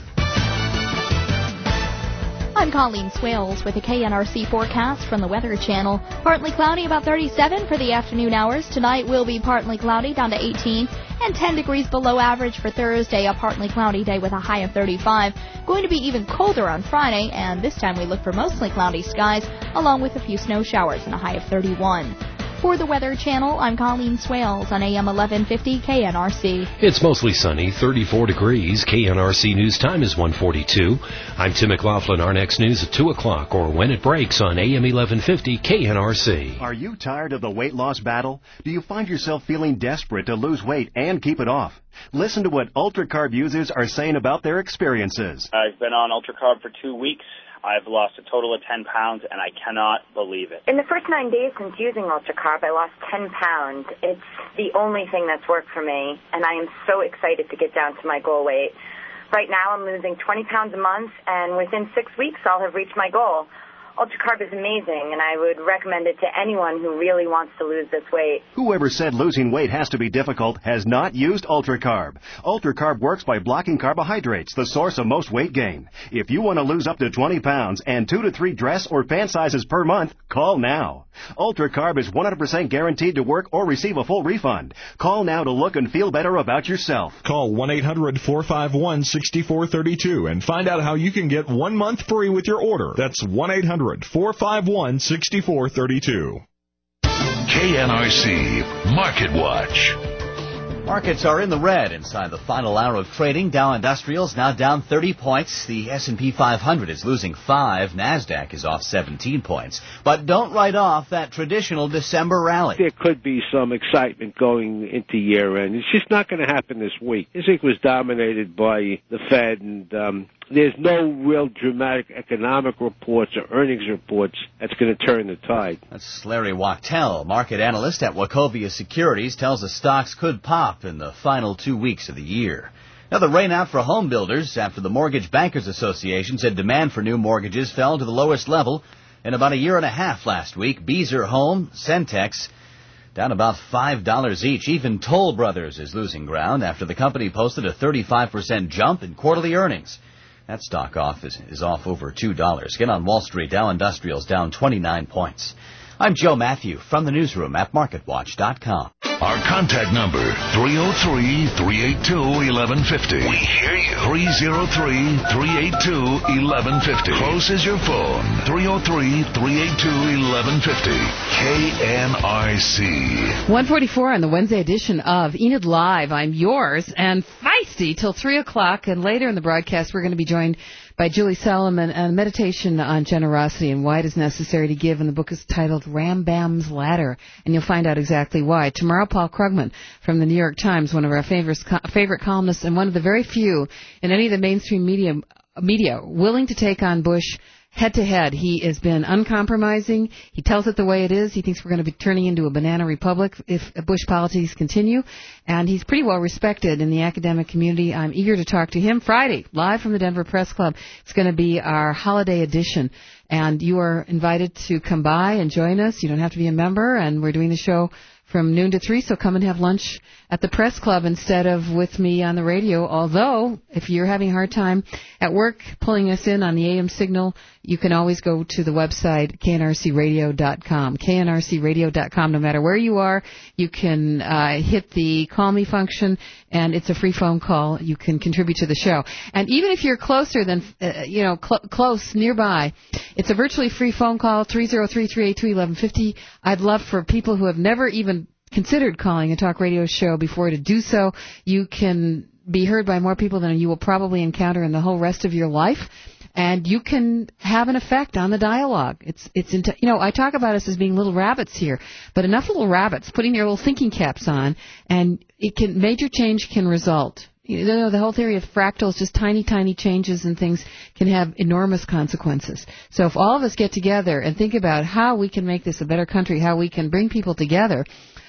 I'm Colleen Swales with a KNRC forecast from the Weather Channel. Partly cloudy, about 37 for the afternoon hours. Tonight will be partly cloudy, down to 18, and 10 degrees below average for Thursday, a partly cloudy day with a high of 35. Going to be even colder on Friday, and this time we look for mostly cloudy skies, along with a few snow showers and a high of 31. For the Weather Channel, I'm Colleen Swales on AM 1150 KNRC. It's mostly sunny, 34 degrees. KNRC News Time is 1:42. I'm Tim McLaughlin. Our next news at 2 o'clock or when it breaks on AM 1150 KNRC. Are you tired of the weight loss battle? Do you find yourself feeling desperate to lose weight and keep it off? Listen to what UltraCarb users are saying about their experiences. I've been on UltraCarb for 2 weeks. I've lost a total of 10 pounds, and I cannot believe it. In the first 9 days since using UltraCarb, I lost 10 pounds. It's the only thing that's worked for me, and I am so excited to get down to my goal weight. Right now, I'm losing 20 pounds a month, and within 6 weeks, I'll have reached my goal. UltraCarb is amazing, and I would recommend it to anyone who really wants to lose this weight. Whoever said losing weight has to be difficult has not used UltraCarb. UltraCarb works by blocking carbohydrates, the source of most weight gain. If you want to lose up to 20 pounds and 2 to 3 dress or pant sizes per month, call now. UltraCarb is 100% guaranteed to work or receive a full refund. Call now to look and feel better about yourself. Call 1-800-451-6432 and find out how you can get 1 month free with your order. That's 1-800-451-6432. KNRC Market Watch. Markets are in the red inside the final hour of trading. Dow Industrials now down 30 points. The S&P 500 is losing 5. NASDAQ is off 17 points. But don't write off that traditional December rally. There could be some excitement going into year-end. It's just not going to happen this week. This week was dominated by the Fed, and there's no real dramatic economic reports or earnings reports that's going to turn the tide. That's Larry Wachtel, market analyst at Wachovia Securities, tells us stocks could pop in the final 2 weeks of the year. Now, the rain out for home builders after the Mortgage Bankers Association said demand for new mortgages fell to the lowest level in about a year and a half last week. Beazer Home, Centex, down about $5 each. Even Toll Brothers is losing ground after the company posted a 35% jump in quarterly earnings. That stock is off over $2. Get on Wall Street. Dow Industrials down 29 points. I'm Joe Matthew from the newsroom at MarketWatch.com. Our contact number, 303-382-1150. We hear you. 303-382-1150. Close is your phone. 303-382-1150. KNRC. 144 on the Wednesday edition of Enid Live. I'm yours and feisty till 3 o'clock. And later in the broadcast, we're going to be joined by Julie Solomon, a meditation on generosity and why it is necessary to give. And the book is titled Rambam's Ladder, and you'll find out exactly why. Tomorrow, Paul Krugman from the New York Times, one of our favorite columnists and one of the very few in any of the mainstream media willing to take on Bush head-to-head. He has been uncompromising. He tells it the way it is. He thinks we're going to be turning into a banana republic if Bush policies continue. And he's pretty well respected in the academic community. I'm eager to talk to him Friday, live from the Denver Press Club. It's going to be our holiday edition. And you are invited to come by and join us. You don't have to be a member. And we're doing the show from noon to 3, so come and have lunch at the Press Club instead of with me on the radio. Although, if you're having a hard time at work pulling us in on the AM signal, you can always go to the website, knrcradio.com. knrcradio.com. No matter where you are, you can hit the call me function, and it's a free phone call. You can contribute to the show. And even if you're closer than, close, nearby, it's a virtually free phone call, 303-382-1150. I'd love for people who have never even considered calling a talk radio show before to do so. You can be heard by more people than you will probably encounter in the whole rest of your life, and you can have an effect on the dialogue. I talk about us as being little rabbits here, but enough little rabbits putting their little thinking caps on, and major change can result. The whole theory of fractals, just tiny, tiny changes and things can have enormous consequences. So if all of us get together and think about how we can make this a better country, how we can bring people together,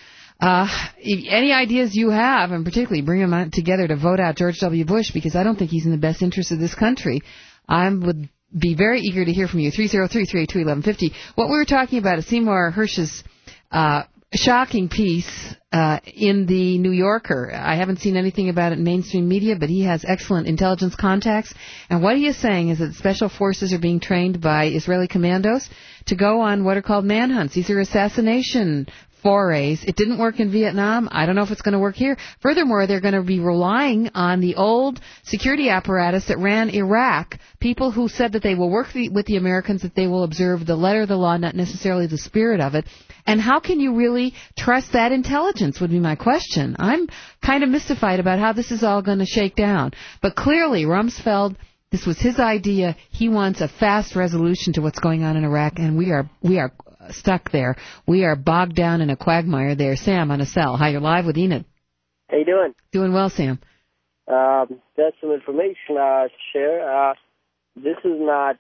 any ideas you have, and particularly bring them together to vote out George W. Bush, because I don't think he's in the best interest of this country, I would be very eager to hear from you. 303-382-1150. What we were talking about is Seymour Hersh's shocking piece in the New Yorker. I haven't seen anything about it in mainstream media, but he has excellent intelligence contacts. And what he is saying is that special forces are being trained by Israeli commandos to go on what are called manhunts. These are assassination forays. It didn't work in Vietnam. I don't know if it's going to work here. Furthermore, they're going to be relying on the old security apparatus that ran Iraq, people who said that they will work with the Americans, that they will observe the letter of the law, not necessarily the spirit of it. And how can you really trust that intelligence would be my question. I'm kind of mystified about how this is all going to shake down. But clearly, Rumsfeld, this was his idea. He wants a fast resolution to what's going on in Iraq, and we are stuck there. We are bogged down in a quagmire there. Sam on a cell. Hi, you're live with Enid. How you doing? Doing well, Sam. Got some information to share. This is not.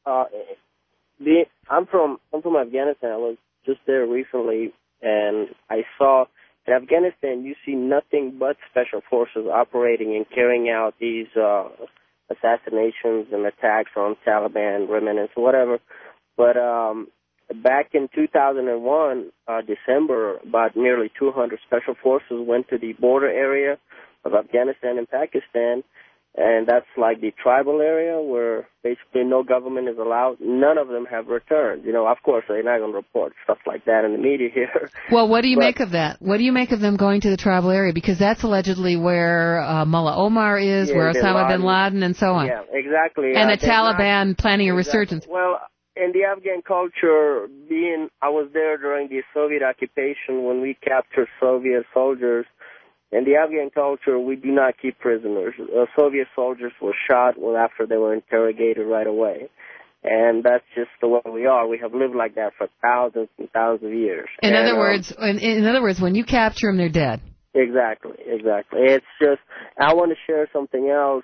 I'm from Afghanistan. I was just there recently, and I saw in Afghanistan you see nothing but special forces operating and carrying out these assassinations and attacks on Taliban remnants, whatever. But back in 2001, December, about nearly 200 special forces went to the border area of Afghanistan and Pakistan, and that's like the tribal area where basically no government is allowed. None of them have returned. You know, of course, they're not going to report stuff like that in the media here. Well, what do you make of that? What do you make of them going to the tribal area? Because that's allegedly where Mullah Omar is, where Osama bin Laden, and so on. Yeah, exactly. And the Taliban planning a resurgence. Well, in the Afghan culture, I was there during the Soviet occupation when we captured Soviet soldiers. In the Afghan culture, we do not keep prisoners. Soviet soldiers were shot after they were interrogated right away. And that's just the way we are. We have lived like that for thousands and thousands of years. In other words, when you capture them, they're dead. Exactly. It's just, I want to share something else.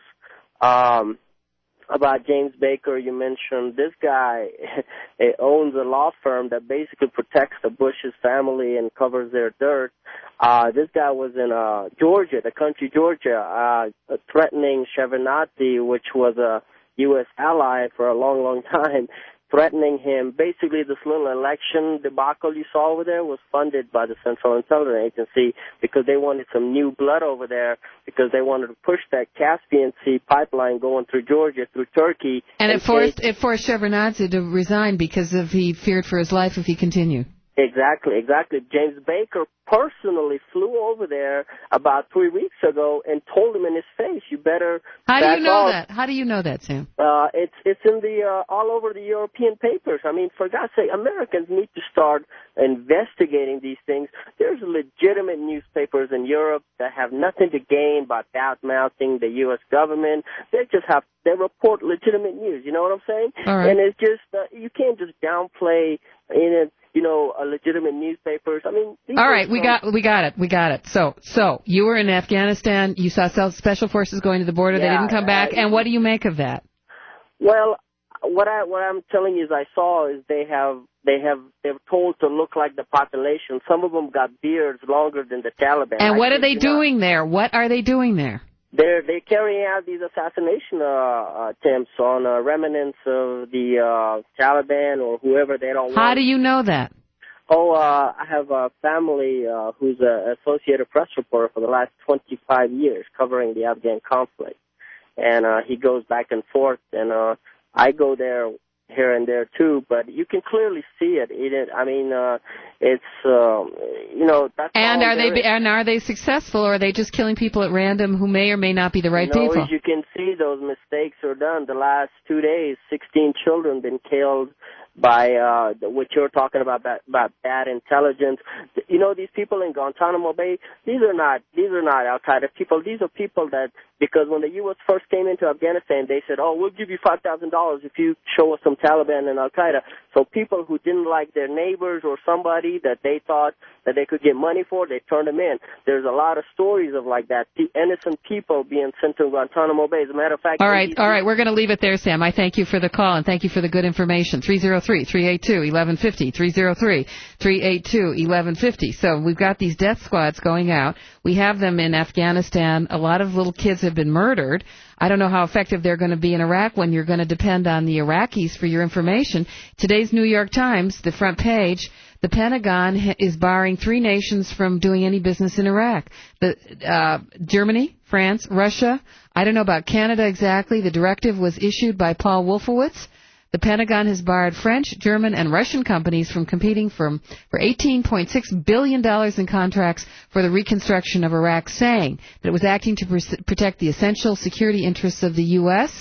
About James Baker, you mentioned this guy owns a law firm that basically protects the Bush's family and covers their dirt. This guy was in Georgia, the country Georgia, threatening Shevardnadze, which was a U.S. ally for a long, long time, threatening him. Basically, this little election debacle you saw over there was funded by the Central Intelligence Agency because they wanted some new blood over there, because they wanted to push that Caspian Sea pipeline going through Georgia, through Turkey. And it forced Shevardnadze to resign because he feared for his life if he continued. Exactly. James Baker personally flew over there about 3 weeks ago and told him in his face, "You better." How do you know that? How do you know that, Sam? It's in the all over the European papers. I mean, for God's sake, Americans need to start investigating these things. There's legitimate newspapers in Europe that have nothing to gain by bad-mouthing the U.S. government. They report legitimate news. You know what I'm saying? All right. And it's just you can't just downplay legitimate newspapers. I mean, all right, we got it. So you were in Afghanistan. You saw special forces going to the border. They didn't come back. And what do you make of that? Well, what I'm telling you is they're told to look like the population. Some of them got beards longer than the Taliban. And what are they doing there? What are they doing there? They're carrying out these assassination attempts on remnants of the Taliban or whoever they don't want. How do you know that? I have a family who's an Associated Press reporter for the last 25 years covering the Afghan conflict. And he goes back and forth, and I go there here and there too, but you can clearly see it. And are they successful, or are they just killing people at random who may or may not be the right people? As you can see, those mistakes are done. The last 2 days, 16 children been killed by what you're talking about bad intelligence. You know, these people in Guantanamo Bay, these are not Al-Qaeda people. These are people that, because when the U.S. first came into Afghanistan, they said, "Oh, we'll give you $5,000 if you show us some Taliban and Al-Qaeda." So people who didn't like their neighbors or somebody that they thought that they could get money for, they turned them in. There's a lot of stories of like that, the innocent people being sent to Guantanamo Bay. As a matter of fact... All right, we're going to leave it there, Sam. I thank you for the call, and thank you for the good information. 303-382-1150, 303-382-1150. So we've got these death squads going out. We have them in Afghanistan. A lot of little kids have been murdered. I don't know how effective they're going to be in Iraq when you're going to depend on the Iraqis for your information. Today's New York Times, the front page, the Pentagon is barring 3 nations from doing any business in Iraq. Germany, France, Russia. I don't know about Canada exactly. The directive was issued by Paul Wolfowitz. The Pentagon has barred French, German, and Russian companies from competing for $18.6 billion in contracts for the reconstruction of Iraq, saying that it was acting to protect the essential security interests of the U.S.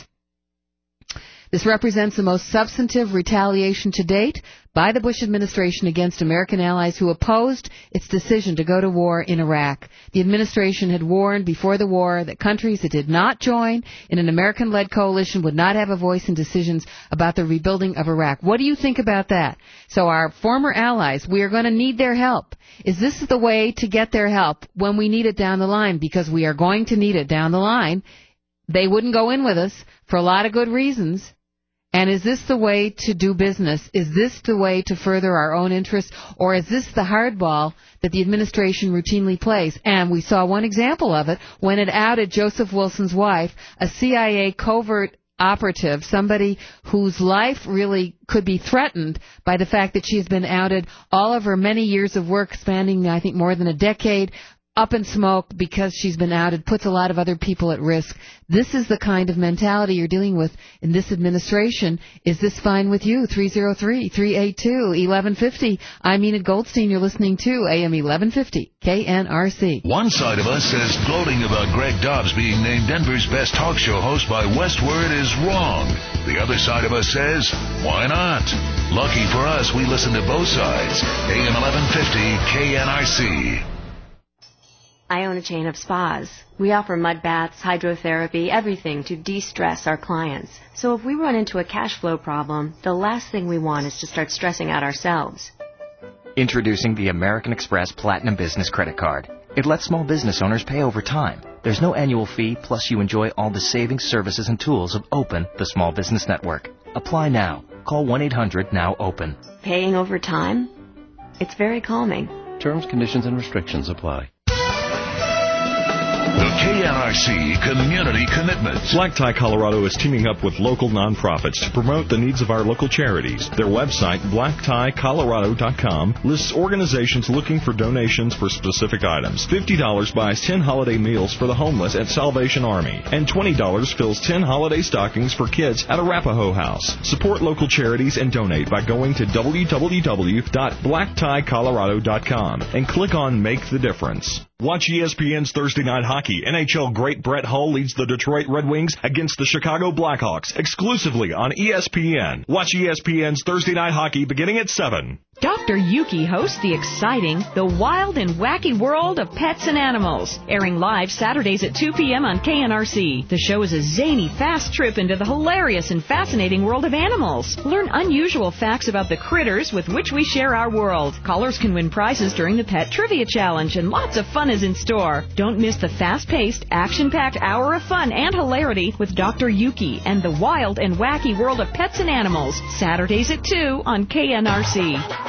This represents the most substantive retaliation to date by the Bush administration against American allies who opposed its decision to go to war in Iraq. The administration had warned before the war that countries that did not join in an American-led coalition would not have a voice in decisions about the rebuilding of Iraq. What do you think about that? So our former allies, we are going to need their help. Is this the way to get their help when we need it down the line? Because we are going to need it down the line. They wouldn't go in with us for a lot of good reasons. And is this the way to do business? Is this the way to further our own interests? Or is this the hardball that the administration routinely plays? And we saw one example of it when it outed Joseph Wilson's wife, a CIA covert operative, somebody whose life really could be threatened by the fact that she has been outed. All of her many years of work, spanning, I think, more than a decade, up in smoke because she's been outed, puts a lot of other people at risk. This is the kind of mentality you're dealing with in this administration. Is this fine with you? 303-382-1150. I'm Enid Goldstein. You're listening to AM 1150 KNRC. One side of us says gloating about Greg Dobbs being named Denver's best talk show host by Westword is wrong. The other side of us says, why not? Lucky for us, we listen to both sides. AM 1150 KNRC. I own a chain of spas. We offer mud baths, hydrotherapy, everything to de-stress our clients. So if we run into a cash flow problem, the last thing we want is to start stressing out ourselves. Introducing the American Express Platinum Business Credit Card. It lets small business owners pay over time. There's no annual fee, plus you enjoy all the savings, services, and tools of OPEN, the small business network. Apply now. Call 1-800-NOW-OPEN. Paying over time? It's very calming. Terms, conditions, and restrictions apply. The KNRC Community Commitment. Black Tie Colorado is teaming up with local nonprofits to promote the needs of our local charities. Their website, blacktiecolorado.com, lists organizations looking for donations for specific items. $50 buys 10 holiday meals for the homeless at Salvation Army, and $20 fills 10 holiday stockings for kids at Arapahoe House. Support local charities and donate by going to www.blacktiecolorado.com and click on Make the Difference. Watch ESPN's Thursday Night Hockey. NHL great Brett Hull leads the Detroit Red Wings against the Chicago Blackhawks exclusively on ESPN. Watch ESPN's Thursday Night Hockey beginning at 7. Dr. Yuki hosts the exciting The Wild and Wacky World of Pets and Animals, airing live Saturdays at 2 p.m. on KNRC. The show is a zany, fast trip into the hilarious and fascinating world of animals. Learn unusual facts about the critters with which we share our world. Callers can win prizes during the Pet Trivia Challenge, and lots of fun is in store. Don't miss the fast-paced, action-packed hour of fun and hilarity with Dr. Yuki and The Wild and Wacky World of Pets and Animals, Saturdays at 2 on KNRC.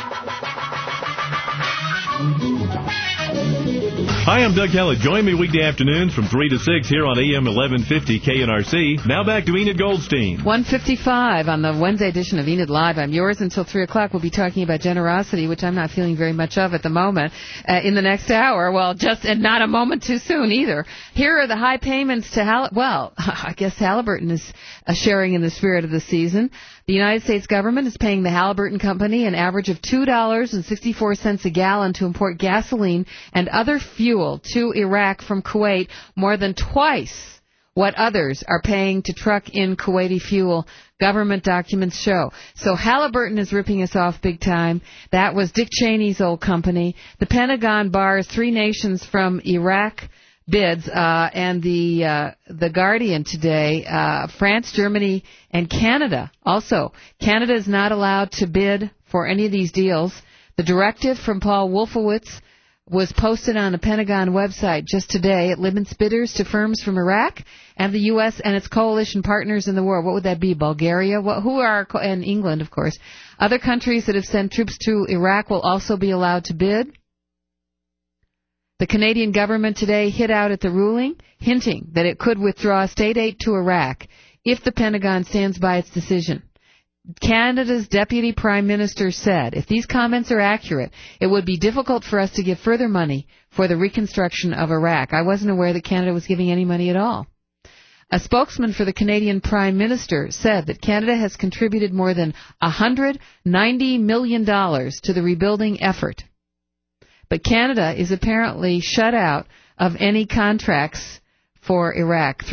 Hi, I'm Doug Kellett. Join me weekday afternoons from 3 to 6 here on AM 1150 KNRC. Now back to Enid Goldstein. 1:55 on the Wednesday edition of Enid Live. I'm yours until 3 o'clock. We'll be talking about generosity, which I'm not feeling very much of at the moment, in the next hour. Well, and not a moment too soon either. Here are the high payments to I guess Halliburton is sharing in the spirit of the season. The United States government is paying the Halliburton Company an average of $2.64 a gallon to import gasoline and other fuel to Iraq from Kuwait, more than twice what others are paying to truck in Kuwaiti fuel, government documents show. So Halliburton is ripping us off big time. That was Dick Cheney's old company. The Pentagon bars 3 nations from Iraq bids, and the Guardian today, France, Germany, and Canada. Also, Canada is not allowed to bid for any of these deals. The directive from Paul Wolfowitz was posted on the Pentagon website just today. It limits bidders to firms from Iraq and the U.S. and its coalition partners in the war. What would that be? Bulgaria? And England, of course. Other countries that have sent troops to Iraq will also be allowed to bid. The Canadian government today hit out at the ruling, hinting that it could withdraw state aid to Iraq if the Pentagon stands by its decision. Canada's Deputy Prime Minister said, if these comments are accurate, it would be difficult for us to give further money for the reconstruction of Iraq. I wasn't aware that Canada was giving any money at all. A spokesman for the Canadian Prime Minister said that Canada has contributed more than $190 million to the rebuilding effort. But Canada is apparently shut out of any contracts for Iraq.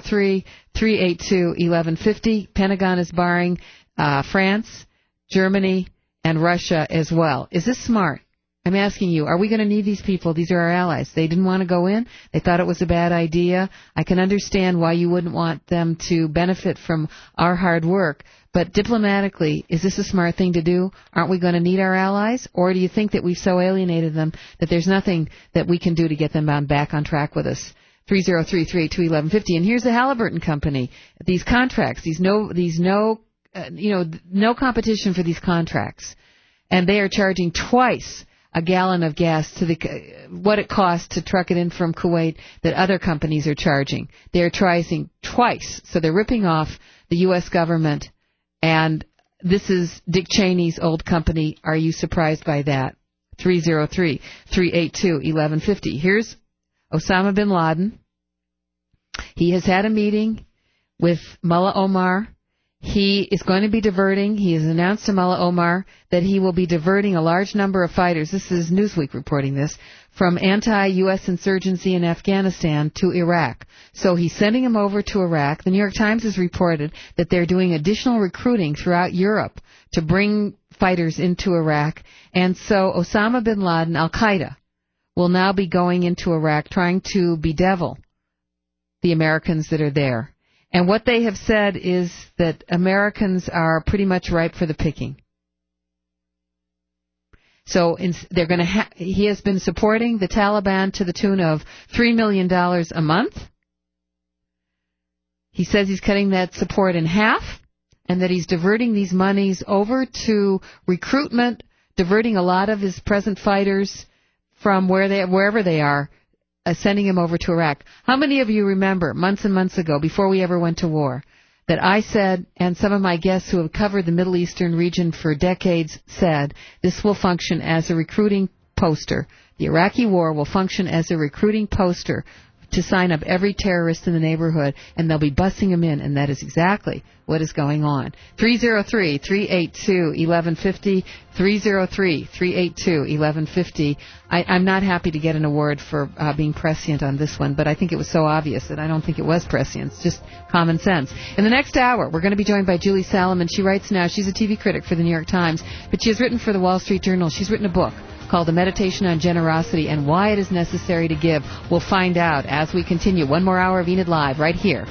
303-382-1150. Pentagon is barring France, Germany, and Russia as well. Is this smart? I'm asking you, are we going to need these people? These are our allies. They didn't want to go in. They thought it was a bad idea. I can understand why you wouldn't want them to benefit from our hard work. But diplomatically, is this a smart thing to do? Aren't we going to need our allies? Or do you think that we've so alienated them that there's nothing that we can do to get them back on track with us? 303-382-1150. And here's the Halliburton Company. These contracts, no competition for these contracts. And they are charging twice a gallon of gas to what it costs to truck it in from Kuwait that other companies are charging. They're charging twice. So they're ripping off the U.S. government. And this is Dick Cheney's old company. Are you surprised by that? 303-382-1150. Here's Osama bin Laden. He has had a meeting with Mullah Omar. He is going to be diverting. He has announced to Mullah Omar that he will be diverting a large number of fighters. This is Newsweek reporting this, from anti-U.S. insurgency in Afghanistan to Iraq. So he's sending them over to Iraq. The New York Times has reported that they're doing additional recruiting throughout Europe to bring fighters into Iraq. And so Osama bin Laden, Al-Qaeda, will now be going into Iraq trying to bedevil the Americans that are there. And what they have said is that Americans are pretty much ripe for the picking. So they're going to. He has been supporting the Taliban to the tune of $3 million a month. He says he's cutting that support in half, and that he's diverting these monies over to recruitment, diverting a lot of his present fighters from wherever they are. Sending him over to Iraq. How many of you remember months and months ago, before we ever went to war, that I said, and some of my guests who have covered the Middle Eastern region for decades said, this will function as a recruiting poster. The Iraqi war will function as a recruiting poster to sign up every terrorist in the neighborhood, and they'll be busing them in, and that is exactly what is going on. 303-382-1150, 303-382-1150. I'm not happy to get an award for being prescient on this one, but I think it was so obvious that I don't think it was prescient. It's just common sense. In the next hour, we're going to be joined by Julie Salomon. She writes now. She's a TV critic for the New York Times, but she has written for the Wall Street Journal. She's written a book called The Meditation on Generosity and Why It Is Necessary to Give. We'll find out as we continue. One more hour of Enid Live right here.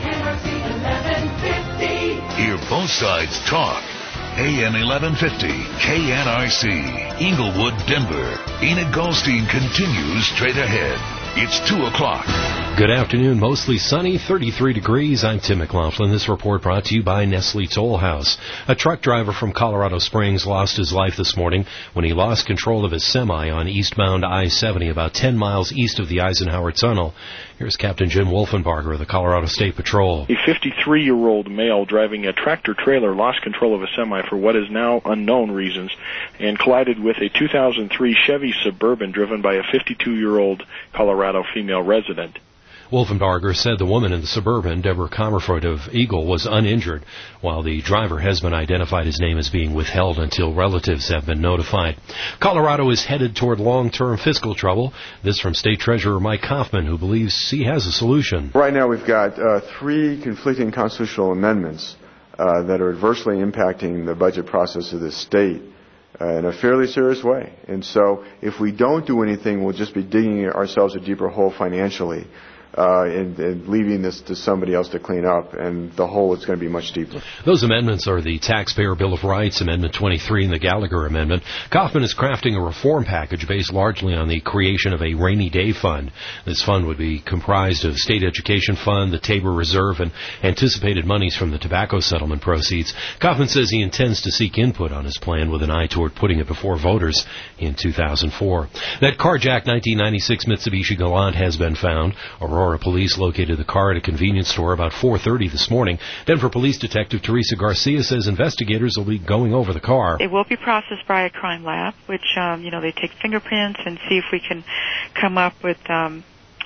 Hear both sides talk. AM 1150, KNRC, Inglewood, Denver. Enid Goldstein continues straight ahead. It's 2 o'clock. Good afternoon. Mostly sunny, 33 degrees. I'm Tim McLaughlin. This report brought to you by Nestle Toll House. A truck driver from Colorado Springs lost his life this morning when he lost control of his semi on eastbound I-70 about 10 miles east of the Eisenhower Tunnel. Here's Captain Jim Wolfenbarger of the Colorado State Patrol. A 53-year-old male driving a tractor-trailer lost control of a semi for what is now unknown reasons and collided with a 2003 Chevy Suburban driven by a 52-year-old Colorado female resident. Wolfenbarger said the woman in the Suburban, Deborah Comerford of Eagle, was uninjured, while the driver has been identified. His name is being withheld until relatives have been notified. Colorado is headed toward long-term fiscal trouble. This from State Treasurer Mike Kaufman, who believes he has a solution. Right now we've got three conflicting constitutional amendments that are adversely impacting the budget process of this state in a fairly serious way. And so if we don't do anything, we'll just be digging ourselves a deeper hole financially. And leaving this to somebody else to clean up, and the hole is going to be much deeper. Those amendments are the Taxpayer Bill of Rights, Amendment 23, and the Gallagher Amendment. Kaufman is crafting a reform package based largely on the creation of a rainy day fund. This fund would be comprised of State Education Fund, the Tabor Reserve, and anticipated monies from the tobacco settlement proceeds. Kaufman says he intends to seek input on his plan with an eye toward putting it before voters in 2004. That carjacked 1996 Mitsubishi Galant has been found. Aurora police located the car at a convenience store about 4:30 this morning. Denver Police Detective Teresa Garcia says investigators will be going over the car. It will be processed by a crime lab, which, they take fingerprints and see if we can come up with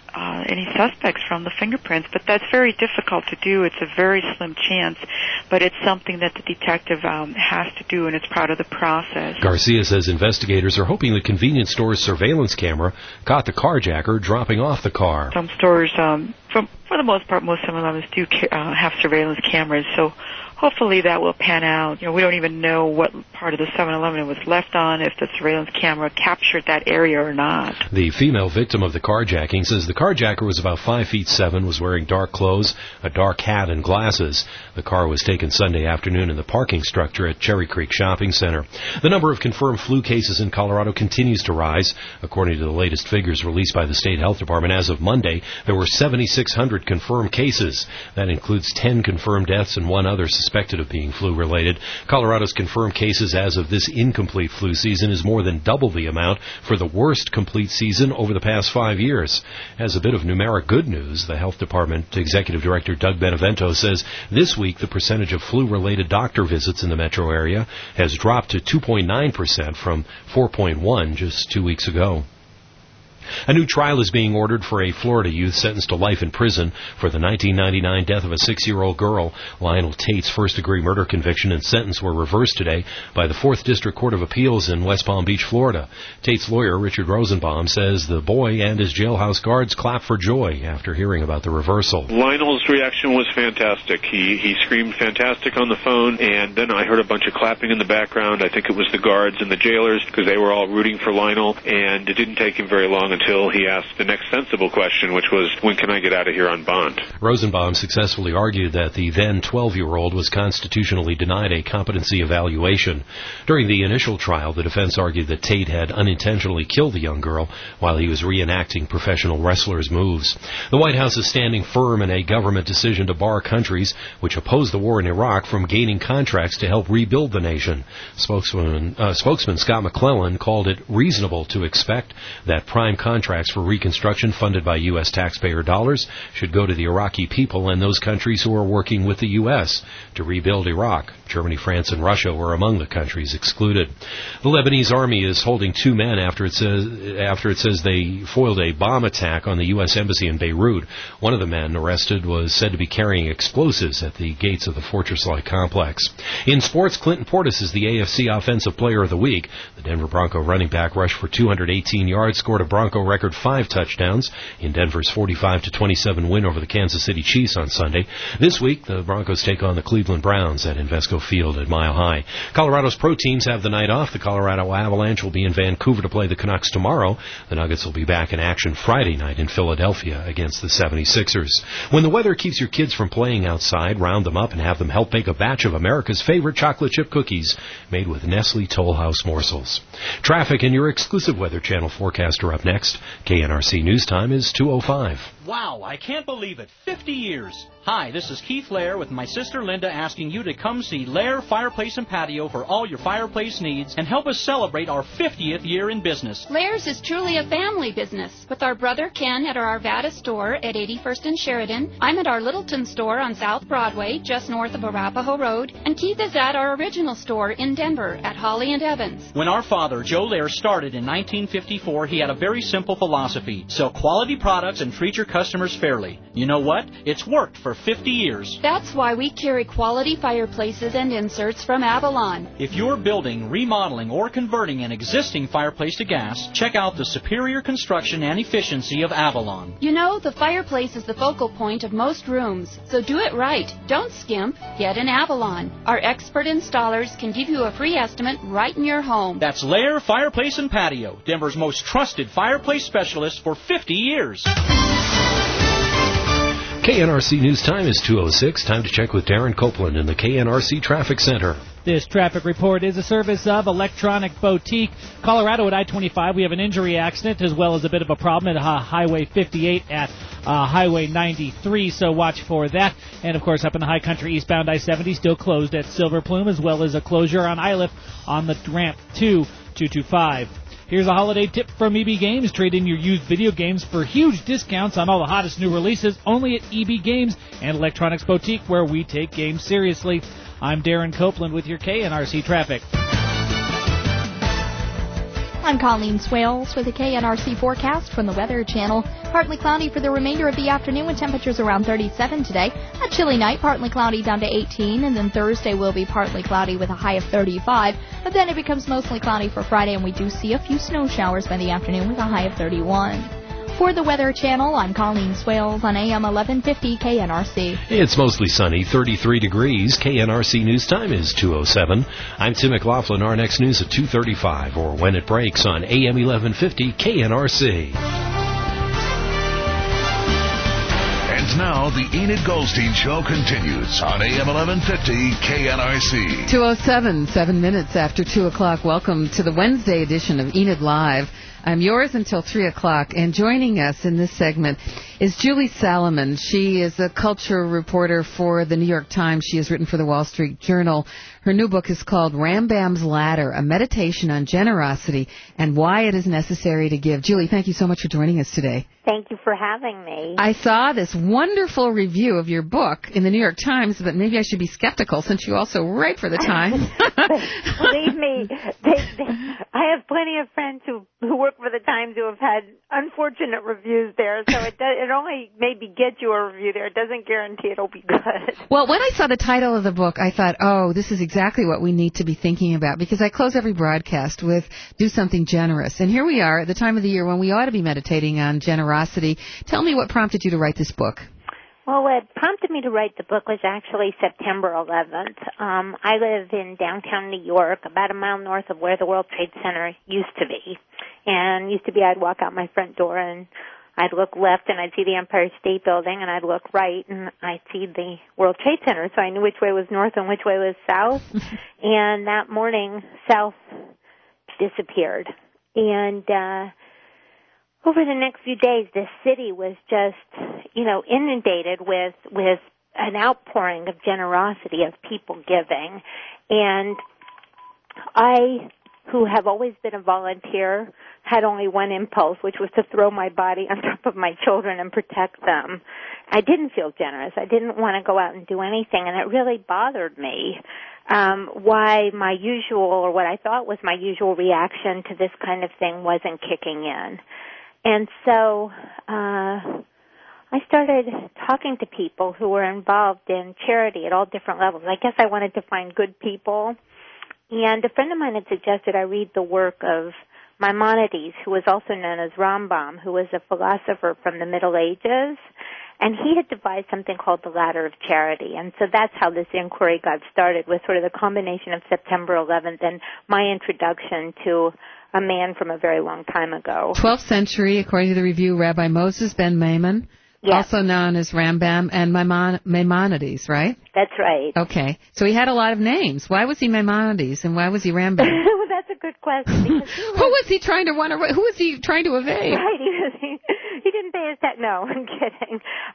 any suspects from the fingerprints, but that's very difficult to do. It's a very slim chance, but it's something that the detective has to do, and it's part of the process. Garcia says investigators are hoping the convenience store's surveillance camera caught the carjacker dropping off the car. Some stores, for the most part, most 7-Elevens do have surveillance cameras, so hopefully that will pan out. We don't even know what part of the 7-Eleven it was left on, if the surveillance camera captured that area or not. The female victim of the carjacking says the carjacker was about 5'7", was wearing dark clothes, a dark hat, and glasses. The car was taken Sunday afternoon in the parking structure at Cherry Creek Shopping Center. The number of confirmed flu cases in Colorado continues to rise. According to the latest figures released by the state health department as of Monday, there were 7,600 confirmed cases. That includes 10 confirmed deaths and one other suspected of being flu-related. Colorado's confirmed cases as of this incomplete flu season is more than double the amount for the worst complete season over the past 5 years. As a bit of numeric good news, the health department executive director Doug Benevento says this week the percentage of flu-related doctor visits in the metro area has dropped to 2.9% from 4.1% just 2 weeks ago. A new trial is being ordered for a Florida youth sentenced to life in prison for the 1999 death of a 6-year-old girl. Lionel Tate's first-degree murder conviction and sentence were reversed today by the 4th District Court of Appeals in West Palm Beach, Florida. Tate's lawyer, Richard Rosenbaum, says the boy and his jailhouse guards clapped for joy after hearing about the reversal. Lionel's reaction was fantastic. He screamed fantastic on the phone, and then I heard a bunch of clapping in the background. I think it was the guards and the jailers, because they were all rooting for Lionel, and it didn't take him very long until he asked the next sensible question, which was, when can I get out of here on bond? Rosenbaum successfully argued that the then 12-year-old was constitutionally denied a competency evaluation. During the initial trial, the defense argued that Tate had unintentionally killed the young girl while he was reenacting professional wrestlers' moves. The White House is standing firm in a government decision to bar countries which oppose the war in Iraq from gaining contracts to help rebuild the nation. Spokesman Scott McClellan called it reasonable to expect that prime contracts for reconstruction funded by U.S. taxpayer dollars should go to the Iraqi people and those countries who are working with the U.S. to rebuild Iraq. Germany, France, and Russia were among the countries excluded. The Lebanese army is holding 2 men after it says they foiled a bomb attack on the U.S. Embassy in Beirut. One of the men arrested was said to be carrying explosives at the gates of the fortress-like complex. In sports, Clinton Portis is the AFC Offensive Player of the Week. The Denver Bronco running back rushed for 218 yards, scored a Bronco record 5 touchdowns in Denver's 45-27 win over the Kansas City Chiefs on Sunday. This week, the Broncos take on the Cleveland Browns at Invesco Field at Mile High. Colorado's pro teams have the night off. The Colorado Avalanche will be in Vancouver to play the Canucks tomorrow. The Nuggets will be back in action Friday night in Philadelphia against the 76ers. When the weather keeps your kids from playing outside, round them up and have them help bake a batch of America's favorite chocolate chip cookies made with Nestle Toll House morsels. Traffic and your exclusive Weather Channel forecast are up next. KNRC News Time is 2:05. Wow, I can't believe it. 50 years. Hi, this is Keith Lair with my sister Linda asking you to come see Lair Fireplace and Patio for all your fireplace needs and help us celebrate our 50th year in business. Lair's is truly a family business. With our brother Ken at our Arvada store at 81st and Sheridan, I'm at our Littleton store on South Broadway, just north of Arapahoe Road, and Keith is at our original store in Denver at Holly and Evans. When our father, Joe Lair, started in 1954, he had a very simple philosophy: sell quality products and treat your customers fairly. You know what? It's worked for 50 years. That's why we carry quality fireplaces and inserts from Avalon. If you're building, remodeling, or converting an existing fireplace to gas, check out the superior construction and efficiency of Avalon. You know, the fireplace is the focal point of most rooms, so do it right. Don't skimp. Get an Avalon. Our expert installers can give you a free estimate right in your home. That's Lair Fireplace and Patio, Denver's most trusted fireplace specialist for 50 years. KNRC News Time is 2:06. Time to check with Darren Copeland in the KNRC Traffic Center. This traffic report is a service of Electronic Boutique. Colorado at I-25, we have an injury accident as well as a bit of a problem at Highway 58 at Highway 93, so watch for that. And, of course, up in the high country, eastbound I-70 still closed at Silver Plume, as well as a closure on Iliff on the ramp to 225. Here's a holiday tip from EB Games. Trade in your used video games for huge discounts on all the hottest new releases, only at EB Games and Electronics Boutique, where we take games seriously. I'm Darren Copeland with your KNRC Traffic. I'm Colleen Swales with a KNRC forecast from the Weather Channel. Partly cloudy for the remainder of the afternoon with temperatures around 37 today. A chilly night, partly cloudy down to 18, and then Thursday will be partly cloudy with a high of 35. But then it becomes mostly cloudy for Friday, and we do see a few snow showers by the afternoon with a high of 31. For the Weather Channel, I'm Colleen Swales on AM 1150 KNRC. It's mostly sunny, 33 degrees. KNRC News Time is 2:07. I'm Tim McLaughlin. Our next news at 2:35 or when it breaks on AM 1150 KNRC. And now the Enid Goldstein Show continues on AM 1150 KNRC. 2:07, 7 minutes after 2 o'clock. Welcome to the Wednesday edition of Enid Live. I'm yours until 3 o'clock, and joining us in this segment is Julie Salomon. She is a culture reporter for the New York Times. She has written for the Wall Street Journal. Her new book is called Rambam's Ladder, a meditation on generosity and why it is necessary to give. Julie, thank you so much for joining us today. Thank you for having me. I saw this wonderful review of your book in the New York Times, but maybe I should be skeptical since you also write for the Times. Believe me, I have plenty of friends who work for the Times who have had unfortunate reviews there, so it only maybe gets you a review there. It doesn't guarantee it'll be good. Well, when I saw the title of the book, I thought, oh, this is exactly what we need to be thinking about, because I close every broadcast with do something generous. And here we are at the time of the year when we ought to be meditating on generosity. Tell me what prompted you to write this book. Well, what prompted me to write the book was actually September 11th. I live in downtown New York, about a mile north of where the World Trade Center used to be. And I'd walk out my front door and I'd look left and I'd see the Empire State Building, and I'd look right and I'd see the World Trade Center. So I knew which way was north and which way was south. And that morning, south disappeared. And over the next few days, the city was just, inundated with an outpouring of generosity, of people giving. And I, who have always been a volunteer, had only one impulse, which was to throw my body on top of my children and protect them. I didn't feel generous. I didn't want to go out and do anything, and it really bothered me why my usual, or what I thought was my usual reaction to this kind of thing wasn't kicking in. And so I started talking to people who were involved in charity at all different levels. I guess I wanted to find good people. And a friend of mine had suggested I read the work of Maimonides, who was also known as Rambam, who was a philosopher from the Middle Ages. And he had devised something called the Ladder of Charity. And so that's how this inquiry got started, with sort of the combination of September 11th and my introduction to a man from a very long time ago. 12th century, according to the review, Rabbi Moses ben Maimon, yes, also known as Rambam, and Maimonides, right? That's right. Okay. So he had a lot of names. Why was he Maimonides and why was he Rambam? Well, that's a good question. Because who was he trying to who was he trying to evade? Right. He didn't pay his tax. No, I'm kidding.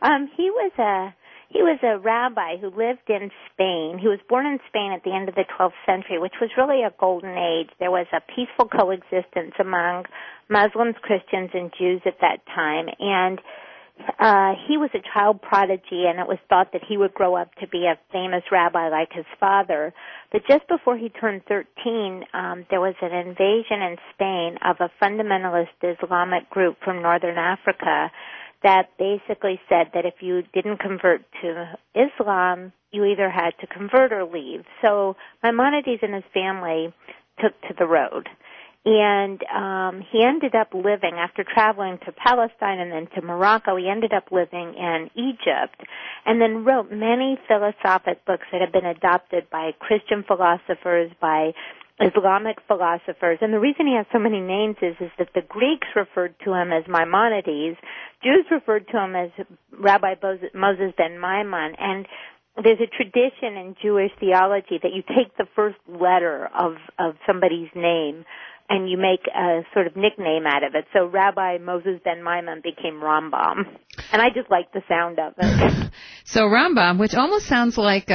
He was a rabbi who lived in Spain. He was born in Spain at the end of the 12th century, which was really a golden age. There was a peaceful coexistence among Muslims, Christians, and Jews at that time. And he was a child prodigy, and it was thought that he would grow up to be a famous rabbi like his father. But just before he turned 13, there was an invasion in Spain of a fundamentalist Islamic group from northern Africa that basically said that if you didn't convert to Islam, you either had to convert or leave. So Maimonides and his family took to the road. And he ended up living, after traveling to Palestine and then to Morocco, he ended up living in Egypt, and then wrote many philosophic books that have been adopted by Christian philosophers, by Islamic philosophers. And the reason he has so many names is that the Greeks referred to him as Maimonides, Jews referred to him as Rabbi Moses ben Maimon, and there's a tradition in Jewish theology that you take the first letter of somebody's name and you make a sort of nickname out of it. So Rabbi Moses ben Maimon became Rambam. And I just like the sound of it. So Rambam, which almost sounds like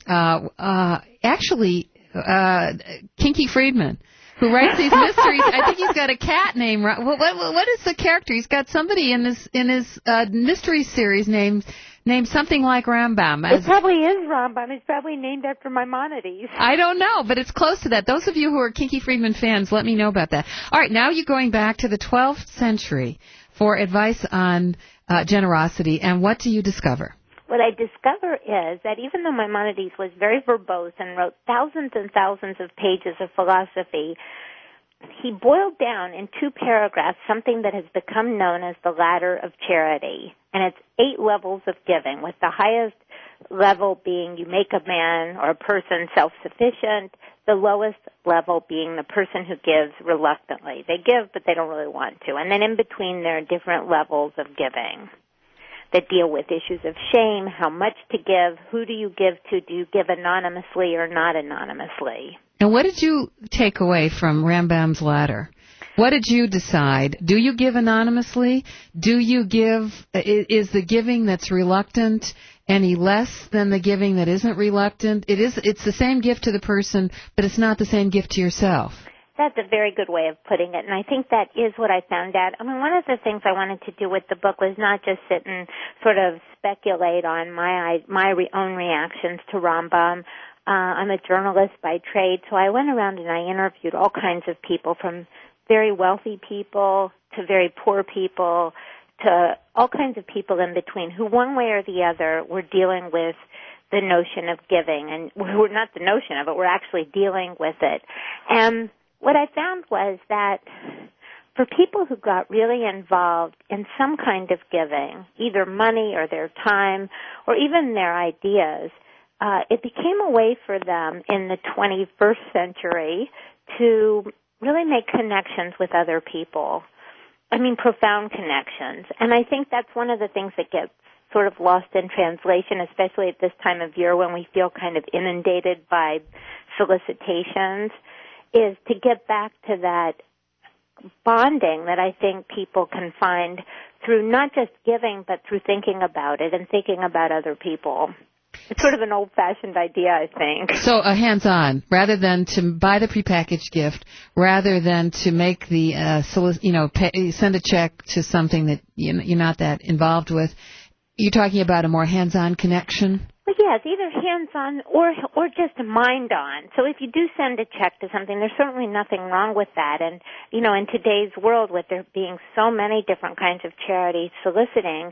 Kinky Friedman, who writes these mysteries. I think he's got a cat named. What is the character? He's got somebody in his mystery series named name something like Rambam. It probably is Rambam. It's probably named after Maimonides. I don't know, but it's close to that. Those of you who are Kinky Friedman fans, let me know about that. All right, now you're going back to the 12th century for advice on generosity, and what do you discover? What I discover is that even though Maimonides was very verbose and wrote thousands and thousands of pages of philosophy, he boiled down in 2 paragraphs something that has become known as the ladder of charity. And it's 8 levels of giving, with the highest level being you make a man or a person self-sufficient, the lowest level being the person who gives reluctantly. They give, but they don't really want to. And then in between there are different levels of giving that deal with issues of shame, how much to give, who do you give to, do you give anonymously or not anonymously. And what did you take away from Rambam's ladder? What did you decide? Do you give anonymously? Do you give, is the giving that's reluctant any less than the giving that isn't reluctant? It's the same gift to the person, but it's not the same gift to yourself. That's a very good way of putting it, and I think that is what I found out. I mean, one of the things I wanted to do with the book was not just sit and sort of speculate on my own reactions to Rambam. I'm a journalist by trade, so I went around and I interviewed all kinds of people, from very wealthy people to very poor people to all kinds of people in between, who one way or the other were dealing with the notion of giving, and we're not the notion of it, we're actually dealing with it. And what I found was that for people who got really involved in some kind of giving, either money or their time or even their ideas, it became a way for them in the 21st century to really make connections with other people. I mean, profound connections. And I think that's one of the things that gets sort of lost in translation, especially at this time of year when we feel kind of inundated by solicitations, is to get back to that bonding that I think people can find through not just giving, but through thinking about it and thinking about other people. It's sort of an old-fashioned idea, I think. So hands-on, rather than to buy the prepackaged gift, rather than to make the, send a check to something that you're not that involved with. You're talking about a more hands-on connection? Well, yes, either hands-on or just mind-on. So if you do send a check to something, there's certainly nothing wrong with that. And, in today's world, with there being so many different kinds of charities soliciting,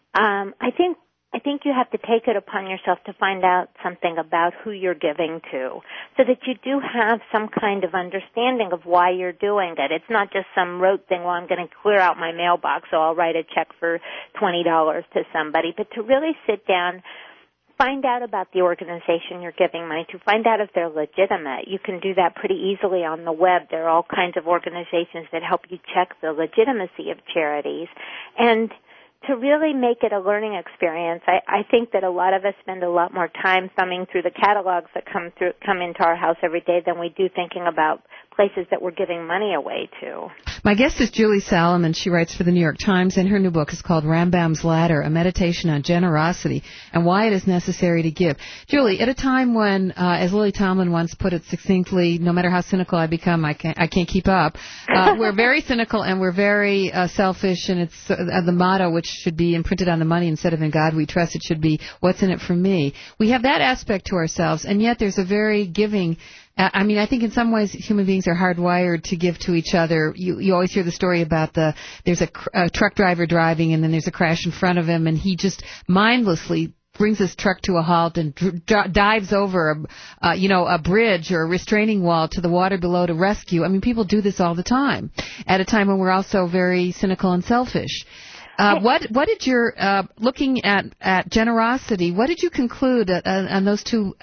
I think you have to take it upon yourself to find out something about who you're giving to, so that you do have some kind of understanding of why you're doing it. It's not just some rote thing, well, I'm going to clear out my mailbox, so I'll write a check for $20 to somebody, but to really sit down, find out about the organization you're giving money to, find out if they're legitimate. You can do that pretty easily on the web. There are all kinds of organizations that help you check the legitimacy of charities. And to really make it a learning experience, I think that a lot of us spend a lot more time thumbing through the catalogs that come into our house every day than we do thinking about places that we're giving money away to. My guest is Julie Salomon. She writes for the New York Times, and her new book is called Rambam's Ladder, A Meditation on Generosity and Why It Is Necessary to Give. Julie, at a time when, as Lily Tomlin once put it succinctly, no matter how cynical I become, I can't keep up. We're very cynical and we're very selfish, and it's the motto, which should be imprinted on the money instead of in God we trust, it should be, what's in it for me? We have that aspect to ourselves, and yet there's a very giving. I mean, I think in some ways human beings are hardwired to give to each other. You always hear the story about there's a truck driver driving, and then there's a crash in front of him, and he just mindlessly brings his truck to a halt and dives over a bridge or a restraining wall to the water below to rescue. I mean, people do this all the time at a time when we're also very cynical and selfish. What did your looking at generosity? What did you conclude on those two,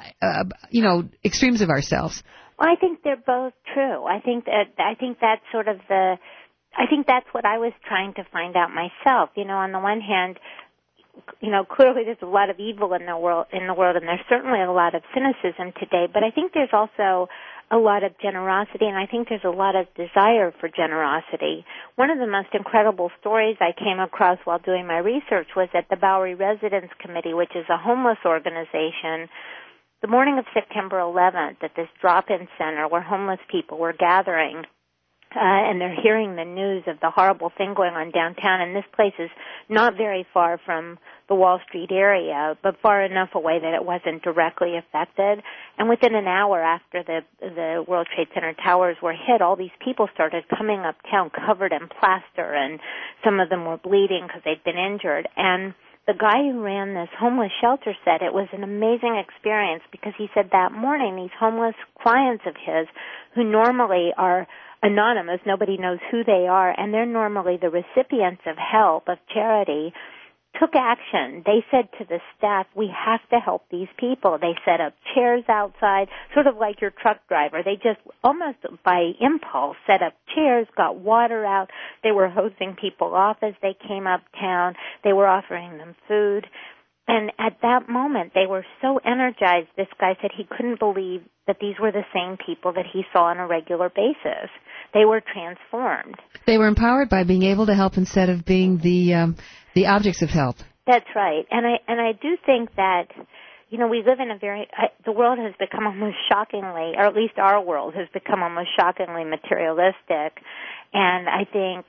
extremes of ourselves? Well, I think they're both true. I think that's sort of I think that's what I was trying to find out myself. On the one hand, clearly there's a lot of evil in the world, and there's certainly a lot of cynicism today. But I think there's also a lot of generosity, and I think there's a lot of desire for generosity. One of the most incredible stories I came across while doing my research was at the Bowery Residence Committee, which is a homeless organization. The morning of September 11th, at this drop-in center where homeless people were gathering, and they're hearing the news of the horrible thing going on downtown, and this place is not very far from the Wall Street area, but far enough away that it wasn't directly affected. And within an hour after the World Trade Center towers were hit, all these people started coming uptown covered in plaster, and some of them were bleeding because they'd been injured. And the guy who ran this homeless shelter said it was an amazing experience because he said that morning these homeless clients of his who normally are anonymous, nobody knows who they are, and they're normally the recipients of help, of charity, took action. They said to the staff, we have to help these people. They set up chairs outside, sort of like your truck driver. They just, almost by impulse, set up chairs, got water out. They were hosting people off as they came uptown. They were offering them food. And at that moment, they were so energized, this guy said he couldn't believe that these were the same people that he saw on a regular basis. They were transformed. They were empowered by being able to help instead of being the objects of help. That's right. And I do think that, you know, we live in the world has become almost shockingly, or at least our world has become almost shockingly materialistic. And I think,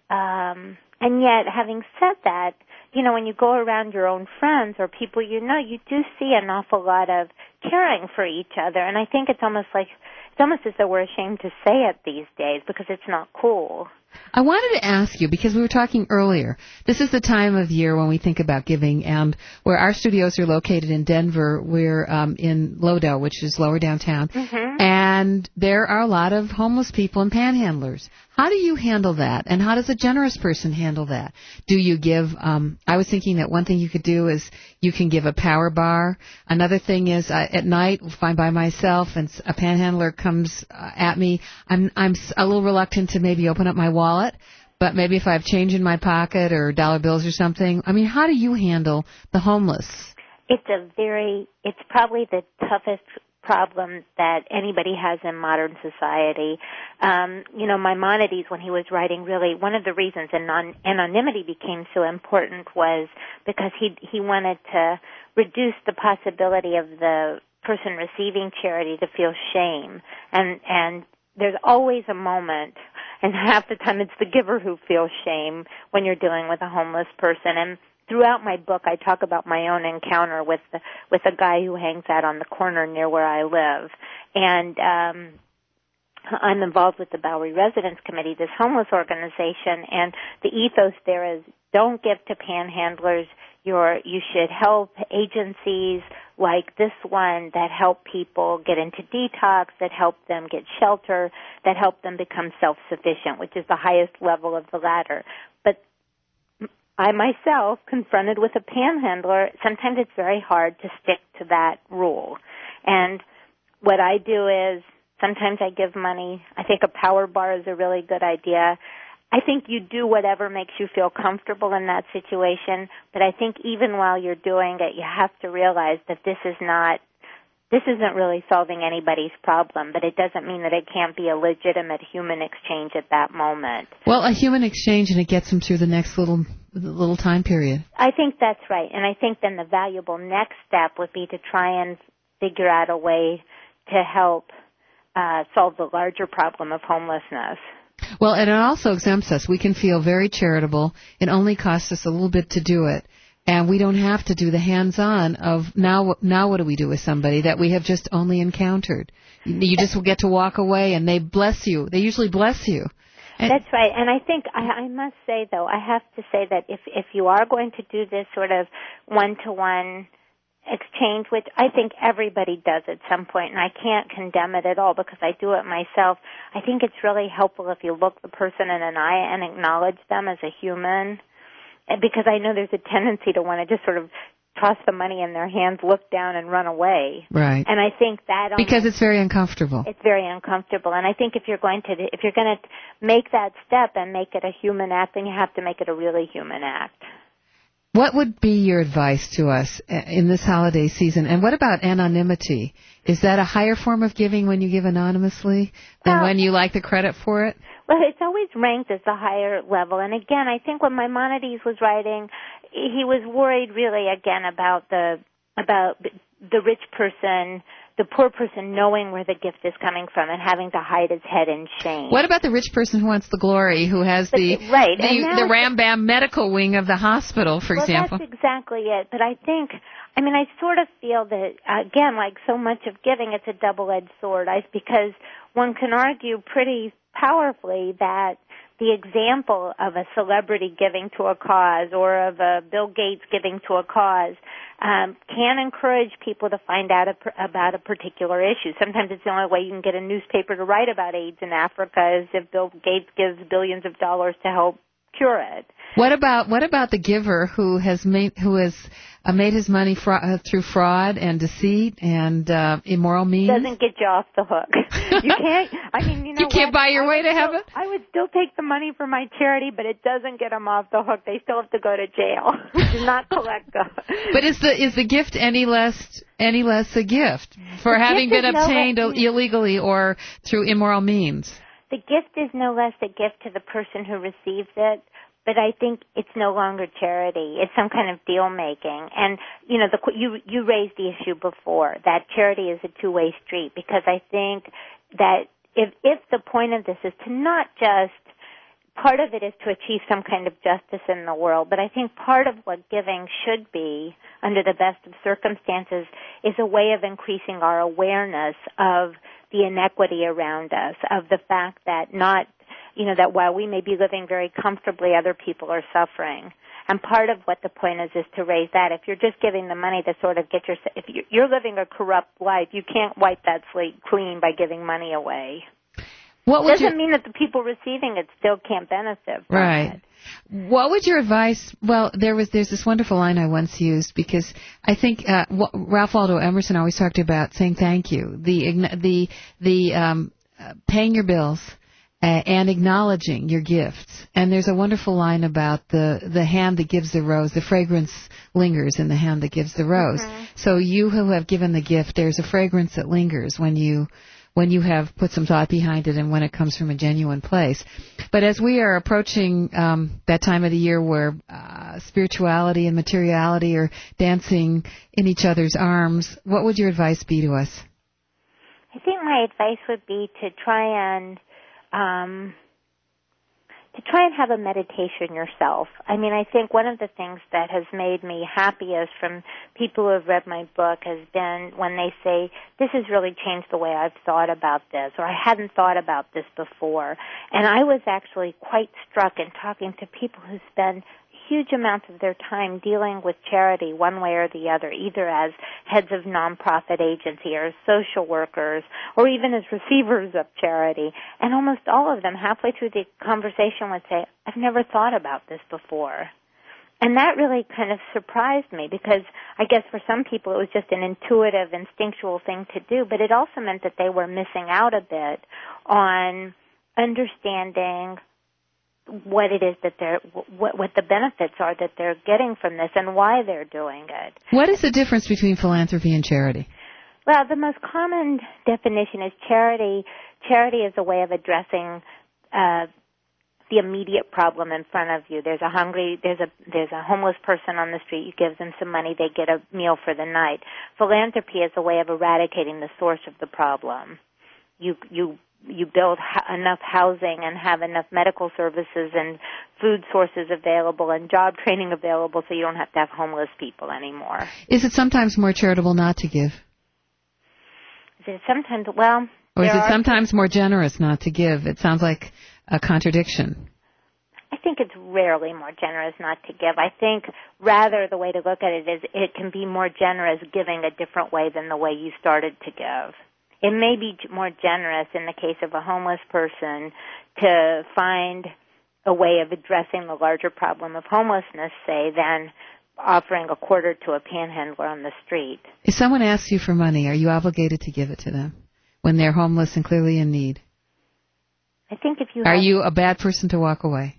and yet having said that, you know, when you go around your own friends or people you know, you do see an awful lot of caring for each other. And I think it's almost as though we're ashamed to say it these days because it's not cool. I wanted to ask you, because we were talking earlier, this is the time of year when we think about giving, and where our studios are located in Denver, we're in Lodell, which is lower downtown, and there are a lot of homeless people and panhandlers. How do you handle that, and how does a generous person handle that? Do you give, I was thinking that one thing you could do is you can give a power bar. Another thing is at night, if I'm by myself and a panhandler comes at me, I'm a little reluctant to maybe open up my wallet, but maybe if I have change in my pocket or dollar bills or something. I mean, how do you handle the homeless? It's probably the toughest problem that anybody has in modern society. You know, Maimonides, when he was writing, really one of the reasons anonymity became so important was because he wanted to reduce the possibility of the person receiving charity to feel shame. And there's always a moment, and half the time it's the giver who feels shame when you're dealing with a homeless person. And throughout my book, I talk about my own encounter with a guy who hangs out on the corner near where I live. And I'm involved with the Bowery Residence Committee, this homeless organization, and the ethos there is don't give to panhandlers. You should help agencies like this one that help people get into detox, that help them get shelter, that help them become self-sufficient, which is the highest level of the ladder. But I myself, confronted with a panhandler, sometimes it's very hard to stick to that rule. And what I do is sometimes I give money. I think a power bar is a really good idea. I think you do whatever makes you feel comfortable in that situation, but I think even while you're doing it, you have to realize that this isn't really solving anybody's problem, but it doesn't mean that it can't be a legitimate human exchange at that moment. Well, a human exchange, and it gets them through the next little time period. I think that's right, and I think then the valuable next step would be to try and figure out a way to help solve the larger problem of homelessness. Well, and it also exempts us. We can feel very charitable. It only costs us a little bit to do it. And we don't have to do the hands-on of now what do we do with somebody that we have just only encountered. You just will get to walk away and they bless you. They usually bless you. That's right. And I think I must say, though, I have to say that if you are going to do this sort of one-to-one exchange, which I think everybody does at some point, and I can't condemn it at all because I do it myself, I think it's really helpful if you look the person in an eye and acknowledge them as a human, because I know there's a tendency to want to just sort of toss the money in their hands, look down, and run away. Right. And I think that because it's very uncomfortable. It's very uncomfortable, and I think if you're going to make that step and make it a human act, then you have to make it a really human act. What would be your advice to us in this holiday season? And what about anonymity? Is that a higher form of giving when you give anonymously than when you like the credit for it? Well, it's always ranked as the higher level. And again, I think when Maimonides was writing, he was worried really again about the rich person the poor person knowing where the gift is coming from and having to hide his head in shame. What about the rich person who wants the glory, who has the Rambam medical wing of the hospital, for example? That's exactly it. But I sort of feel that, again, like so much of giving, it's a double-edged sword, because one can argue pretty powerfully that the example of a celebrity giving to a cause or of a Bill Gates giving to a cause can encourage people to find out about a particular issue. Sometimes it's the only way you can get a newspaper to write about AIDS in Africa is if Bill Gates gives billions of dollars to help cure it. What about the giver who has made his money through fraud and deceit and immoral means? Doesn't get you off the hook. You can't. You can't buy your way to heaven. I would still take the money for my charity, but it doesn't get them off the hook. They still have to go to jail. Do not collect them. But is the gift any less a gift for having been obtained illegally or through immoral means? The gift is no less a gift to the person who receives it, but I think it's no longer charity. It's some kind of deal making. And you raised the issue before that charity is a two-way street, because I think that if the point of this is to not just part of it is to achieve some kind of justice in the world, but I think part of what giving should be under the best of circumstances is a way of increasing our awareness of the inequity around us, of the fact that that while we may be living very comfortably, other people are suffering. And part of what the point is to raise that. If you're just giving the money to sort of if you're living a corrupt life, you can't wipe that slate clean by giving money away. Doesn't mean that the people receiving it still can't benefit from it. What would your advice? Well, there's this wonderful line I once used, because I think Ralph Waldo Emerson always talked about saying thank you, the paying your bills and acknowledging your gifts. And there's a wonderful line about the hand that gives the rose, the fragrance lingers in the hand that gives the rose. Mm-hmm. So you who have given the gift, there's a fragrance that lingers when you have put some thought behind it and when it comes from a genuine place. But as we are approaching that time of the year where spirituality and materiality are dancing in each other's arms, what would your advice be to us? I think my advice would be to try and have a meditation yourself. I think one of the things that has made me happiest from people who have read my book has been when they say, this has really changed the way I've thought about this, or I hadn't thought about this before. And I was actually quite struck in talking to people who spend huge amounts of their time dealing with charity one way or the other, either as heads of nonprofit agency or as social workers or even as receivers of charity. And almost all of them, halfway through the conversation, would say, I've never thought about this before. And that really kind of surprised me, because I guess for some people it was just an intuitive, instinctual thing to do, but it also meant that they were missing out a bit on understanding what it is that what the benefits are that they're getting from this and why they're doing it. What is the difference between philanthropy and charity? Well, the most common definition is charity. Charity is a way of addressing the immediate problem in front of you. There's a homeless person on the street. You give them some money, they get a meal for the night. Philanthropy is a way of eradicating the source of the problem. You build enough housing and have enough medical services and food sources available and job training available so you don't have to have homeless people anymore. Is it sometimes more charitable not to give? Is it sometimes, well... Or is it sometimes more generous not to give? It sounds like a contradiction. I think it's rarely more generous not to give. I think rather the way to look at it is it can be more generous giving a different way than the way you started to give. It may be more generous in the case of a homeless person to find a way of addressing the larger problem of homelessness, say, than offering a quarter to a panhandler on the street. If someone asks you for money, are you obligated to give it to them when they're homeless and clearly in need? I think if you Are you a bad person to walk away?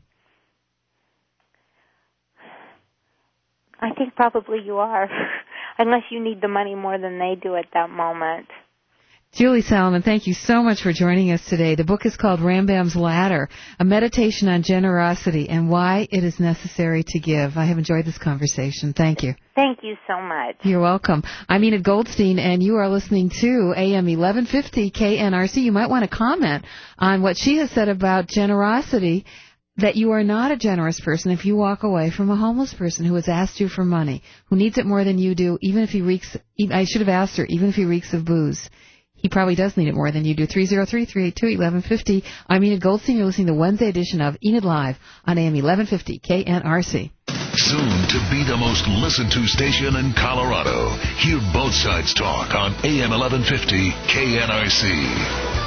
I think probably you are, unless you need the money more than they do at that moment. Julie Salomon, thank you so much for joining us today. The book is called Rambam's Ladder, a meditation on generosity and why it is necessary to give. I have enjoyed this conversation. Thank you. Thank you. you so much. You're welcome. I'm Enid Goldstein, and you are listening to AM 1150 KNRC. You might want to comment on what she has said about generosity, that you are not a generous person if you walk away from a homeless person who has asked you for money, who needs it more than you do, even if he reeks, I should have asked her, even if he reeks of booze. He probably does need it more than you do. 303-382-1150. I'm Enid Goldstein. You're listening to the Wednesday edition of Enid Live on AM 1150 KNRC. Soon to be the most listened to station in Colorado. Hear both sides talk on AM 1150 KNRC.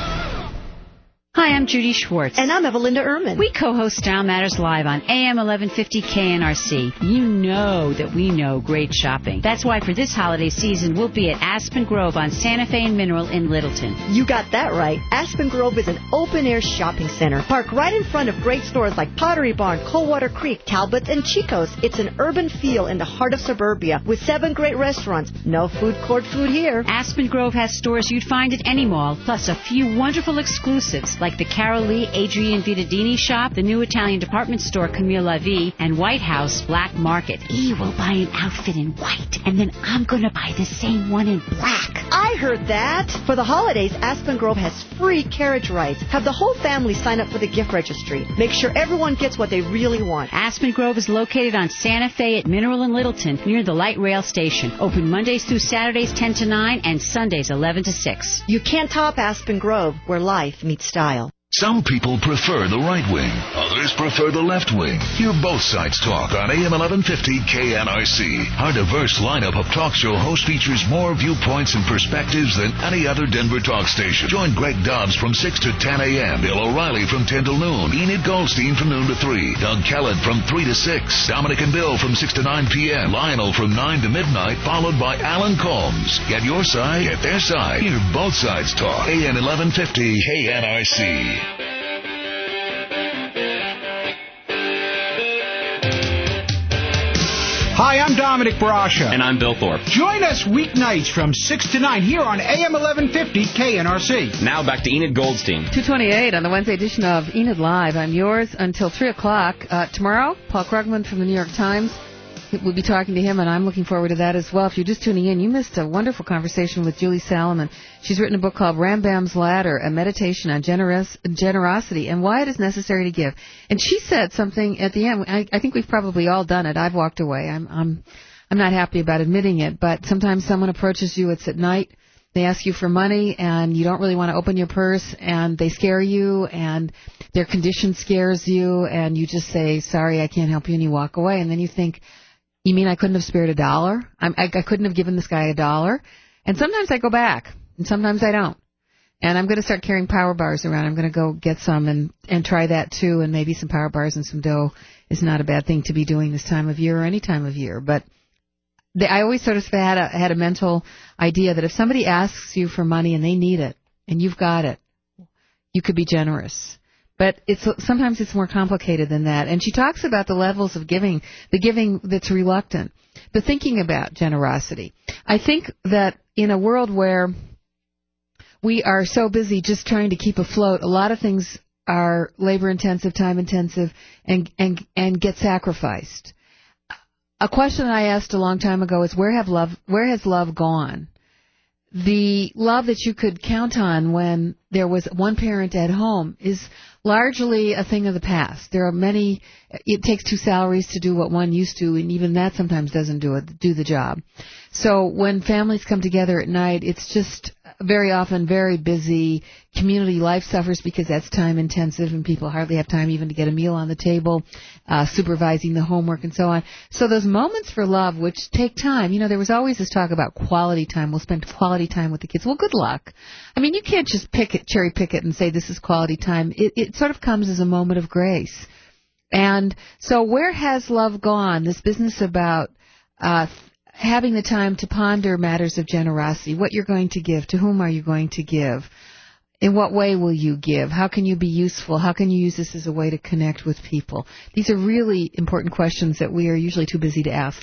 Hi, I'm Judy Schwartz. And I'm Evelinda Ehrman. We co-host Style Matters Live on AM 1150 KNRC. You know that we know great shopping. That's why for this holiday season, we'll be at Aspen Grove on Santa Fe and Mineral in Littleton. You got that right. Aspen Grove is an open-air shopping center. Parked right in front of great stores like Pottery Barn, Coldwater Creek, Talbot's, and Chico's. It's an urban feel in the heart of suburbia with 7 great restaurants. No food court food here. Aspen Grove has stores you'd find at any mall, plus a few wonderful exclusives like the Carol Lee Adrian Vittadini shop, the new Italian department store Camille La Vie, and White House Black Market. E will buy an outfit in white, and then I'm going to buy the same one in black. I heard that. For the holidays, Aspen Grove has free carriage rides. Have the whole family sign up for the gift registry. Make sure everyone gets what they really want. Aspen Grove is located on Santa Fe at Mineral and Littleton, near the light rail station. Open Mondays through Saturdays 10 to 9 and Sundays 11 to 6. You can't top Aspen Grove, where life meets style. Some people prefer the right wing. Others prefer the left wing. Hear both sides talk on AM 1150 KNRC. Our diverse lineup of talk show hosts features more viewpoints and perspectives than any other Denver talk station. Join Greg Dobbs from 6 to 10 a.m., Bill O'Reilly from 10 to noon, Enid Goldstein from noon to 3, Doug Kellett from 3 to 6, Dominic and Bill from 6 to 9 p.m., Lionel from 9 to midnight, followed by Alan Combs. Get your side, get their side. Hear both sides talk. AM 1150 KNRC. Hi, I'm Dominic Brasha. And I'm Bill Thorpe. Join us weeknights from 6 to 9 here on AM 1150 KNRC. Now back to Enid Goldstein. 2:28 on the Wednesday edition of Enid Live. I'm yours until 3 o'clock. Tomorrow, Paul Krugman from the New York Times. We'll be talking to him, and I'm looking forward to that as well. If you're just tuning in, you missed a wonderful conversation with Julie Salomon. She's written a book called Rambam's Ladder, a meditation on generosity and why it is necessary to give. And she said something at the end. I think we've probably all done it. I've walked away. I'm not happy about admitting it, but sometimes someone approaches you. It's at night. They ask you for money, and you don't really want to open your purse, and they scare you, and their condition scares you, and you just say, sorry, I can't help you, and you walk away. And then you think, you mean I couldn't have spared $1? I couldn't have given this guy $1? And sometimes I go back, and sometimes I don't. And I'm going to start carrying power bars around. I'm going to go get some and try that too, and maybe some power bars and some dough is not a bad thing to be doing this time of year or any time of year. But I always sort of had a mental idea that if somebody asks you for money and they need it, and you've got it, you could be generous. But sometimes it's more complicated than that. And she talks about the levels of giving, the giving that's reluctant, the thinking about generosity. I think that in a world where we are so busy just trying to keep afloat, a lot of things are labor-intensive, time-intensive, and get sacrificed. A question I asked a long time ago is, where has love gone? The love that you could count on when there was one parent at home is largely a thing of the past. There are many, it takes 2 salaries to do what one used to, and even that sometimes doesn't do the job. So when families come together at night, it's just very often very busy. Community life suffers because that's time intensive, and people hardly have time even to get a meal on the table, supervising the homework and so on. So those moments for love, which take time, there was always this talk about quality time. We'll spend quality time with the kids. Well, good luck. I mean, you can't just cherry pick it and say this is quality time. It sort of comes as a moment of grace. And so where has love gone? This business about having the time to ponder matters of generosity, what you're going to give, to whom are you going to give, in what way will you give, how can you be useful, how can you use this as a way to connect with people. These are really important questions that we are usually too busy to ask.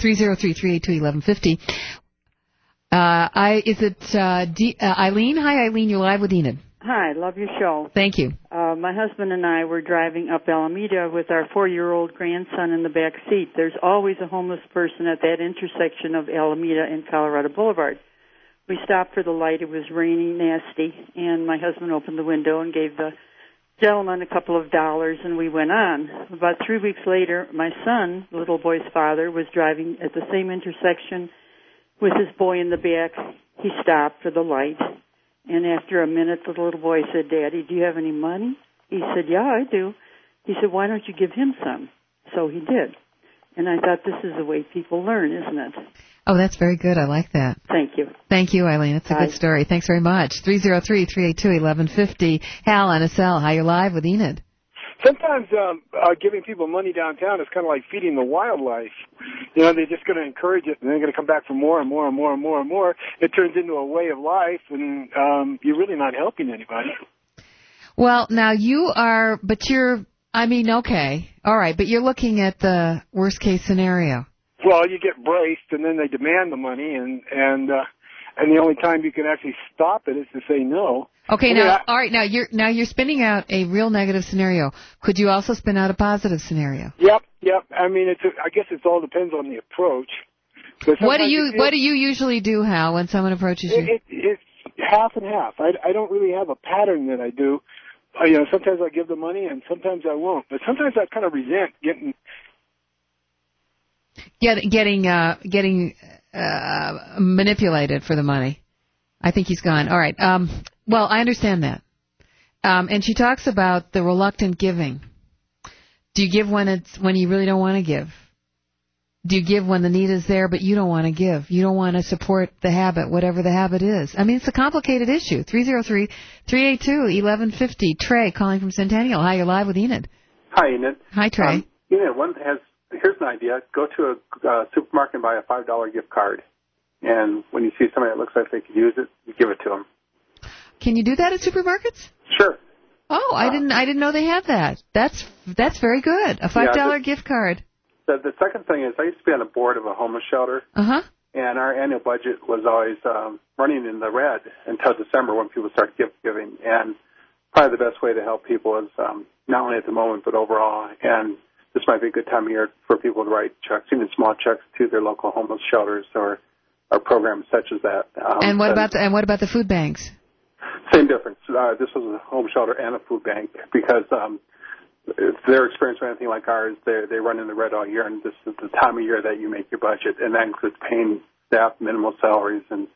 303-382-1150. Is it Eileen? Hi, Eileen. You're live with Enid. Hi, love your show. Thank you. My husband and I were driving up Alameda with our 4-year-old grandson in the back seat. There's always a homeless person at that intersection of Alameda and Colorado Boulevard. We stopped for the light. It was raining, nasty, and my husband opened the window and gave the gentleman a couple of dollars, and we went on. About 3 weeks later, my son, the little boy's father, was driving at the same intersection with his boy in the back. He stopped for the light, and after a minute, the little boy said, "Daddy, do you have any money?" He said, "Yeah, I do." He said, "Why don't you give him some?" So he did. And I thought, this is the way people learn, isn't it? Oh, that's very good. I like that. Thank you. Thank you, Eileen. It's a good story. Thanks very much. 303-382-1150. Hal on SL. Hi, you're live with Enid. Sometimes giving people money downtown is kind of like feeding the wildlife. You know, they're just going to encourage it, and they're going to come back for more and more and more and more and more. It turns into a way of life, and you're really not helping anybody. Well, now you are, okay. All right, but you're looking at the worst-case scenario. Well, you get braced, and then they demand the money, and the only time you can actually stop it is to say no. Okay, all right, now you're spinning out a real negative scenario. Could you also spin out a positive scenario? Yep. I mean, I guess it all depends on the approach. What do you usually do, Hal, when someone approaches you? It's half and half. I don't really have a pattern that I do. Sometimes I give the money, and sometimes I won't. But sometimes I kind of resent getting manipulated for the money. I think he's gone. All right. Well, I understand that. And she talks about the reluctant giving. Do you give when you really don't want to give? Do you give when the need is there, but you don't want to give? You don't want to support the habit, whatever the habit is. I mean, it's a complicated issue. 303-382-1150. Trey calling from Centennial. Hi, you're live with Enid. Hi, Enid. Hi, Trey. Enid, here's an idea. Go to a supermarket and buy a $5 gift card. And when you see somebody that looks like they could use it, you give it to them. Can you do that at supermarkets? Sure. Oh, I didn't know they had that. That's very good. A $5 gift card. The second thing is I used to be on the board of a homeless shelter. Uh-huh. And our annual budget was always running in the red until December when people start giving. And probably the best way to help people is not only at the moment but overall. And this might be a good time of year for people to write checks, even small checks, to their local homeless shelters or programs such as that. And what about the food banks? Same difference. This was a home shelter and a food bank because if their experience with anything like ours, they run in the red all year, and this is the time of year that you make your budget, and that includes paying staff minimal salaries and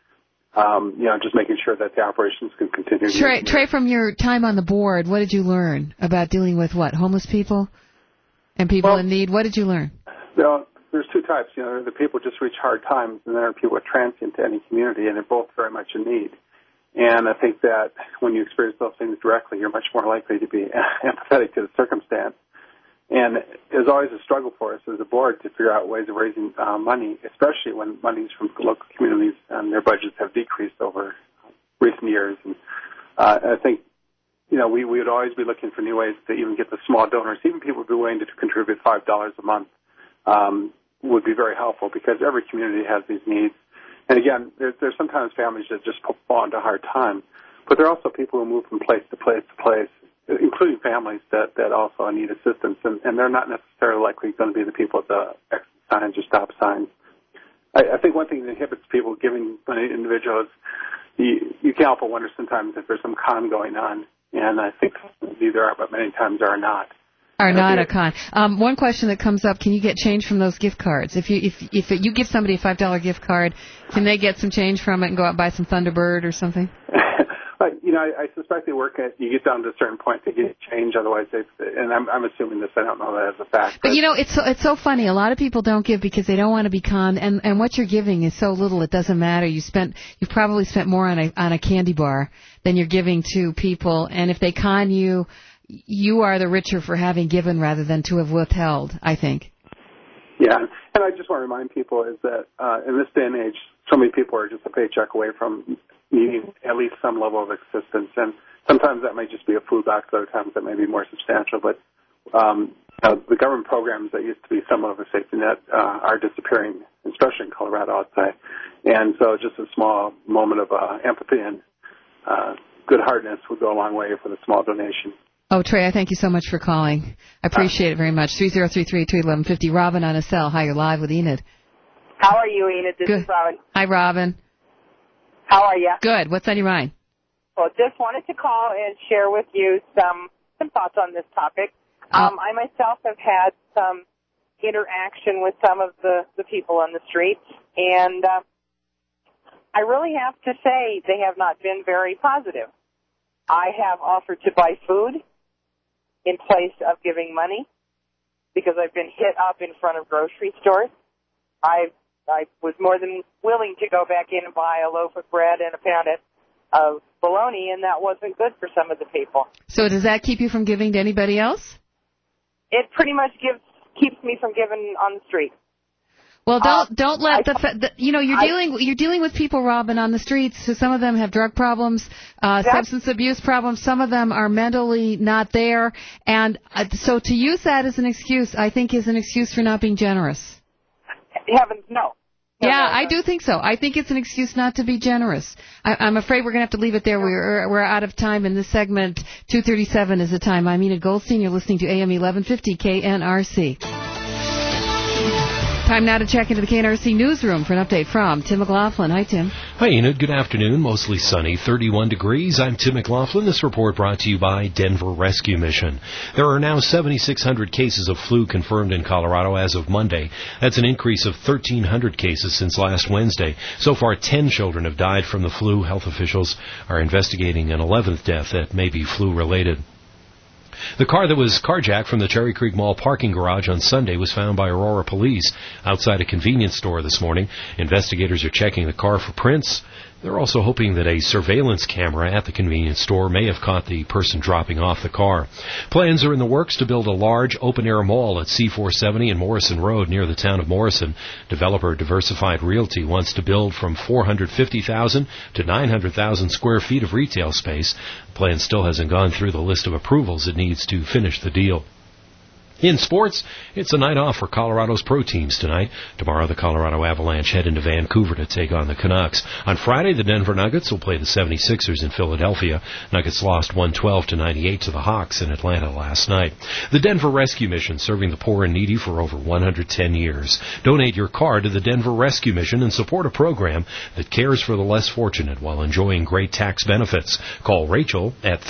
just making sure that the operations can continue. Trey, from your time on the board, what did you learn about dealing with homeless people and people in need? What did you learn? There's two types. The people just reach hard times, and there are people transient to any community, and they're both very much in need. And I think that when you experience those things directly, you're much more likely to be empathetic to the circumstance. And there's always a struggle for us as a board to figure out ways of raising money, especially when money's from local communities and their budgets have decreased over recent years. And I think, we would always be looking for new ways to even get the small donors, even people who would be willing to contribute $5 a month, would be very helpful because every community has these needs. And again, there's sometimes families that just fall into a hard time, but there are also people who move from place to place to place, including families that also need assistance, and they're not necessarily likely going to be the people at the exit signs or stop signs. I think one thing that inhibits people giving money to individuals, you can help but wonder sometimes if there's some con going on, and I think there are, but many times there are not. Are not a con. One question that comes up: can you get change from those gift cards? If you give somebody a $5 gift card, can they get some change from it and go out and buy some Thunderbird or something? I suspect they work at. You get down to a certain point to get change. Otherwise, and I'm assuming this. I don't know that as a fact. But it's so funny. A lot of people don't give because they don't want to be conned, and what you're giving is so little it doesn't matter. You've probably spent more on a candy bar than you're giving to people, and if they con you. You are the richer for having given rather than to have withheld, I think. Yeah, and I just want to remind people is that in this day and age, so many people are just a paycheck away from needing at least some level of assistance. And sometimes that may just be a food box, other times that may be more substantial. But the government programs that used to be somewhat of a safety net are disappearing, especially in Colorado, I'd say. And so just a small moment of empathy and good heartedness would go a long way with a small donation. Oh, Trey, I thank you so much for calling. I appreciate it very much. 3033-21150. Robin on a cell. Hi, you're live with Enid. How are you, Enid? This Good. is Robin. Hi, Robin. How are you? Good. What's on your mind? Well, just wanted to call and share with you some thoughts on this topic. I myself have had some interaction with some of the people on the streets, and I really have to say they have not been very positive. I have offered to buy food in place of giving money because I've been hit up in front of grocery stores. I was more than willing to go back in and buy a loaf of bread and a pound of bologna, and that wasn't good for some of the people. So does that keep you from giving to anybody else? It pretty much keeps me from giving on the street. Well, don't let you're dealing with people, Robin, on the streets. So some of them have drug problems, substance abuse problems. Some of them are mentally not there, and so to use that as an excuse, I think, is an excuse for not being generous. Heavens, no. Yeah, I do think so. I think it's an excuse not to be generous. I'm afraid we're going to have to leave it there. We're out of time in this segment. 2:37 is the time. I'm Enid Goldstein. You're listening to AM 1150 KNRC. Time now to check into the KNRC newsroom for an update from Tim McLaughlin. Hi, Tim. Hi, Enid. Good afternoon. Mostly sunny, 31 degrees. I'm Tim McLaughlin. This report brought to you by Denver Rescue Mission. There are now 7,600 cases of flu confirmed in Colorado as of Monday. That's an increase of 1,300 cases since last Wednesday. So far, 10 children have died from the flu. Health officials are investigating an 11th death that may be flu-related. The car that was carjacked from the Cherry Creek Mall parking garage on Sunday was found by Aurora police outside a convenience store this morning. Investigators are checking the car for prints. They're also hoping that a surveillance camera at the convenience store may have caught the person dropping off the car. Plans are in the works to build a large open-air mall at C470 and Morrison Road near the town of Morrison. Developer Diversified Realty wants to build from 450,000 to 900,000 square feet of retail space. The plan still hasn't gone through the list of approvals it needs to finish the deal. In sports, it's a night off for Colorado's pro teams tonight. Tomorrow, the Colorado Avalanche head into Vancouver to take on the Canucks. On Friday, the Denver Nuggets will play the 76ers in Philadelphia. Nuggets lost 112-98 to the Hawks in Atlanta last night. The Denver Rescue Mission, serving the poor and needy for over 110 years. Donate your card to the Denver Rescue Mission and support a program that cares for the less fortunate while enjoying great tax benefits. Call Rachel at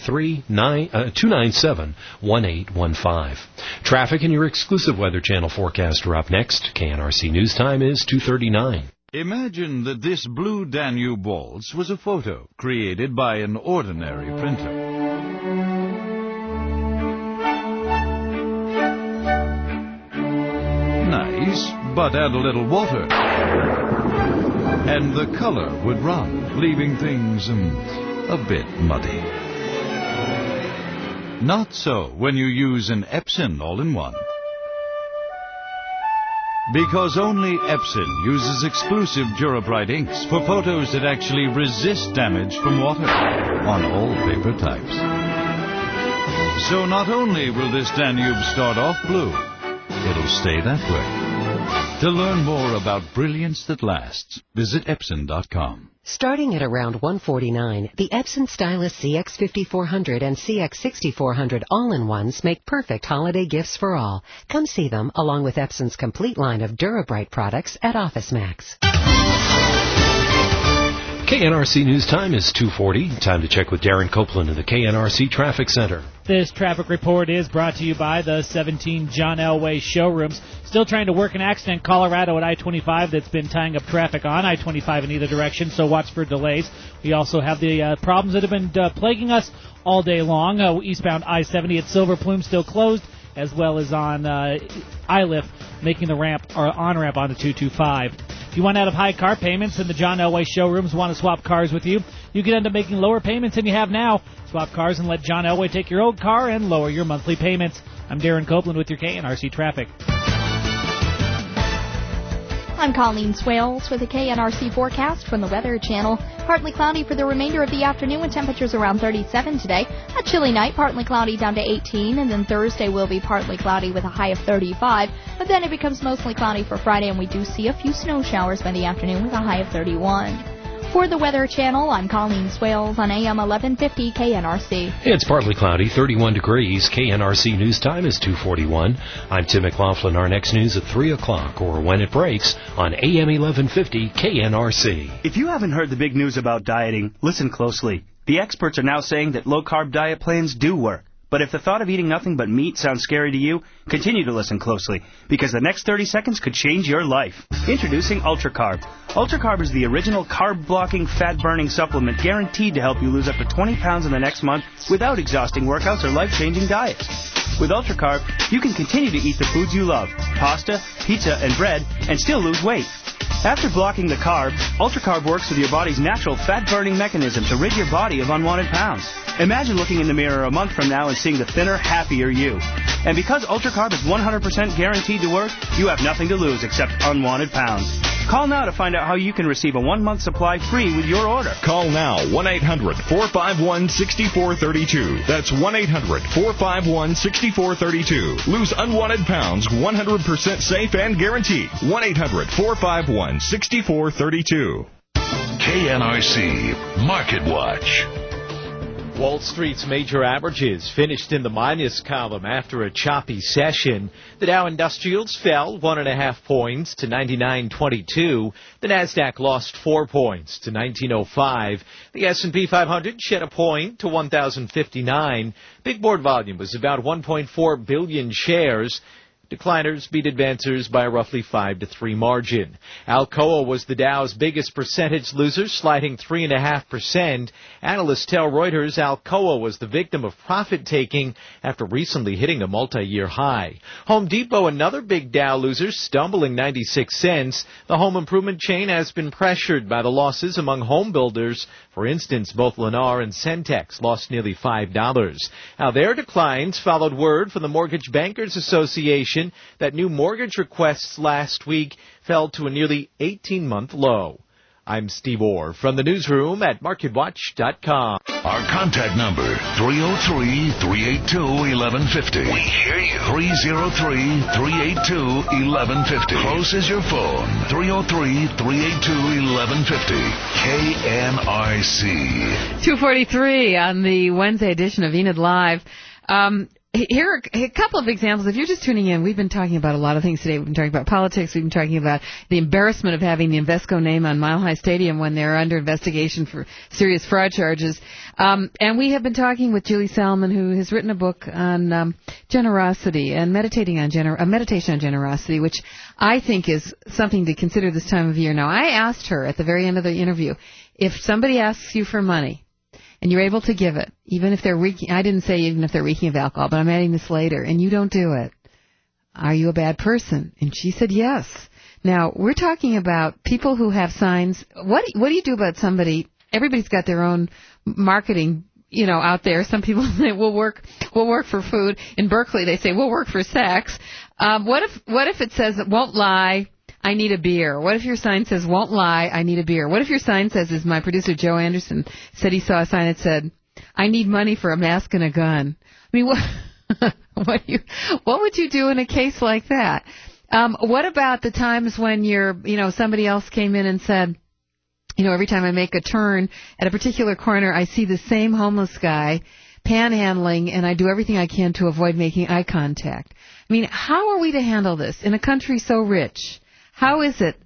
303-297-1815. Traffic and your exclusive Weather Channel forecast are up next. KNRC News Time is 2:39. Imagine that this blue Danube waltz was a photo created by an ordinary printer. Nice, but add a little water, and the color would run, leaving things a bit muddy. Not so when you use an Epson all-in-one. Because only Epson uses exclusive Durabright inks for photos that actually resist damage from water on all paper types. So not only will this Danube start off blue, it'll stay that way. To learn more about brilliance that lasts, visit Epson.com. Starting at around $149, the Epson Stylus CX5400 and CX6400 all-in-ones make perfect holiday gifts for all. Come see them along with Epson's complete line of Durabright products at OfficeMax. KNRC News Time is 2:40. Time to check with Darren Copeland in the KNRC Traffic Center. This traffic report is brought to you by the 17 John Elway showrooms. Still trying to work an accident in Colorado at I-25 that's been tying up traffic on I-25 in either direction, so watch for delays. We also have the problems that have been plaguing us all day long. Eastbound I-70 at Silver Plume still closed, as well as on ILIF, making the ramp or on-ramp onto 225. If you want out of high car payments and the John Elway showrooms want to swap cars with you, you can end up making lower payments than you have now. Swap cars and let John Elway take your old car and lower your monthly payments. I'm Darren Copeland with your KNRC Traffic. I'm Colleen Swales with a KNRC forecast from the Weather Channel. Partly cloudy for the remainder of the afternoon with temperatures around 37 today. A chilly night, partly cloudy down to 18, and then Thursday will be partly cloudy with a high of 35. But then it becomes mostly cloudy for Friday, and we do see a few snow showers by the afternoon with a high of 31. For the Weather Channel, I'm Colleen Swales on AM 1150 KNRC. It's partly cloudy, 31 degrees. KNRC News Time is 2:41. I'm Tim McLaughlin. Our next news at 3 o'clock or when it breaks on AM 1150 KNRC. If you haven't heard the big news about dieting, listen closely. The experts are now saying that low-carb diet plans do work. But if the thought of eating nothing but meat sounds scary to you, continue to listen closely, because the next 30 seconds could change your life. Introducing UltraCarb. UltraCarb is the original carb-blocking, fat-burning supplement guaranteed to help you lose up to 20 pounds in the next month without exhausting workouts or life-changing diets. With UltraCarb, you can continue to eat the foods you love, pasta, pizza, and bread, and still lose weight. After blocking the carbs, UltraCarb works with your body's natural fat-burning mechanism to rid your body of unwanted pounds. Imagine looking in the mirror a month from now and seeing the thinner, happier you. And because UltraCarb is 100% guaranteed to work, you have nothing to lose except unwanted pounds. Call now to find out how you can receive a 1-month supply free with your order. Call now, 1-800-451-6432. That's 1-800-451-6432. Lose unwanted pounds 100% safe and guaranteed. 1-800-451-6432. KNRC Market Watch. Wall Street's major averages finished in the minus column after a choppy session. The Dow Industrials fell 1.5 points to 99.22. The Nasdaq lost 4 points to 19.05. The S&P 500 shed a point to 1,059. Big board volume was about 1.4 billion shares. Decliners beat advancers by a roughly 5-3 margin. Alcoa was the Dow's biggest percentage loser, sliding 3.5%. Analysts tell Reuters Alcoa was the victim of profit-taking after recently hitting a multi-year high. Home Depot, another big Dow loser, stumbling 96 cents. The home improvement chain has been pressured by the losses among home builders. For instance, both Lennar and Centex lost nearly $5. Now, their declines followed word from the Mortgage Bankers Association that new mortgage requests last week fell to a nearly 18-month low. I'm Steve Orr from the newsroom at MarketWatch.com. Our contact number, 303-382-1150. We hear you. 303-382-1150. Close is your phone, 303-382-1150. KNRC. 2:43 on the Wednesday edition of Enid Live. Here are a couple of examples. If you're just tuning in, we've been talking about a lot of things today. We've been talking about politics. We've been talking about the embarrassment of having the Invesco name on Mile High Stadium when they're under investigation for serious fraud charges. And we have been talking with Julie Salmon, who has written a book on generosity and meditation on generosity, which I think is something to consider this time of year. Now, I asked her at the very end of the interview, if somebody asks you for money, and you're able to give it, even if they're reeking, I didn't say even if they're reeking of alcohol, but I'm adding this later, and you don't do it, are you a bad person? And she said yes. Now, we're talking about people who have signs. What do you do about somebody? Everybody's got their own marketing, out there. Some people say we'll work for food. In Berkeley, they say we'll work for sex. What if it says won't lie, I need a beer? What if your sign says, won't lie, I need a beer? What if your sign says, as my producer Joe Anderson said he saw a sign that said, I need money for a mask and a gun? I mean, what would you do in a case like that? What about the times when somebody else came in and said, every time I make a turn at a particular corner, I see the same homeless guy panhandling, and I do everything I can to avoid making eye contact. I mean, how are we to handle this in a country so rich? How is it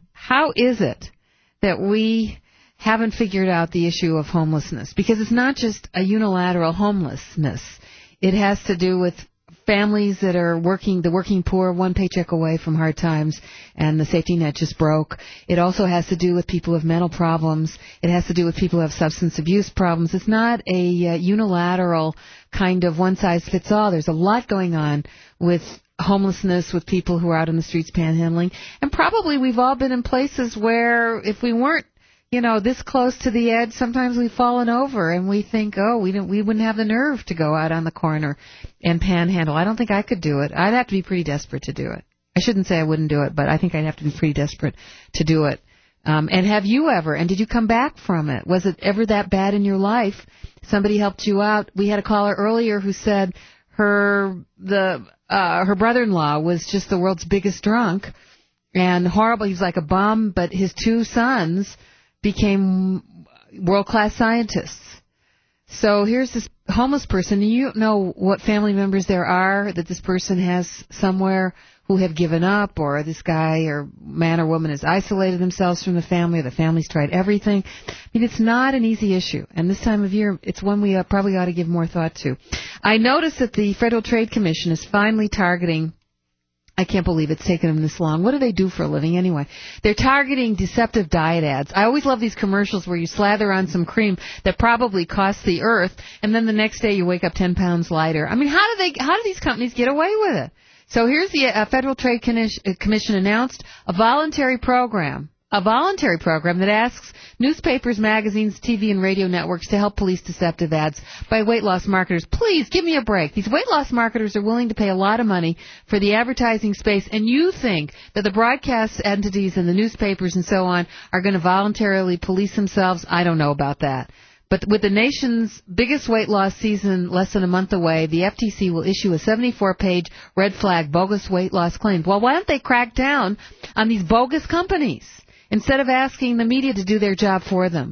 that we haven't figured out the issue of homelessness? Because it's not just a unilateral homelessness. It has to do with families that are the working poor, one paycheck away from hard times, and the safety net just broke. It also has to do with people with mental problems. It has to do with people who have substance abuse problems. It's not a unilateral kind of one-size-fits-all. There's a lot going on with homelessness, with people who are out on the streets panhandling. And probably we've all been in places where if we weren't, this close to the edge, sometimes we've fallen over and we think, we wouldn't have the nerve to go out on the corner and panhandle. I don't think I could do it. I'd have to be pretty desperate to do it. I shouldn't say I wouldn't do it, but I think I'd have to be pretty desperate to do it. And have you ever, and did you come back from it? Was it ever that bad in your life? Somebody helped you out. We had a caller earlier who said her brother-in-law was just the world's biggest drunk and horrible. He was like a bum, but his two sons became world-class scientists. So here's this homeless person, and you don't know what family members there are that this person has somewhere who have given up, or this guy or man or woman has isolated themselves from the family, or the family's tried everything. I mean, it's not an easy issue, and this time of year, it's one we probably ought to give more thought to. I noticed that the Federal Trade Commission is finally targeting, I can't believe it's taken them this long. What do they do for a living anyway? They're targeting deceptive diet ads. I always love these commercials where you slather on some cream that probably costs the earth, and then the next day you wake up 10 pounds lighter. I mean, how do these companies get away with it? So here's the Federal Trade Commission announced a voluntary program that asks newspapers, magazines, TV, and radio networks to help police deceptive ads by weight loss marketers. Please, give me a break. These weight loss marketers are willing to pay a lot of money for the advertising space, and you think that the broadcast entities and the newspapers and so on are going to voluntarily police themselves? I don't know about that. But with the nation's biggest weight loss season less than a month away, the FTC will issue a 74-page red flag bogus weight loss claim. Well, why don't they crack down on these bogus companies instead of asking the media to do their job for them?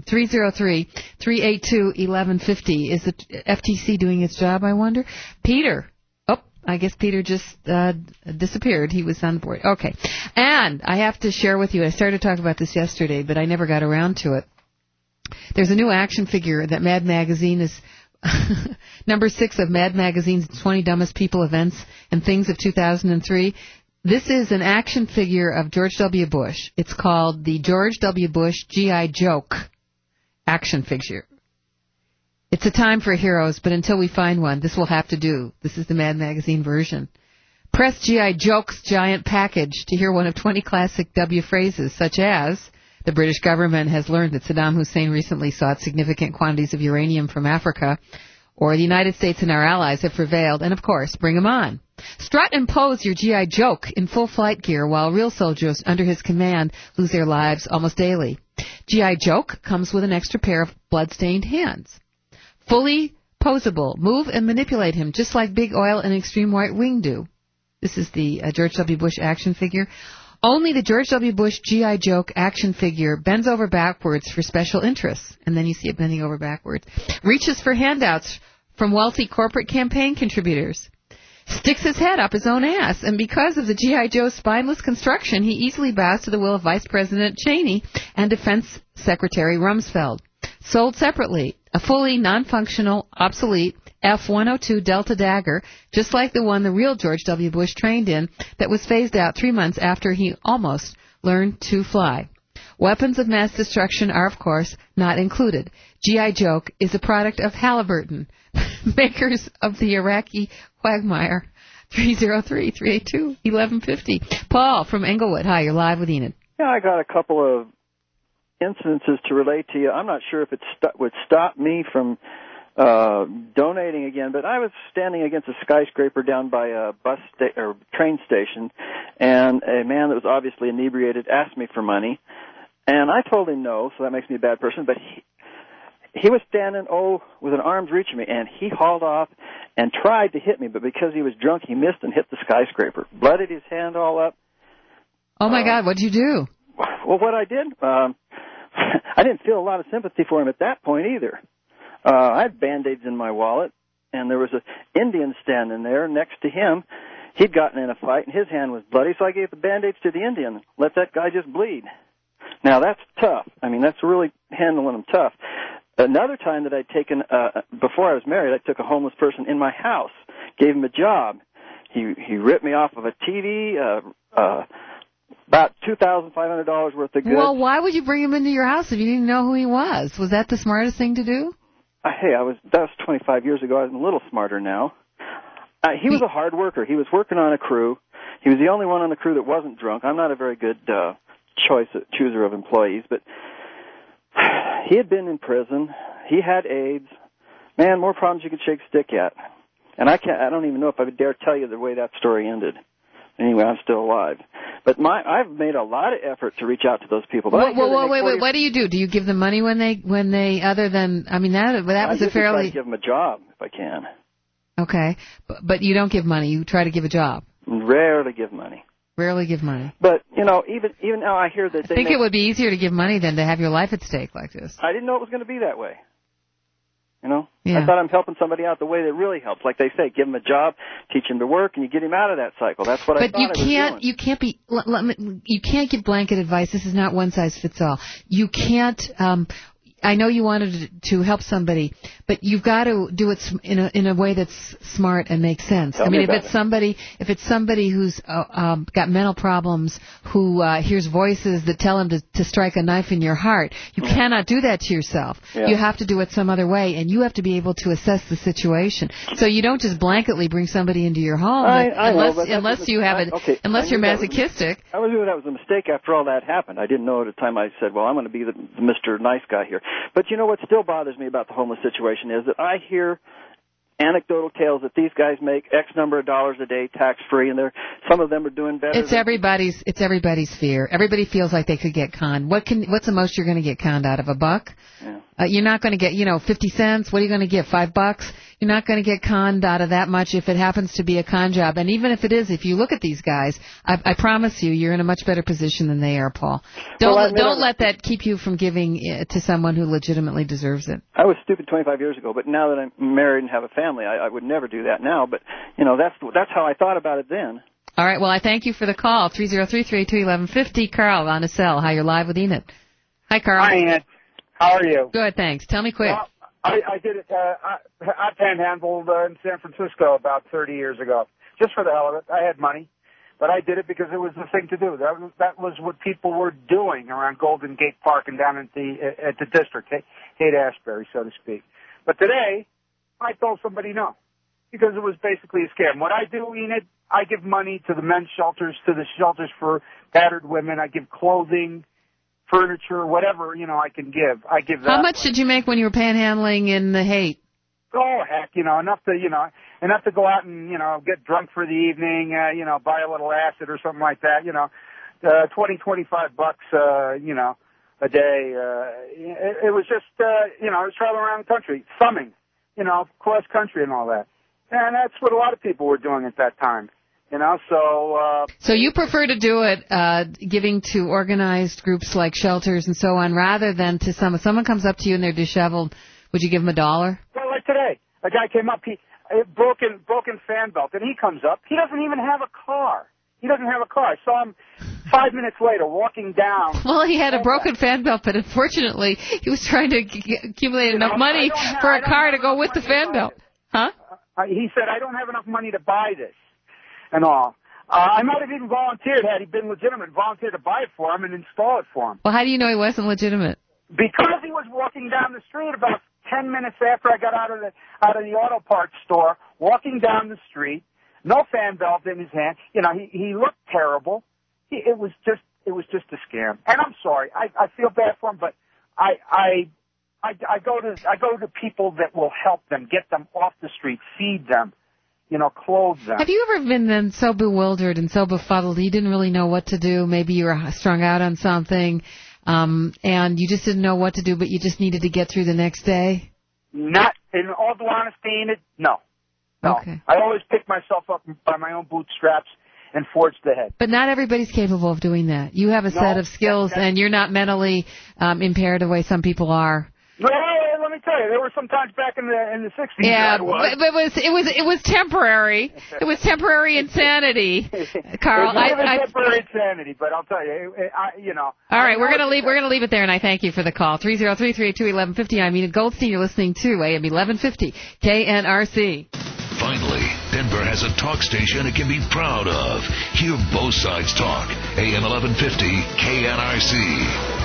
303-382-1150. Is the FTC doing its job, I wonder? Peter. Oh, I guess Peter just disappeared. He was on the board. Okay. And I have to share with you, I started to talk about this yesterday, but I never got around to it. There's a new action figure that Mad Magazine is number 6 of Mad Magazine's 20 Dumbest People Events and Things of 2003. This is an action figure of George W. Bush. It's called the George W. Bush G.I. Joke action figure. It's a time for heroes, but until we find one, this will have to do. This is the Mad Magazine version. Press G.I. Joke's giant package to hear one of 20 classic W phrases, such as, the British government has learned that Saddam Hussein recently sought significant quantities of uranium from Africa, or the United States and our allies have prevailed, and of course, bring 'em on. Strut and pose your G.I. Joke in full flight gear while real soldiers under his command lose their lives almost daily. G.I. Joke comes with an extra pair of blood-stained hands. Fully posable. Move and manipulate him just like Big Oil and Extreme White Wing do. This is the George W. Bush action figure. Only the George W. Bush G.I. Joke action figure bends over backwards for special interests, and then you see it bending over backwards, reaches for handouts from wealthy corporate campaign contributors, sticks his head up his own ass, and because of the G.I. Joe's spineless construction, he easily bows to the will of Vice President Cheney and Defense Secretary Rumsfeld. Sold separately, a fully non-functional, obsolete F-102 Delta Dagger, just like the one the real George W. Bush trained in, that was phased out 3 months after he almost learned to fly. Weapons of mass destruction are, of course, not included. G.I. Joke is a product of Halliburton, makers of the Iraqi quagmire. 303-382-1150. Paul from Englewood. Hi, you're live with Enid. Yeah, I got a couple of incidences to relate to you. I'm not sure if it would stop me from donating again, but I was standing against a skyscraper down by a train station, and a man that was obviously inebriated asked me for money, and I told him no, so that makes me a bad person, but he was standing, within arm's reach of me, and he hauled off and tried to hit me, but because he was drunk, he missed and hit the skyscraper. Blooded his hand all up. Oh, my God, what'd you do? Well, what I did, I didn't feel a lot of sympathy for him at that point either. I had Band-Aids in my wallet, and there was an Indian standing there next to him. He'd gotten in a fight, and his hand was bloody, so I gave the Band-Aids to the Indian. Let that guy just bleed. Now, that's tough. I mean, that's really handling them tough. Another time that I'd taken, before I was married, I took a homeless person in my house, gave him a job. He ripped me off of a TV, about $2,500 worth of goods. Well, why would you bring him into your house if you didn't know who he was? Was that the smartest thing to do? Hey, that was 25 years ago. I'm a little smarter now. He was a hard worker. He was working on a crew. He was the only one on the crew that wasn't drunk. I'm not a very good chooser of employees, but he had been in prison. He had AIDS. Man, more problems you could shake a stick at. And I don't even know if I would dare tell you the way that story ended. Anyway, I'm still alive. But I've made a lot of effort to reach out to those people. But wait. What do you do? Do you give them money when they other than, I mean, that was a fairly... I give them a job if I can. Okay. But you don't give money. You try to give a job. Rarely give money. Rarely give money. But, even now I hear that I think it would be easier to give money than to have your life at stake like this. I didn't know it was going to be that way. Yeah. I thought I'm helping somebody out the way that really helps. Like they say, give him a job, teach him to work, and you get him out of that cycle. That's what I thought I was doing. You can't give blanket advice. This is not one size fits all. You can't. I know you wanted to help somebody, but you've got to do it in a way that's smart and makes sense. If it's somebody who's got mental problems, who hears voices that tell him to strike a knife in your heart, you cannot do that to yourself. Yeah. You have to do it some other way, and you have to be able to assess the situation. So you don't just blanketly bring somebody into your home unless you're masochistic. I knew that was a mistake after all that happened. I didn't know at the time. I said, well, I'm going to be the Mr. Nice Guy here. But what still bothers me about the homeless situation is that I hear anecdotal tales that these guys make X number of dollars a day tax-free, and some of them are doing better. It's everybody's fear. Everybody feels like they could get conned. What's the most you're going to get conned out of? $1? Yeah. You're not going to get, 50 cents. What are you going to get? $5? You're not going to get conned out of that much if it happens to be a con job. And even if it is, if you look at these guys, I promise you're in a much better position than they are, Paul. Don't let that keep you from giving to someone who legitimately deserves it. I was stupid 25 years ago, but now that I'm married and have a family, I would never do that now. But, that's how I thought about it then. All right. Well, I thank you for the call. 303-382-1150. Carl on a cell. Hi, you're live with Enid. Hi, Carl. Hi, Enid. How are you? Good, thanks. Tell me quick. Well, I did it. I panhandled in San Francisco about 30 years ago, just for the hell of it. I had money, but I did it because it was the thing to do. That was what people were doing around Golden Gate Park and down at the district, Haight-Ashbury, so to speak. But today, I told somebody no, because it was basically a scam. What I do, Enid, I give money to the men's shelters, to the shelters for battered women. I give clothing, furniture, whatever, I can give. I give that. How much did you make when you were panhandling in the Haight? Oh, heck, enough to go out and, get drunk for the evening, buy a little acid or something like that, $20, $25, a day. It was just, I was traveling around the country, thumbing, cross country and all that. And that's what a lot of people were doing at that time. So you prefer to do it giving to organized groups like shelters and so on, rather than to someone comes up to you and they're disheveled. Would you give them $1? Well, like today, a guy came up, he broken fan belt, and he comes up. He doesn't even have a car. I saw him 5 minutes later walking down. Well, he had a broken fan belt, but unfortunately, he was trying to accumulate enough money for a car to go with the fan belt. Huh? He said, I don't have enough money to buy this. And all. I might have even volunteered, had he been legitimate, volunteered to buy it for him and install it for him. Well, how do you know he wasn't legitimate? Because he was walking down the street about 10 minutes after I got out of the auto parts store, walking down the street, no fan belt in his hand. He looked terrible. It was just a scam. And I'm sorry, I feel bad for him, but I go to people that will help them, get them off the street, feed them. Clothe them. Have you ever been then so bewildered and so befuddled you didn't really know what to do? Maybe you were strung out on something, and you just didn't know what to do, but you just needed to get through the next day? Not, in all due honesty, no. Okay. I always pick myself up by my own bootstraps and forged ahead. But not everybody's capable of doing that. You have a set of skills, and you're not mentally impaired the way some people are. Well, let me tell you, there were some times back in the 60s. Yeah, but it was temporary. It was temporary insanity, Carl. It was temporary insanity, but I'll tell you, All right, we're gonna leave it there, and I thank you for the call. 303-382-1150. I'm Enid Goldstein. You're listening to AM 1150 KNRC. Finally, Denver has a talk station it can be proud of. Hear both sides talk. AM 1150 KNRC.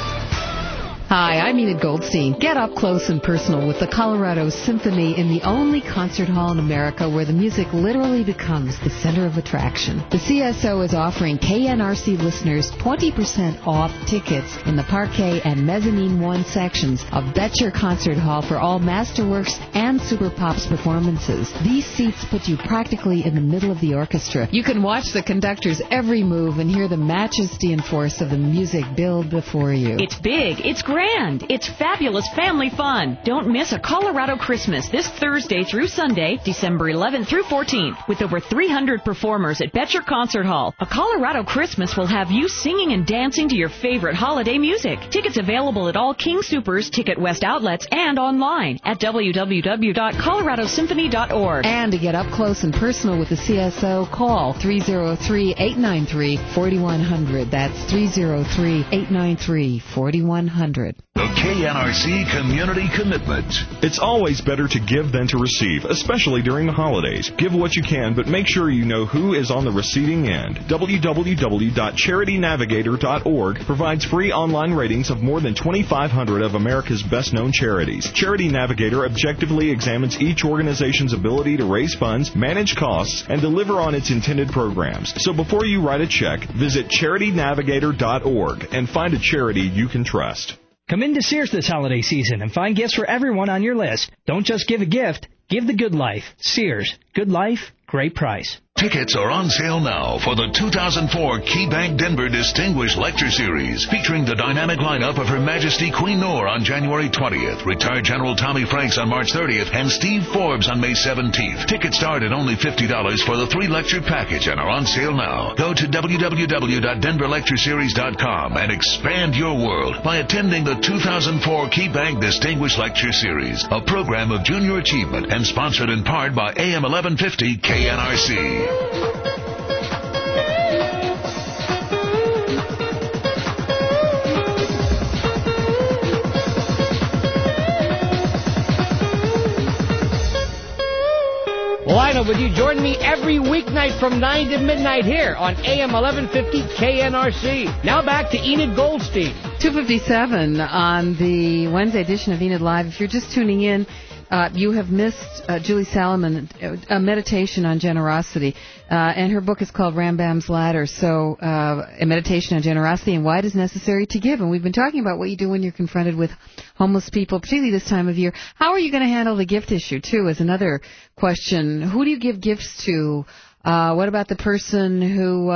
Hi, I'm Enid Goldstein. Get up close and personal with the Colorado Symphony in the only concert hall in America where the music literally becomes the center of attraction. The CSO is offering KNRC listeners 20% off tickets in the Parquet and Mezzanine 1 sections of Betcher Concert Hall for all Masterworks and Super Pops performances. These seats put you practically in the middle of the orchestra. You can watch the conductor's every move and hear the majesty and force of the music build before you. It's big. It's great. grand. It's fabulous family fun. Don't miss a Colorado Christmas this Thursday through Sunday, December 11th through 14th, with over 300 performers at Betcher Concert Hall. A Colorado Christmas will have you singing and dancing to your favorite holiday music. Tickets available at all King Soopers, Ticket West outlets, and online at www.coloradosymphony.org. And to get up close and personal with the CSO, call 303-893-4100. That's 303-893-4100. The KNRC Community Commitment. It's always better to give than to receive, especially during the holidays. Give what you can, but make sure you know who is on the receiving end. www.charitynavigator.org provides free online ratings of more than 2,500 of America's best-known charities. Charity Navigator objectively examines each organization's ability to raise funds, manage costs, and deliver on its intended programs. So before you write a check, visit charitynavigator.org and find a charity you can trust. Come into Sears this holiday season and find gifts for everyone on your list. Don't just give a gift, give the good life. Sears. Good life, great price. Tickets are on sale now for the 2004 KeyBank Denver Distinguished Lecture Series, featuring the dynamic lineup of Her Majesty Queen Noor on January 20th, retired General Tommy Franks on March 30th, and Steve Forbes on May 17th. Tickets start at only $50 for the 3-lecture package and are on sale now. Go to www.denverlectureseries.com and expand your world by attending the 2004 KeyBank Distinguished Lecture Series, a program of junior achievement and sponsored in part by AM 1150 KNRC. Lionel, would you join me every weeknight from 9 to midnight here on AM 1150 KNRC? Now back to Enid Goldstein. 2:57 on the Wednesday edition of Enid Live. If you're just tuning in, you have missed Julie Salomon, a meditation on generosity, and her book is called Rambam's Ladder. So, a meditation on generosity and why it is necessary to give. And we've been talking about what you do when you're confronted with homeless people, particularly this time of year. How are you going to handle the gift issue, too, is another question. Who do you give gifts to? What about the person who...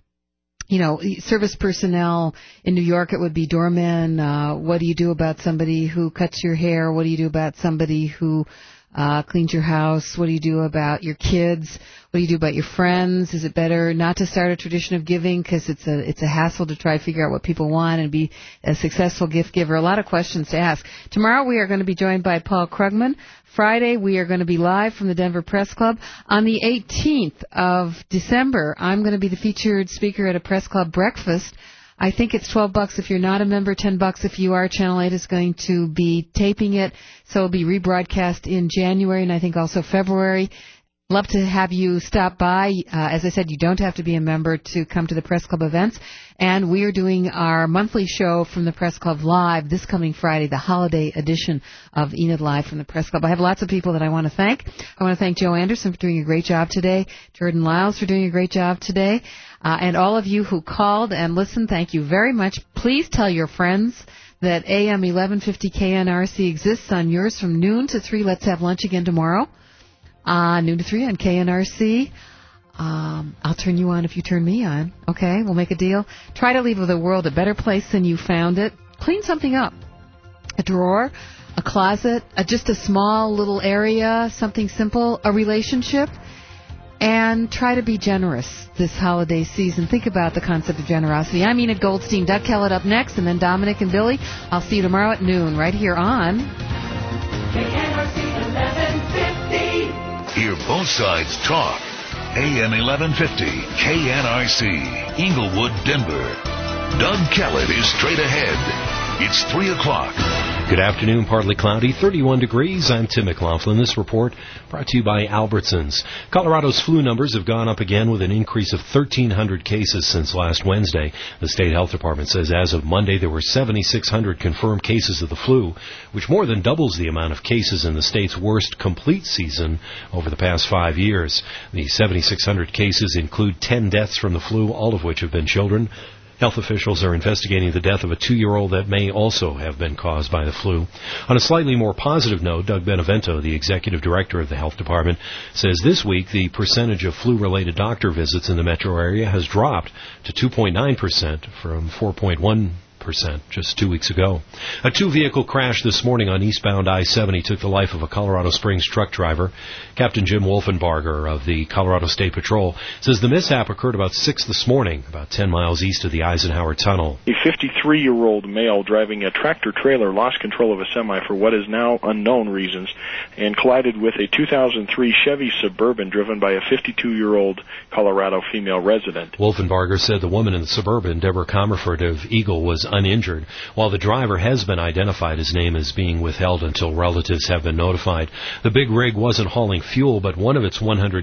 service personnel in New York, it would be doormen. What do you do about somebody who cuts your hair? What do you do about somebody who cleans your house? What do you do about your kids? What do you do about your friends? Is it better not to start a tradition of giving because it's a hassle to try to figure out what people want and be a successful gift giver? A lot of questions to ask. Tomorrow we are going to be joined by Paul Krugman. Friday, we are going to be live from the Denver Press Club. On the 18th of December, I'm going to be the featured speaker at a Press Club breakfast. I think it's $12 if you're not a member, $10 if you are. Channel 8 is going to be taping it, so it'll be rebroadcast in January and I think also February. Love to have you stop by. As I said, you don't have to be a member to come to the Press Club events. And we are doing our monthly show from the Press Club Live this coming Friday, the holiday edition of Enid Live from the Press Club. I have lots of people that I want to thank. I want to thank Joe Anderson for doing a great job today, Jordan Lyles for doing a great job today, and all of you who called and listened, thank you very much. Please tell your friends that AM 1150 KNRC exists on yours from noon to 3. Let's have lunch again tomorrow. Noon to 3 on KNRC. I'll turn you on if you turn me on. Okay, we'll make a deal. Try to leave the world a better place than you found it. Clean something up. A drawer, a closet, just a small little area, something simple, a relationship. And try to be generous this holiday season. Think about the concept of generosity. I'm Enid Goldstein. Doug Kellett up next, and then Dominic and Billy. I'll see you tomorrow at noon right here on KNRC 1150. Hear both sides talk. AM 1150, KNRC, Inglewood, Denver. Doug Kellett is straight ahead. It's 3 o'clock. Good afternoon, partly cloudy, 31 degrees. I'm Tim McLaughlin. This report brought to you by Albertsons. Colorado's flu numbers have gone up again with an increase of 1,300 cases since last Wednesday. The state health department says as of Monday there were 7,600 confirmed cases of the flu, which more than doubles the amount of cases in the state's worst complete season over the past 5 years. The 7,600 cases include 10 deaths from the flu, all of which have been children. Health officials are investigating the death of a 2-year-old that may also have been caused by the flu. On a slightly more positive note, Doug Benevento, the executive director of the health department, says this week the percentage of flu-related doctor visits in the metro area has dropped to 2.9% from 4.1% just 2 weeks ago. A two-vehicle crash this morning on eastbound I-70 took the life of a Colorado Springs truck driver. Captain Jim Wolfenbarger of the Colorado State Patrol says the mishap occurred about 6 this morning, about 10 miles east of the Eisenhower Tunnel. A 53-year-old male driving a tractor-trailer lost control of a semi for what is now unknown reasons and collided with a 2003 Chevy Suburban driven by a 52-year-old Colorado female resident. Wolfenbarger said the woman in the Suburban, Deborah Comerford of Eagle, was uninjured, while the driver has been identified. His name is being withheld until relatives have been notified. The big rig wasn't hauling fuel, but one of its 100